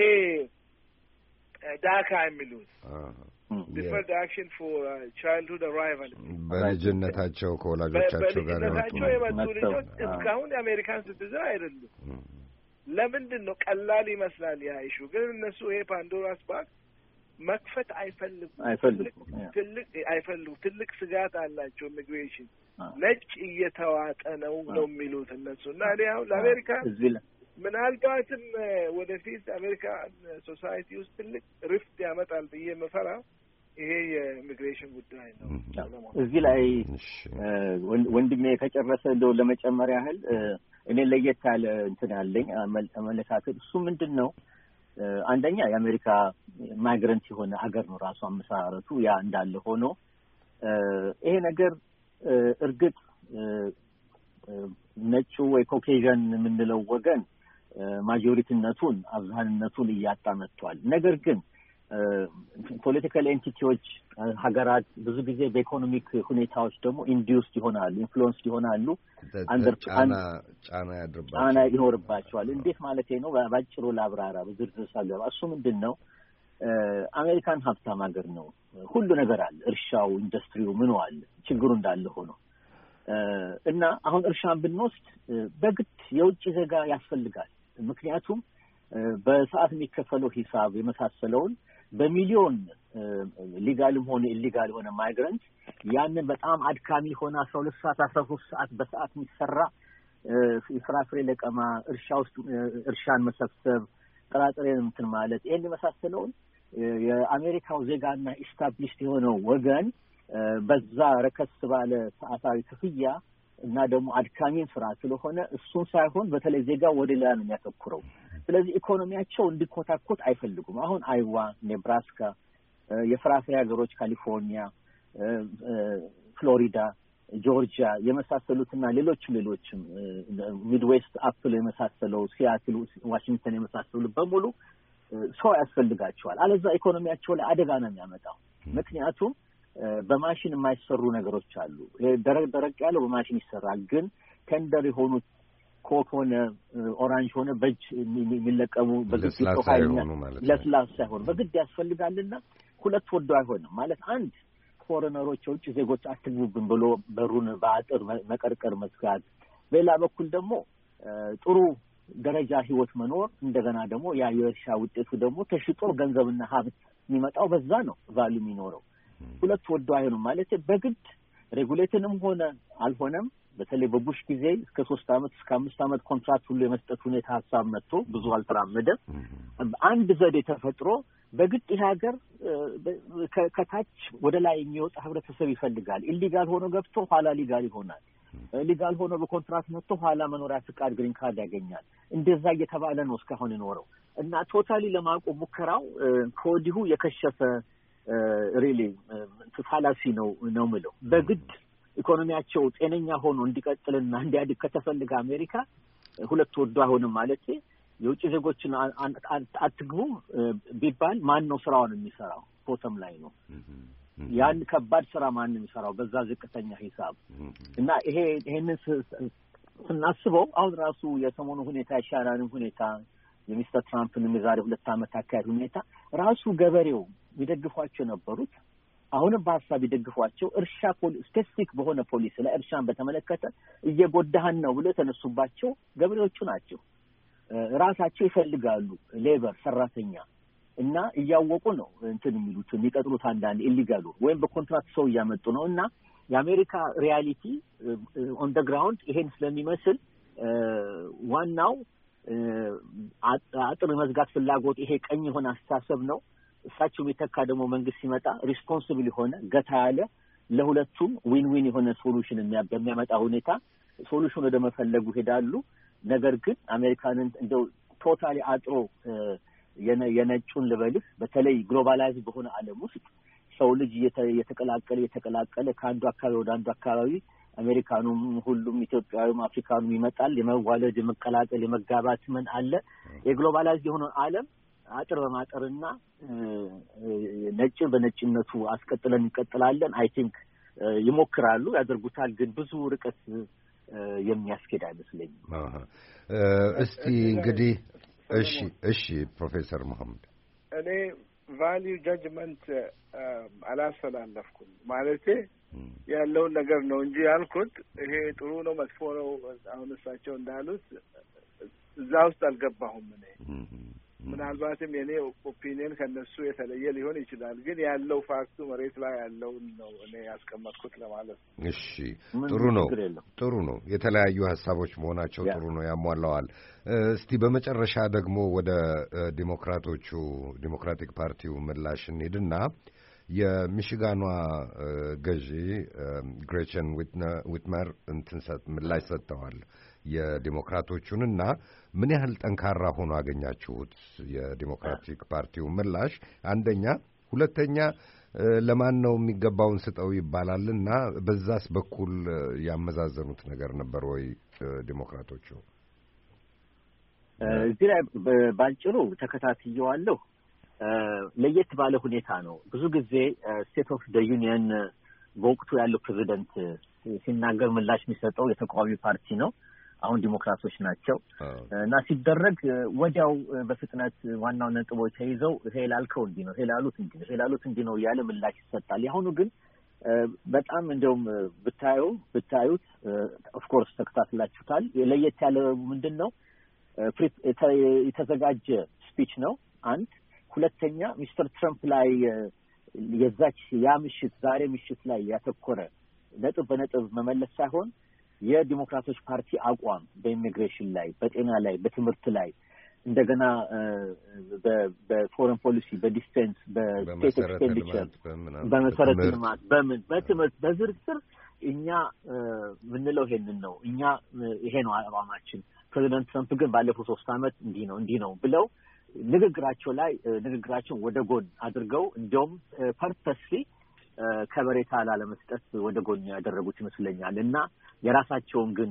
D: ዳካ የሚሉት deferred action for uh, childhood arrival
B: በልጅነታቸው ከወላጆቻቸው ጋር
D: በልጅነታቸው የመጡ ልጆች እስካሁን የአሜሪካን ሲቲዝን አይደሉም። ለምንድን ነው? ቀላል ይመስላል ያ ኢሹ፣ ግን እነሱ ይሄ ፓንዶራስ ባክስ መክፈት አይፈልጉም።
C: አይፈልጉም
D: ትልቅ አይፈልጉም። ትልቅ ስጋት አላቸው። ኢሚግሬሽን ነጭ እየተዋጠ ነው ነው የሚሉት እነሱ እና እኔ አሁን ለአሜሪካ ምናልባትም ወደፊት አሜሪካን ሶሳይቲ ውስጥ ትልቅ ሪፍት ያመጣል ብዬ የምፈራው ይሄ የኢሚግሬሽን ጉዳይ ነው።
C: እዚህ ላይ ወንድሜ ከጨረሰ እንደው ለመጨመር ያህል እኔ ለየት ያለ እንትን ያለኝ አመለካከት እሱ ምንድን ነው? አንደኛ የአሜሪካ ማይግራንት የሆነ ሀገር ነው ራሱ አመሰራረቱ። ያ እንዳለ ሆኖ ይሄ ነገር እርግጥ ነጩ ወይ ኮኬዥን የምንለው ወገን ማጆሪቲነቱን አብዛኛነቱን እያጣ መጥቷል። ነገር ግን ፖለቲካል ኤንቲቲዎች ሀገራት ብዙ ብዙ ጊዜ በኢኮኖሚክ ሁኔታዎች ደግሞ ኢንዲዩስድ ይሆናሉ፣ ኢንፍሉዌንስድ ይሆናሉ፣ አንደር ጫና
B: ጫና ያድርባቸዋል
C: ጫና ይኖርባቸዋል። እንዴት ማለት ነው? ባጭሩ ላብራራ በዝርዝር ሳገባ እሱ ምንድነው አሜሪካን ሀብታም ሀገር ነው። ሁሉ ነገር አለ፣ እርሻው፣ ኢንዱስትሪው፣ ምኑ አለ። ችግሩ እንዳለ ሆኖ እና አሁን እርሻን ብንወስድ በግድ የውጭ ዜጋ ያስፈልጋል። ምክንያቱም በሰዓት የሚከፈለው ሂሳብ የመሳሰለውን በሚሊዮን ሊጋልም ሆነ ኢሊጋል ሆነ ማይግራንት ያንን በጣም አድካሚ ሆነ አስራ ሁለት ሰዓት አስራ ሶስት ሰዓት በሰዓት የሚሰራ ፍራፍሬ ለቀማ፣ እርሻ ውስጥ እርሻን መሰብሰብ፣ ጥራጥሬ እንትን ማለት ይሄን የመሳሰለውን የአሜሪካው ዜጋና ኢስታብሊሽድ የሆነው ወገን በዛ ረከስ ባለ ሰዓታዊ ክፍያ እና ደግሞ አድካሚን ስራ ስለሆነ እሱን ሳይሆን በተለይ ዜጋ ወደ ሌላ ነው የሚያተኩረው። ስለዚህ ኢኮኖሚያቸው እንዲኮታኮት አይፈልጉም። አሁን አይዋ፣ ኔብራስካ፣ የፍራፍሬ ሀገሮች ካሊፎርኒያ፣ ፍሎሪዳ፣ ጆርጂያ የመሳሰሉትና ሌሎች ሌሎችም ሚድዌስት አፕል የመሳሰለው ሲያትል፣ ዋሽንግተን የመሳሰሉ በሙሉ ሰው ያስፈልጋቸዋል። አለዛ ኢኮኖሚያቸው ላይ አደጋ ነው የሚያመጣው። ምክንያቱም በማሽን የማይሰሩ ነገሮች አሉ። ደረቅ ደረቅ ያለው በማሽን ይሰራል። ግን ቴንደር የሆኑት ኮክ ሆነ ኦራንጅ ሆነ በእጅ የሚለቀሙ በግድ ለስላሳ ሳይሆን በግድ ያስፈልጋልና ሁለት ወዶ አይሆንም ማለት አንድ ፎሬነሮች የውጭ ዜጎች አትግቡብን ብሎ በሩን በአጥር መቀርቀር መዝጋት፣ በሌላ በኩል ደግሞ ጥሩ ደረጃ ህይወት መኖር፣ እንደገና ደግሞ ያ የእርሻ ውጤቱ ደግሞ ተሽጦ ገንዘብና ሀብት የሚመጣው በዛ ነው ቫልዩ የሚኖረው። ሁለት ወዶ አይሆንም ማለት በግድ ሬጉሌትንም ሆነ አልሆነም በተለይ በቡሽ ጊዜ እስከ ሶስት አመት እስከ አምስት አመት ኮንትራክት ሁሉ የመስጠት ሁኔታ ሀሳብ መጥቶ ብዙ አልተራመደም። አንድ ዘዴ ተፈጥሮ በግድ ይሄ ሀገር ከታች ወደ ላይ የሚወጣ ህብረተሰብ ይፈልጋል። ኢሊጋል ሆኖ ገብቶ ኋላ ሊጋል ይሆናል። ሊጋል ሆኖ በኮንትራክት መጥቶ ኋላ መኖሪያ ፍቃድ ግሪን ካርድ ያገኛል። እንደዛ እየተባለ ነው እስካሁን የኖረው እና ቶታሊ ለማቆም ሙከራው ከወዲሁ የከሸፈ ሪሊ ፋላሲ ነው ነው የምለው። በግድ ኢኮኖሚያቸው ጤነኛ ሆኖ እንዲቀጥልና እንዲያድግ ከተፈልገ አሜሪካ ሁለት ወዶ አይሆንም ማለት የውጭ ዜጎችን አትግቡ ቢባል ማን ነው ስራውን የሚሰራው? ቦተም ላይ ነው። ያን ከባድ ስራ ማን ነው የሚሰራው? በዛ ዝቅተኛ ሂሳብ እና ይሄ ይሄንን ስናስበው አሁን ራሱ የሰሞኑ ሁኔታ የሻራንን ሁኔታ የሚስተር ትራምፕን የዛሬ ሁለት አመት አካሄድ ሁኔታ ራሱ ገበሬው ይደግፏቸው ነበሩት አሁንም በሐሳብ ይደግፏቸው እርሻ ፖሊሲ ስፔሲፊክ በሆነ ፖሊሲ ለእርሻን በተመለከተ እየጎዳህን ነው ብለው ተነሱባቸው ገበሬዎቹ ናቸው። ራሳቸው ይፈልጋሉ ሌበር ሰራተኛ እና እያወቁ ነው እንትን የሚሉት የሚቀጥሩት አንዳንድ ኢሊጋሉ ወይም በኮንትራክት ሰው እያመጡ ነው እና የአሜሪካ ሪያሊቲ ኦን ዘ ግራውንድ ይሄን ስለሚመስል ዋናው አጥር መዝጋት ፍላጎት ይሄ ቀኝ የሆነ አስተሳሰብ ነው። እሳቸው የተካ ደግሞ መንግስት ሲመጣ ሪስፖንሲብል የሆነ ገታ ያለ ለሁለቱም ዊን ዊን የሆነ ሶሉሽን የሚያመጣ ሁኔታ ሶሉሽን ወደ መፈለጉ ሄዳሉ። ነገር ግን አሜሪካንን እንደው ቶታሊ አጥሮ የነጩን ልበልህ በተለይ ግሎባላይዝ በሆነ ዓለም ውስጥ ሰው ልጅ የተቀላቀለ የተቀላቀለ ከአንዱ አካባቢ ወደ አንዱ አካባቢ አሜሪካኑም ሁሉም ኢትዮጵያዊም አፍሪካኑም ይመጣል። የመዋለድ የመቀላቀል የመጋባት ምን አለ የግሎባላይዝ የሆነ ዓለም አጥር በማጠርና ነጭ በነጭነቱ አስቀጥለን እንቀጥላለን። አይ ቲንክ ይሞክራሉ ያደርጉታል፣ ግን ብዙ ርቀት የሚያስኬድ አይመስለኝም።
B: አሃ እስቲ እንግዲህ እሺ እሺ ፕሮፌሰር መሐመድ
D: እኔ ቫልዩ ጃጅመንት አላስተላለፍኩም ማለቴ ያለውን ነገር ነው እንጂ ያልኩት ይሄ ጥሩ ነው መጥፎ ነው አሁን እሳቸው እንዳሉት እዛ ውስጥ አልገባሁም። እኔ ምናልባትም የኔ ኦፒኒየን ከነሱ የተለየ ሊሆን ይችላል፣ ግን ያለው ፋክቱ መሬት ላይ ያለው ነው እኔ ያስቀመጥኩት ለማለት ነው።
B: እሺ ጥሩ ነው ጥሩ ነው። የተለያዩ ሀሳቦች መሆናቸው ጥሩ ነው፣ ያሟላዋል። እስቲ በመጨረሻ ደግሞ ወደ ዲሞክራቶቹ ዲሞክራቲክ ፓርቲው ምላሽ እንሂድና የሚሽጋኗ ገዢ ግሬቸን ዊትመር እንትን ምላሽ ሰጥተዋል የዲሞክራቶቹንና ምን ያህል ጠንካራ ሆኖ አገኛችሁት የዲሞክራቲክ ፓርቲው ምላሽ? አንደኛ። ሁለተኛ ለማን ነው የሚገባውን ስጠው ይባላልና በዛስ በኩል ያመዛዘኑት ነገር ነበር ወይ ዲሞክራቶቹ?
C: እዚህ ላይ ባጭሩ ተከታትየዋለሁ። ለየት ባለ ሁኔታ ነው። ብዙ ጊዜ ስቴት ኦፍ ዘ ዩኒየን በወቅቱ ያለው ፕሬዚደንት ሲናገር ምላሽ የሚሰጠው የተቃዋሚ ፓርቲ ነው። አሁን ዲሞክራቶች ናቸው እና ሲደረግ ወዲያው በፍጥነት ዋናው ነጥቦች ተይዘው ይሄ ላልከው እንዲህ ነው፣ ይሄ ላሉት እንዲህ ነው፣ ይሄ ላሉት እንዲህ ነው ያለ ምላሽ ይሰጣል። ያሁኑ ግን በጣም እንደውም ብታዩ ብታዩት ኦፍ ኮርስ ተከታትላችሁታል። ለየት ያለ ምንድነው የተዘጋጀ ስፒች ነው አንድ። ሁለተኛ ሚስተር ትራምፕ ላይ የዛች ያ ምሽት ዛሬ ምሽት ላይ ያተኮረ ነጥብ በነጥብ መመለስ ሳይሆን የዲሞክራቶች ፓርቲ አቋም በኢሚግሬሽን ላይ፣ በጤና ላይ፣ በትምህርት ላይ እንደገና በፎሬን ፖሊሲ፣ በዲፌንስ፣ በስቴት ኤክስፔንዲቸር፣ በመሰረተ ልማት፣ በምን በትምህርት በዝርዝር እኛ ምንለው ይሄንን ነው። እኛ ይሄ ነው አቋማችን። ፕሬዚደንት ትራምፕ ግን ባለፉት ሶስት አመት እንዲህ ነው እንዲህ ነው ብለው ንግግራቸው ላይ ንግግራቸውን ወደ ጎን አድርገው እንደውም ፐርፐስሊ ከበሬታ ላለመስጠት ወደ ጎን ያደረጉት ይመስለኛል እና የራሳቸውን ግን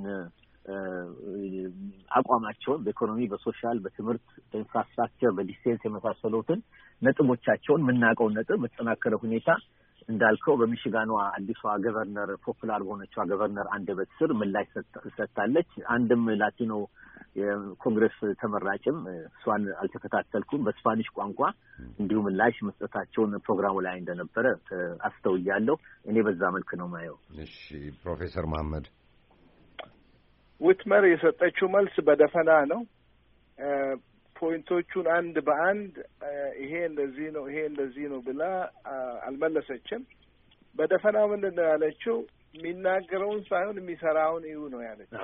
C: አቋማቸውን በኢኮኖሚ፣ በሶሻል፣ በትምህርት፣ በኢንፍራስትራክቸር፣ በዲፌንስ የመሳሰሉትን ነጥቦቻቸውን የምናውቀውን ነጥብ በተጠናከረ ሁኔታ እንዳልከው በሚሽጋኗ አዲሷ ገቨርነር ፖፑላር በሆነችዋ ገቨርነር አንደበት ስር ምላሽ ሰጥታለች። አንድም ላቲኖ የኮንግረስ ተመራጭም እሷን አልተከታተልኩም በስፓኒሽ ቋንቋ እንዲሁ ምላሽ መስጠታቸውን ፕሮግራሙ ላይ እንደነበረ አስተውያለሁ። እኔ በዛ መልክ ነው ማየው።
B: እሺ ፕሮፌሰር መሐመድ
D: ዊትመር የሰጠችው መልስ በደፈና ነው። ፖይንቶቹን አንድ በአንድ ይሄ እንደዚህ ነው ይሄ እንደዚህ ነው ብላ አልመለሰችም። በደፈናው ምንድን ነው ያለችው? የሚናገረውን ሳይሆን የሚሰራውን እዩ ነው ያለችው።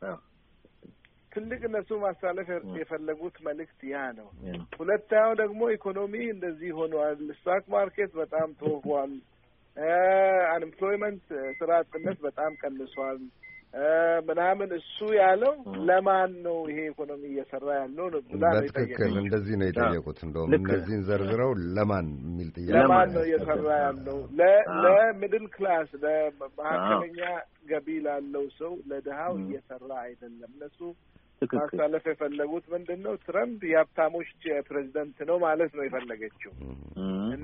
D: ትልቅ እነሱ ማስተላለፍ የፈለጉት መልእክት ያ ነው። ሁለተኛው ደግሞ ኢኮኖሚ እንደዚህ ሆኗል፣ ስቶክ ማርኬት በጣም ተወፏል፣ አንኤምፕሎይመንት ስራ አጥነት በጣም ቀንሷል ምናምን እሱ ያለው ለማን ነው ይሄ ኢኮኖሚ እየሰራ ያለው ነው ብላ ነው
B: በትክክል እንደዚህ ነው የጠየቁት። እንደውም እነዚህን ዘርዝረው ለማን የሚል ጥያቄ
D: ለማን ነው እየሰራ ያለው? ለሚድል ክላስ ለመካከለኛ ገቢ ላለው ሰው ለድሃው እየሰራ አይደለም። እነሱ ማስተላለፍ የፈለጉት ምንድን ነው? ትራምፕ የሀብታሞች ፕሬዚደንት ነው ማለት ነው የፈለገችው እና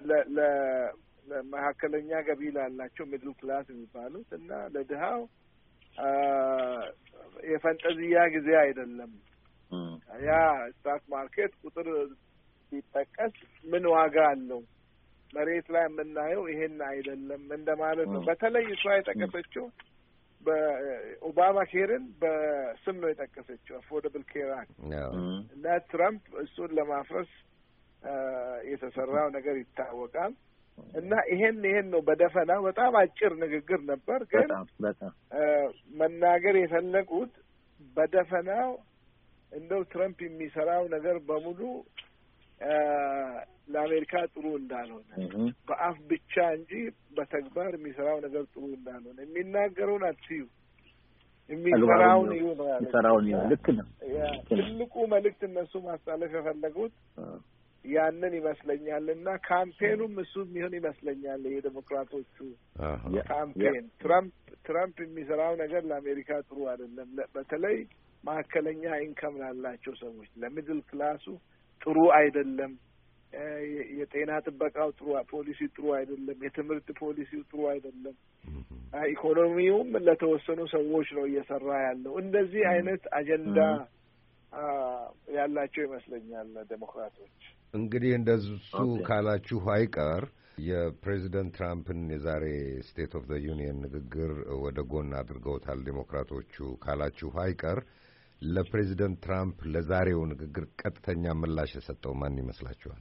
D: ለመካከለኛ ገቢ ላላቸው ሚድል ክላስ የሚባሉት እና ለድሃው የፈንጠዚያ ጊዜ አይደለም። ያ ስቶክ ማርኬት ቁጥር ሲጠቀስ ምን ዋጋ አለው? መሬት ላይ የምናየው ይሄን አይደለም እንደማለት ነው። በተለይ እሷ የጠቀሰችው በኦባማ ኬርን በስም ነው የጠቀሰችው አፎርደብል ኬር አክት እና ትራምፕ እሱን ለማፍረስ የተሰራው ነገር ይታወቃል። እና ይሄን ይሄን ነው በደፈናው በጣም አጭር ንግግር ነበር፣ ግን መናገር የፈለጉት በደፈናው እንደው ትራምፕ የሚሰራው ነገር በሙሉ ለአሜሪካ ጥሩ እንዳልሆነ በአፍ ብቻ እንጂ በተግባር የሚሰራው ነገር ጥሩ እንዳልሆነ የሚናገሩን አትዩ የሚሰራውን እዩ ነው ያለው።
C: የሚሰራውን እዩ ልክ ነው።
D: ትልቁ መልእክት እነሱ ማስተላለፍ የፈለጉት ያንን ይመስለኛልና ካምፔኑም እሱ የሚሆን ይመስለኛል። የዴሞክራቶቹ ካምፔን ትራምፕ ትራምፕ የሚሰራው ነገር ለአሜሪካ ጥሩ አይደለም። በተለይ ማዕከለኛ ኢንካም ላላቸው ሰዎች ለሚድል ክላሱ ጥሩ አይደለም። የጤና ጥበቃው ጥሩ ፖሊሲ ጥሩ አይደለም። የትምህርት ፖሊሲው ጥሩ አይደለም። ኢኮኖሚውም ለተወሰኑ ሰዎች ነው እየሰራ ያለው። እንደዚህ አይነት አጀንዳ ያላቸው ይመስለኛል ዴሞክራቶች።
B: እንግዲህ እንደሱ ካላችሁ አይቀር የፕሬዚደንት ትራምፕን የዛሬ ስቴት ኦፍ ዘ ዩኒየን ንግግር ወደ ጎን አድርገውታል ዴሞክራቶቹ ካላችሁ አይቀር ለፕሬዚደንት ትራምፕ ለዛሬው ንግግር ቀጥተኛ ምላሽ የሰጠው ማን ይመስላችኋል?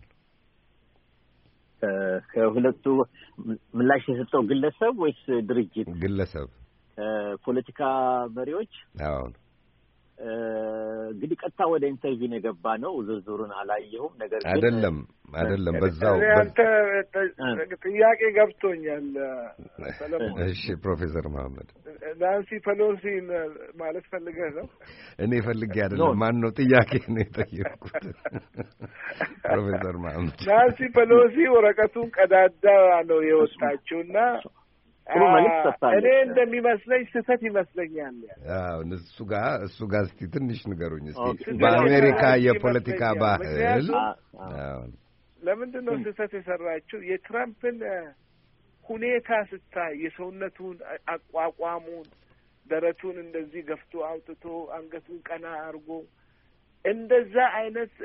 C: ከሁለቱ ምላሽ የሰጠው ግለሰብ ወይስ ድርጅት?
B: ግለሰብ።
C: ፖለቲካ መሪዎች?
B: አዎ።
C: እንግዲህ ቀጥታ ወደ ኢንተርቪው ነው የገባ ነው። ዝርዝሩን አላየሁም። ነገር ግን
B: አይደለም አይደለም በዛው
D: አንተ ጥያቄ ገብቶኛል ሰለሞን።
B: እሺ ፕሮፌሰር መሐመድ
D: ናንሲ ፔሎሲ ማለት ፈልገህ ነው?
B: እኔ ፈልጌ አይደለም። ማን ነው ጥያቄ ነው የጠየቁት? ፕሮፌሰር መሐመድ
D: ናንሲ ፔሎሲ ወረቀቱን ቀዳዳ ነው የወጣችውና እኔ እንደሚመስለኝ ስህተት ይመስለኛል።
B: አዎ እሱ ጋር እሱ ጋር እስቲ ትንሽ ንገሩኝ እስቲ በአሜሪካ የፖለቲካ ባህል
D: ለምንድን ነው ስህተት የሰራችው? የትራምፕን ሁኔታ ስታይ የሰውነቱን አቋቋሙን ደረቱን እንደዚህ ገፍቶ አውጥቶ አንገቱን ቀና አድርጎ እንደዛ አይነት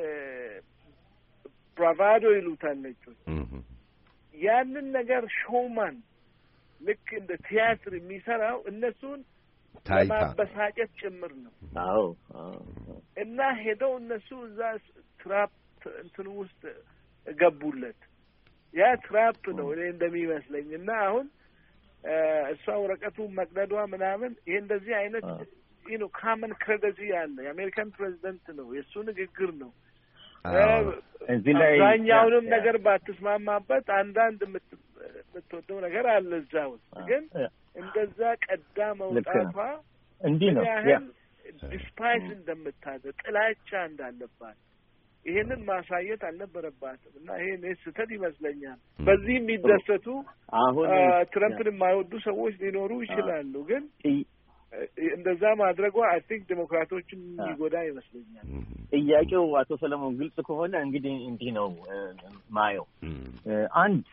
D: ብራቫዶ ይሉታል ነጮች። ያንን ነገር ሾውማን ልክ እንደ ቲያትር የሚሰራው እነሱን ለማበሳጨት ጭምር ነው።
C: አዎ
D: እና ሄደው እነሱ እዛ ትራፕ እንትን ውስጥ ገቡለት። ያ ትራፕ ነው እኔ እንደሚመስለኝ። እና አሁን እሷ ወረቀቱን መቅደዷ ምናምን ይሄ እንደዚህ አይነት you know common courtesy ያለ የአሜሪካን ፕሬዚደንት ነው የሱ ንግግር ነው።
C: እዚህ ላይ
D: አብዛኛውንም ነገር ባትስማማበት አንዳንድ የምትወደው ነገር አለ እዛ ውስጥ። ግን እንደዛ ቀዳ መውጣቷ
C: እንዲህ ነው ያ
D: ዲስፓይስ እንደምታደርግ ጥላቻ እንዳለባት ይሄንን ማሳየት አልነበረባትም። እና ይሄን ስህተት ይመስለኛል። በዚህ የሚደሰቱ
C: አሁን
D: ትራምፕን የማይወዱ ሰዎች ሊኖሩ ይችላሉ። ግን እንደዛ ማድረጓ አይ ቲንክ ዴሞክራቶችን ይጎዳ ይመስለኛል።
C: ጥያቄው አቶ ሰለሞን ግልጽ ከሆነ እንግዲህ እንዲህ ነው ማየው። አንድ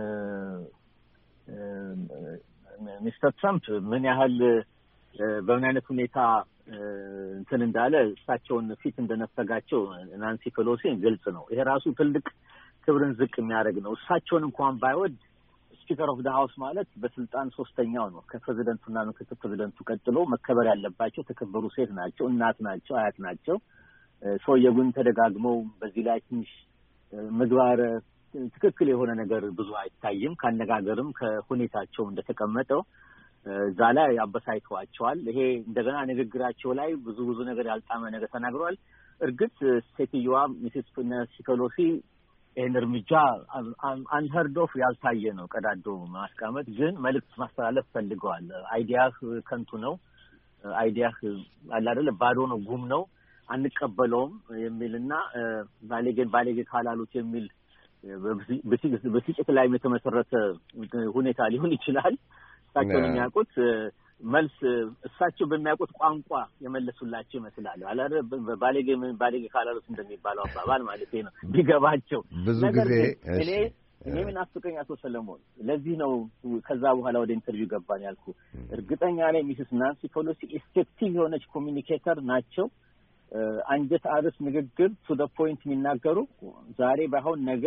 C: ሚስተር ትራምፕ ምን ያህል በምን አይነት ሁኔታ እንትን እንዳለ እሳቸውን ፊት እንደነፈጋቸው ናንሲ ፔሎሲ ግልጽ ነው። ይሄ ራሱ ትልቅ ክብርን ዝቅ የሚያደርግ ነው። እሳቸውን እንኳን ባይወድ ስፒከር ኦፍ ዘ ሃውስ ማለት በስልጣን ሶስተኛው ነው። ከፕሬዝደንቱና ምክትል ፕሬዝደንቱ ቀጥሎ መከበር ያለባቸው ተከበሩ ሴት ናቸው፣ እናት ናቸው፣ አያት ናቸው። ሰውየውን ተደጋግመው በዚህ ላይ ትንሽ ምግባር ትክክል የሆነ ነገር ብዙ አይታይም ካነጋገርም ከሁኔታቸው እንደተቀመጠው እዛ ላይ አበሳይቷቸዋል ይሄ እንደገና ንግግራቸው ላይ ብዙ ብዙ ነገር ያልጣመ ነገር ተናግረዋል እርግጥ ሴትዮዋ ሚስስ ናንሲ ፔሎሲ ይሄን እርምጃ አንሄርድ ኦፍ ያልታየ ነው ቀዳዶ ማስቀመጥ ግን መልእክት ማስተላለፍ ፈልገዋል አይዲያህ ከንቱ ነው አይዲያህ አለ አይደል ባዶ ነው ጉም ነው አንቀበለውም የሚልና ባለጌ ባለጌ ካላሉት የሚል በሲጭት ላይ የተመሰረተ ሁኔታ ሊሆን ይችላል ታቸውን የሚያውቁት መልስ እሳቸው በሚያውቁት ቋንቋ የመለሱላቸው ይመስላል አላረ ባለጌ ባለጌ ካላሉት እንደሚባለው አባባል ማለት ነው ቢገባቸው
B: ብዙ ጊዜ
C: እኔ እኔ ምን አፍቀኝ አቶ ሰለሞን ለዚህ ነው ከዛ በኋላ ወደ ኢንተርቪው ገባን ያልኩ እርግጠኛ ነኝ ሚስስ ናንሲ ፔሎሲ ኢፌክቲቭ የሆነች ኮሚኒኬተር ናቸው አንጀት አርስ ንግግር ቱ ዘ ፖይንት የሚናገሩ ዛሬ ባይሆን ነገ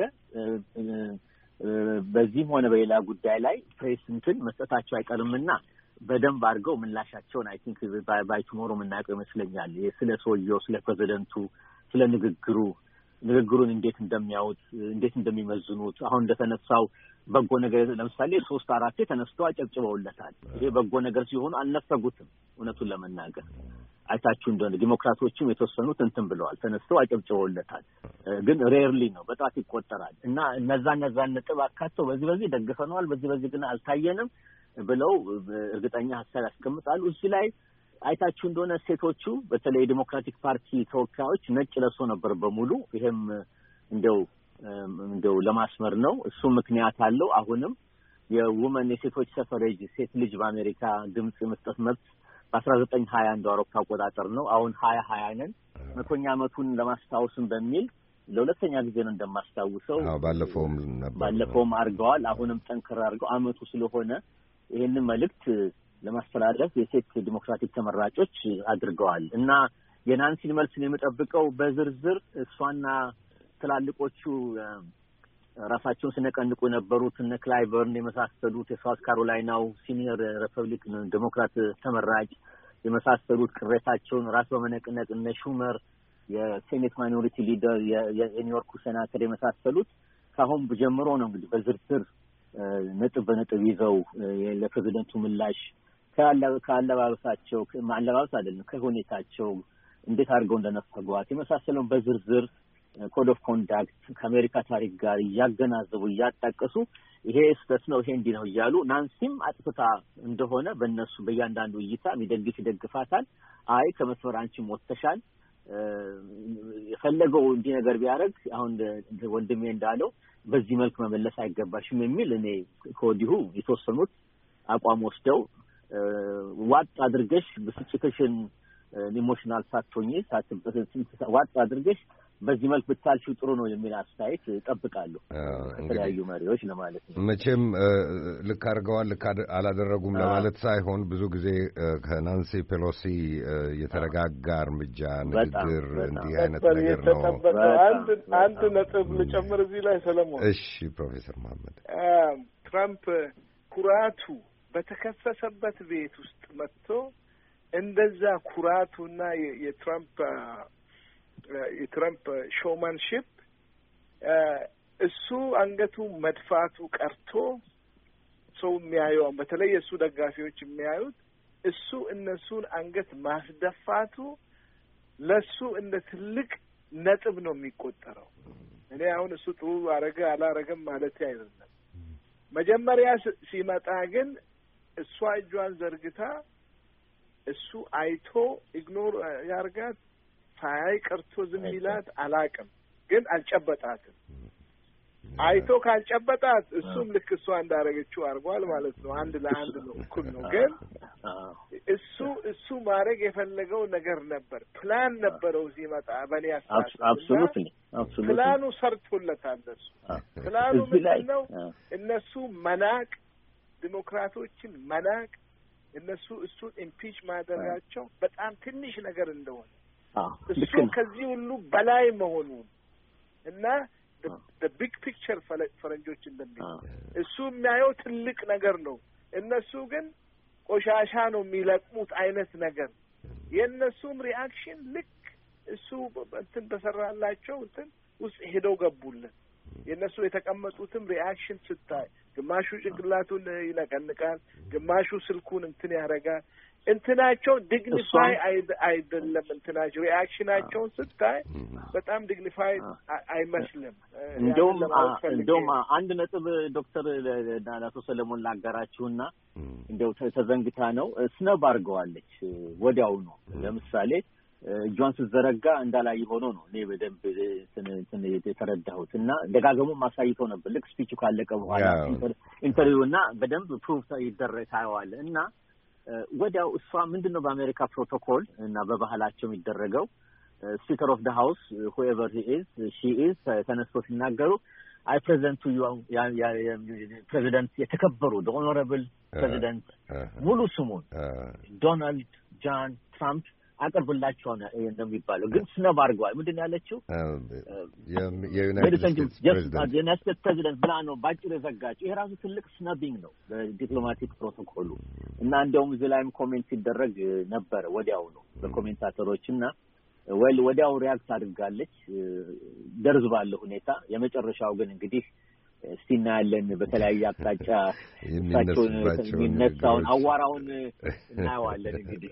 C: በዚህም ሆነ በሌላ ጉዳይ ላይ ፕሬስ እንትን መስጠታቸው አይቀርምና በደንብ አድርገው ምላሻቸውን አይ ቲንክ ባይ ቱሞሮ ምናቀው ይመስለኛል ስለ ሰውየው ስለ ፕሬዚደንቱ ስለ ንግግሩ ንግግሩን እንዴት እንደሚያውት እንዴት እንደሚመዝኑት አሁን እንደተነሳው በጎ ነገር ለምሳሌ ሶስት አራት ተነስቶ አጨብጭበውለታል ይሄ በጎ ነገር ሲሆን አልነፈጉትም እውነቱን ለመናገር አይታችሁ እንደሆነ ዲሞክራቶችም የተወሰኑት እንትን ብለዋል ተነስተው አጨብጭበውለታል ግን ሬርሊ ነው በጣት ይቆጠራል እና እነዛ እነዛ ነጥብ አካተው በዚህ በዚህ ደግፈናል በዚህ በዚህ ግን አልታየንም ብለው እርግጠኛ ሐሳብ ያስቀምጣሉ እዚህ ላይ አይታችሁ እንደሆነ ሴቶቹ በተለይ ዲሞክራቲክ ፓርቲ ተወካዮች ነጭ ለብሶ ነበር በሙሉ ይሄም እንደው እንደው ለማስመር ነው እሱ ምክንያት አለው አሁንም የውመን የሴቶች ሰፈሬጅ ሴት ልጅ በአሜሪካ ድምጽ መስጠት መብት በአስራ ዘጠኝ ሀያ እንደ አውሮፓ አቆጣጠር ነው አሁን ሀያ ሀያ ነን መቶኛ ዓመቱን ለማስታወስም በሚል ለሁለተኛ ጊዜ ነው እንደማስታውሰው
B: አዎ ባለፈውም ነበር
C: ባለፈውም አርገዋል አሁንም ጠንከር አርገው አመቱ ስለሆነ ይሄንን መልእክት ለማስተላለፍ የሴት ዲሞክራቲክ ተመራጮች አድርገዋል እና የናንሲን መልስን የምጠብቀው በዝርዝር እሷና ትላልቆቹ ራሳቸውን ሲነቀንቁ የነበሩት እነ ክላይቨርን የመሳሰሉት የሳውት ካሮላይናው ሲኒየር ሪፐብሊካን ዴሞክራት ተመራጭ የመሳሰሉት ቅሬታቸውን ራስ በመነቅነቅ እነ ሹመር የሴኔት ማይኖሪቲ ሊደር የኒውዮርክ ሴናተር የመሳሰሉት ካሁን ጀምሮ ነው እንግዲህ በዝርዝር ነጥብ በነጥብ ይዘው ለፕሬዝዳንቱ ምላሽ ካለባበሳቸው ማለባበስ አይደለም ከሁኔታቸው እንዴት አድርገው እንደነፈጓት የመሳሰለው በዝርዝር ኮድ ኦፍ ኮንዳክት ከአሜሪካ ታሪክ ጋር ያገናዘቡ ያጣቀሱ ይሄ ስህተት ነው ይሄ እንዲህ ነው ይያሉ ናንሲም አጥፍታ እንደሆነ በእነሱ በእያንዳንዱ እይታ የሚደግፍ ይደግፋታል አይ ከመስመር አንቺ ሞተሻል የፈለገው እንዲህ ነገር ቢያደርግ አሁን ወንድሜ እንዳለው በዚህ መልክ መመለስ አይገባሽም የሚል እኔ ኮዲሁ የተወሰኑት አቋም ወስደው ዋጥ አድርገሽ በስጭትሽን ኢሞሽናል ሳትሆኚ ሳትበስንት ዋጥ አድርገሽ በዚህ መልክ ብታልሽው ጥሩ ነው የሚል አስተያየት እጠብቃለሁ ከተለያዩ መሪዎች ለማለት ነው
B: መቼም ልክ አድርገዋል ልክ አላደረጉም ለማለት ሳይሆን ብዙ ጊዜ ከናንሲ ፔሎሲ የተረጋጋ እርምጃ ንግግር እንዲህ አይነት ነገር ነው
D: አንድ አንድ ነጥብ ልጨምር እዚህ ላይ ሰለሞን
B: እሺ ፕሮፌሰር መሐመድ
D: ትራምፕ ኩራቱ በተከሰሰበት ቤት ውስጥ መጥቶ እንደዛ ኩራቱና የትራምፕ የትራምፕ ሾውማንሺፕ እሱ አንገቱ መድፋቱ ቀርቶ ሰው የሚያየው በተለይ የሱ ደጋፊዎች የሚያዩት እሱ እነሱን አንገት ማስደፋቱ ለሱ እንደ ትልቅ ነጥብ ነው የሚቆጠረው እኔ አሁን እሱ ጥሩ አረገ አላረገም ማለት አይደለም መጀመሪያ ሲመጣ ግን እሷ እጇን ዘርግታ እሱ አይቶ ኢግኖር ያርጋት ሳይ ቀርቶ ዝም ይላት አላቅም ግን አልጨበጣትም አይቶ ካልጨበጣት እሱም ልክ እሷ እንዳረገችው አርጓል ማለት ነው አንድ ለአንድ ነው እኩል ነው ግን እሱ እሱ ማድረግ የፈለገው ነገር ነበር ፕላን ነበረው ሲመጣ በእኔ አስተሳሰብ
C: አብሶሉትሊ አብሶሉትሊ
D: ፕላኑ ሰርቶለታል እሱ ፕላኑ ምንድነው እነሱ መናቅ ዲሞክራቶችን መናቅ እነሱ እሱን ኢምፒች ማድረጋቸው በጣም ትንሽ ነገር እንደሆነ እሱ ከዚህ ሁሉ በላይ መሆኑ እና the big picture ፈረንጆች እንደሚሉ እሱ የሚያየው ትልቅ ነገር ነው እነሱ ግን ቆሻሻ ነው የሚለቅሙት አይነት ነገር የእነሱም ሪአክሽን ልክ እሱ እንትን በሰራላቸው እንትን ውስጥ ሄደው ገቡልን። የነሱ የተቀመጡትም ሪአክሽን ስታይ ግማሹ ጭንቅላቱን ይነቀንቃል፣ ግማሹ ስልኩን እንትን ያደርጋል። እንትናቸው ዲግኒፋይ አይደለም። እንትናቸው ሪአክሽናቸውን ስታይ በጣም ዲግኒፋይ አይመስልም።
C: እንደውም እንደውም አንድ ነጥብ ዶክተር ዳላቶ ሰለሞን ላጋራችሁና እንደው ተዘንግታ ነው ስነብ አድርገዋለች ወዲያው ነው። ለምሳሌ እጇን ስትዘረጋ እንዳላይ ሆኖ ነው እኔ በደንብ እንትን የተረዳሁት እና ደጋግሞ ማሳይተው ነበር ልክ ስፒቹ ካለቀ በኋላ ኢንተርቪውና በደንብ ፕሩፍ ይደረግ ታየዋለ እና ወዲያው እሷ ምንድነው በአሜሪካ ፕሮቶኮል እና በባህላቸው የሚደረገው ስፒከር ኦፍ ዘ ሃውስ whoever he is she is ተነስቶ ሲናገሩ I present to you ያ ፕሬዚደንት የተከበሩ the honorable president ሙሉ ስሙን ዶናልድ ጃን ትራምፕ አቀርብላችሁ ነው እንደሚባለው ግን ስነብ አድርገዋል። ምንድን ያለችው
B: የዩናይትድ
C: ስቴትስ ፕሬዚደንት ብላ ነው ባጭሩ የዘጋችው። ይሄ ራሱ ትልቅ ስነቢንግ ነው በዲፕሎማቲክ ፕሮቶኮሉ እና እንደውም እዚህ ላይም ኮሜንት ሲደረግ ነበር ወዲያው ነው በኮሜንታተሮች እና ወል ወዲያው ሪአክት አድርጋለች ደርዝ ባለው ሁኔታ። የመጨረሻው ግን እንግዲህ እስቲና ያለን በተለያየ አቅጣጫ የሚነሳውን አዋራውን እናየዋለን። እንግዲህ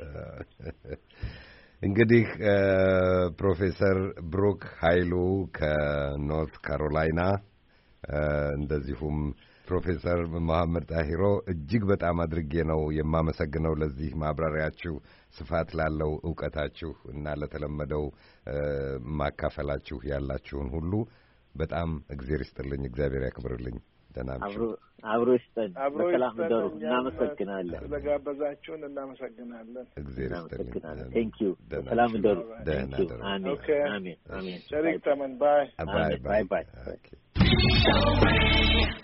B: እንግዲህ ፕሮፌሰር ብሩክ ኃይሉ ከኖርት ካሮላይና እንደዚሁም ፕሮፌሰር መሐመድ ጣሂሮ እጅግ በጣም አድርጌ ነው የማመሰግነው ለዚህ ማብራሪያችሁ፣ ስፋት ላለው ዕውቀታችሁ እና ለተለመደው ማካፈላችሁ ያላችሁን ሁሉ በጣም እግዚአብሔር ይስጥልኝ፣ እግዚአብሔር ያክብርልኝ። ደህና
C: አብሮ አብሮ ይስጥልኝ። በሰላም ደሩ። እናመሰግናለን።
D: ስለጋበዛችሁን እናመሰግናለን።
B: እግዚአብሔር ይስጥልኝ።
C: ቴንክ ዩ። በሰላም ደሩ።
B: ደህና ደሩ።
C: አሜን አሜን አሜን።
D: ሸሪክ ተመን ባይ
B: ባይ ባይ ባይ።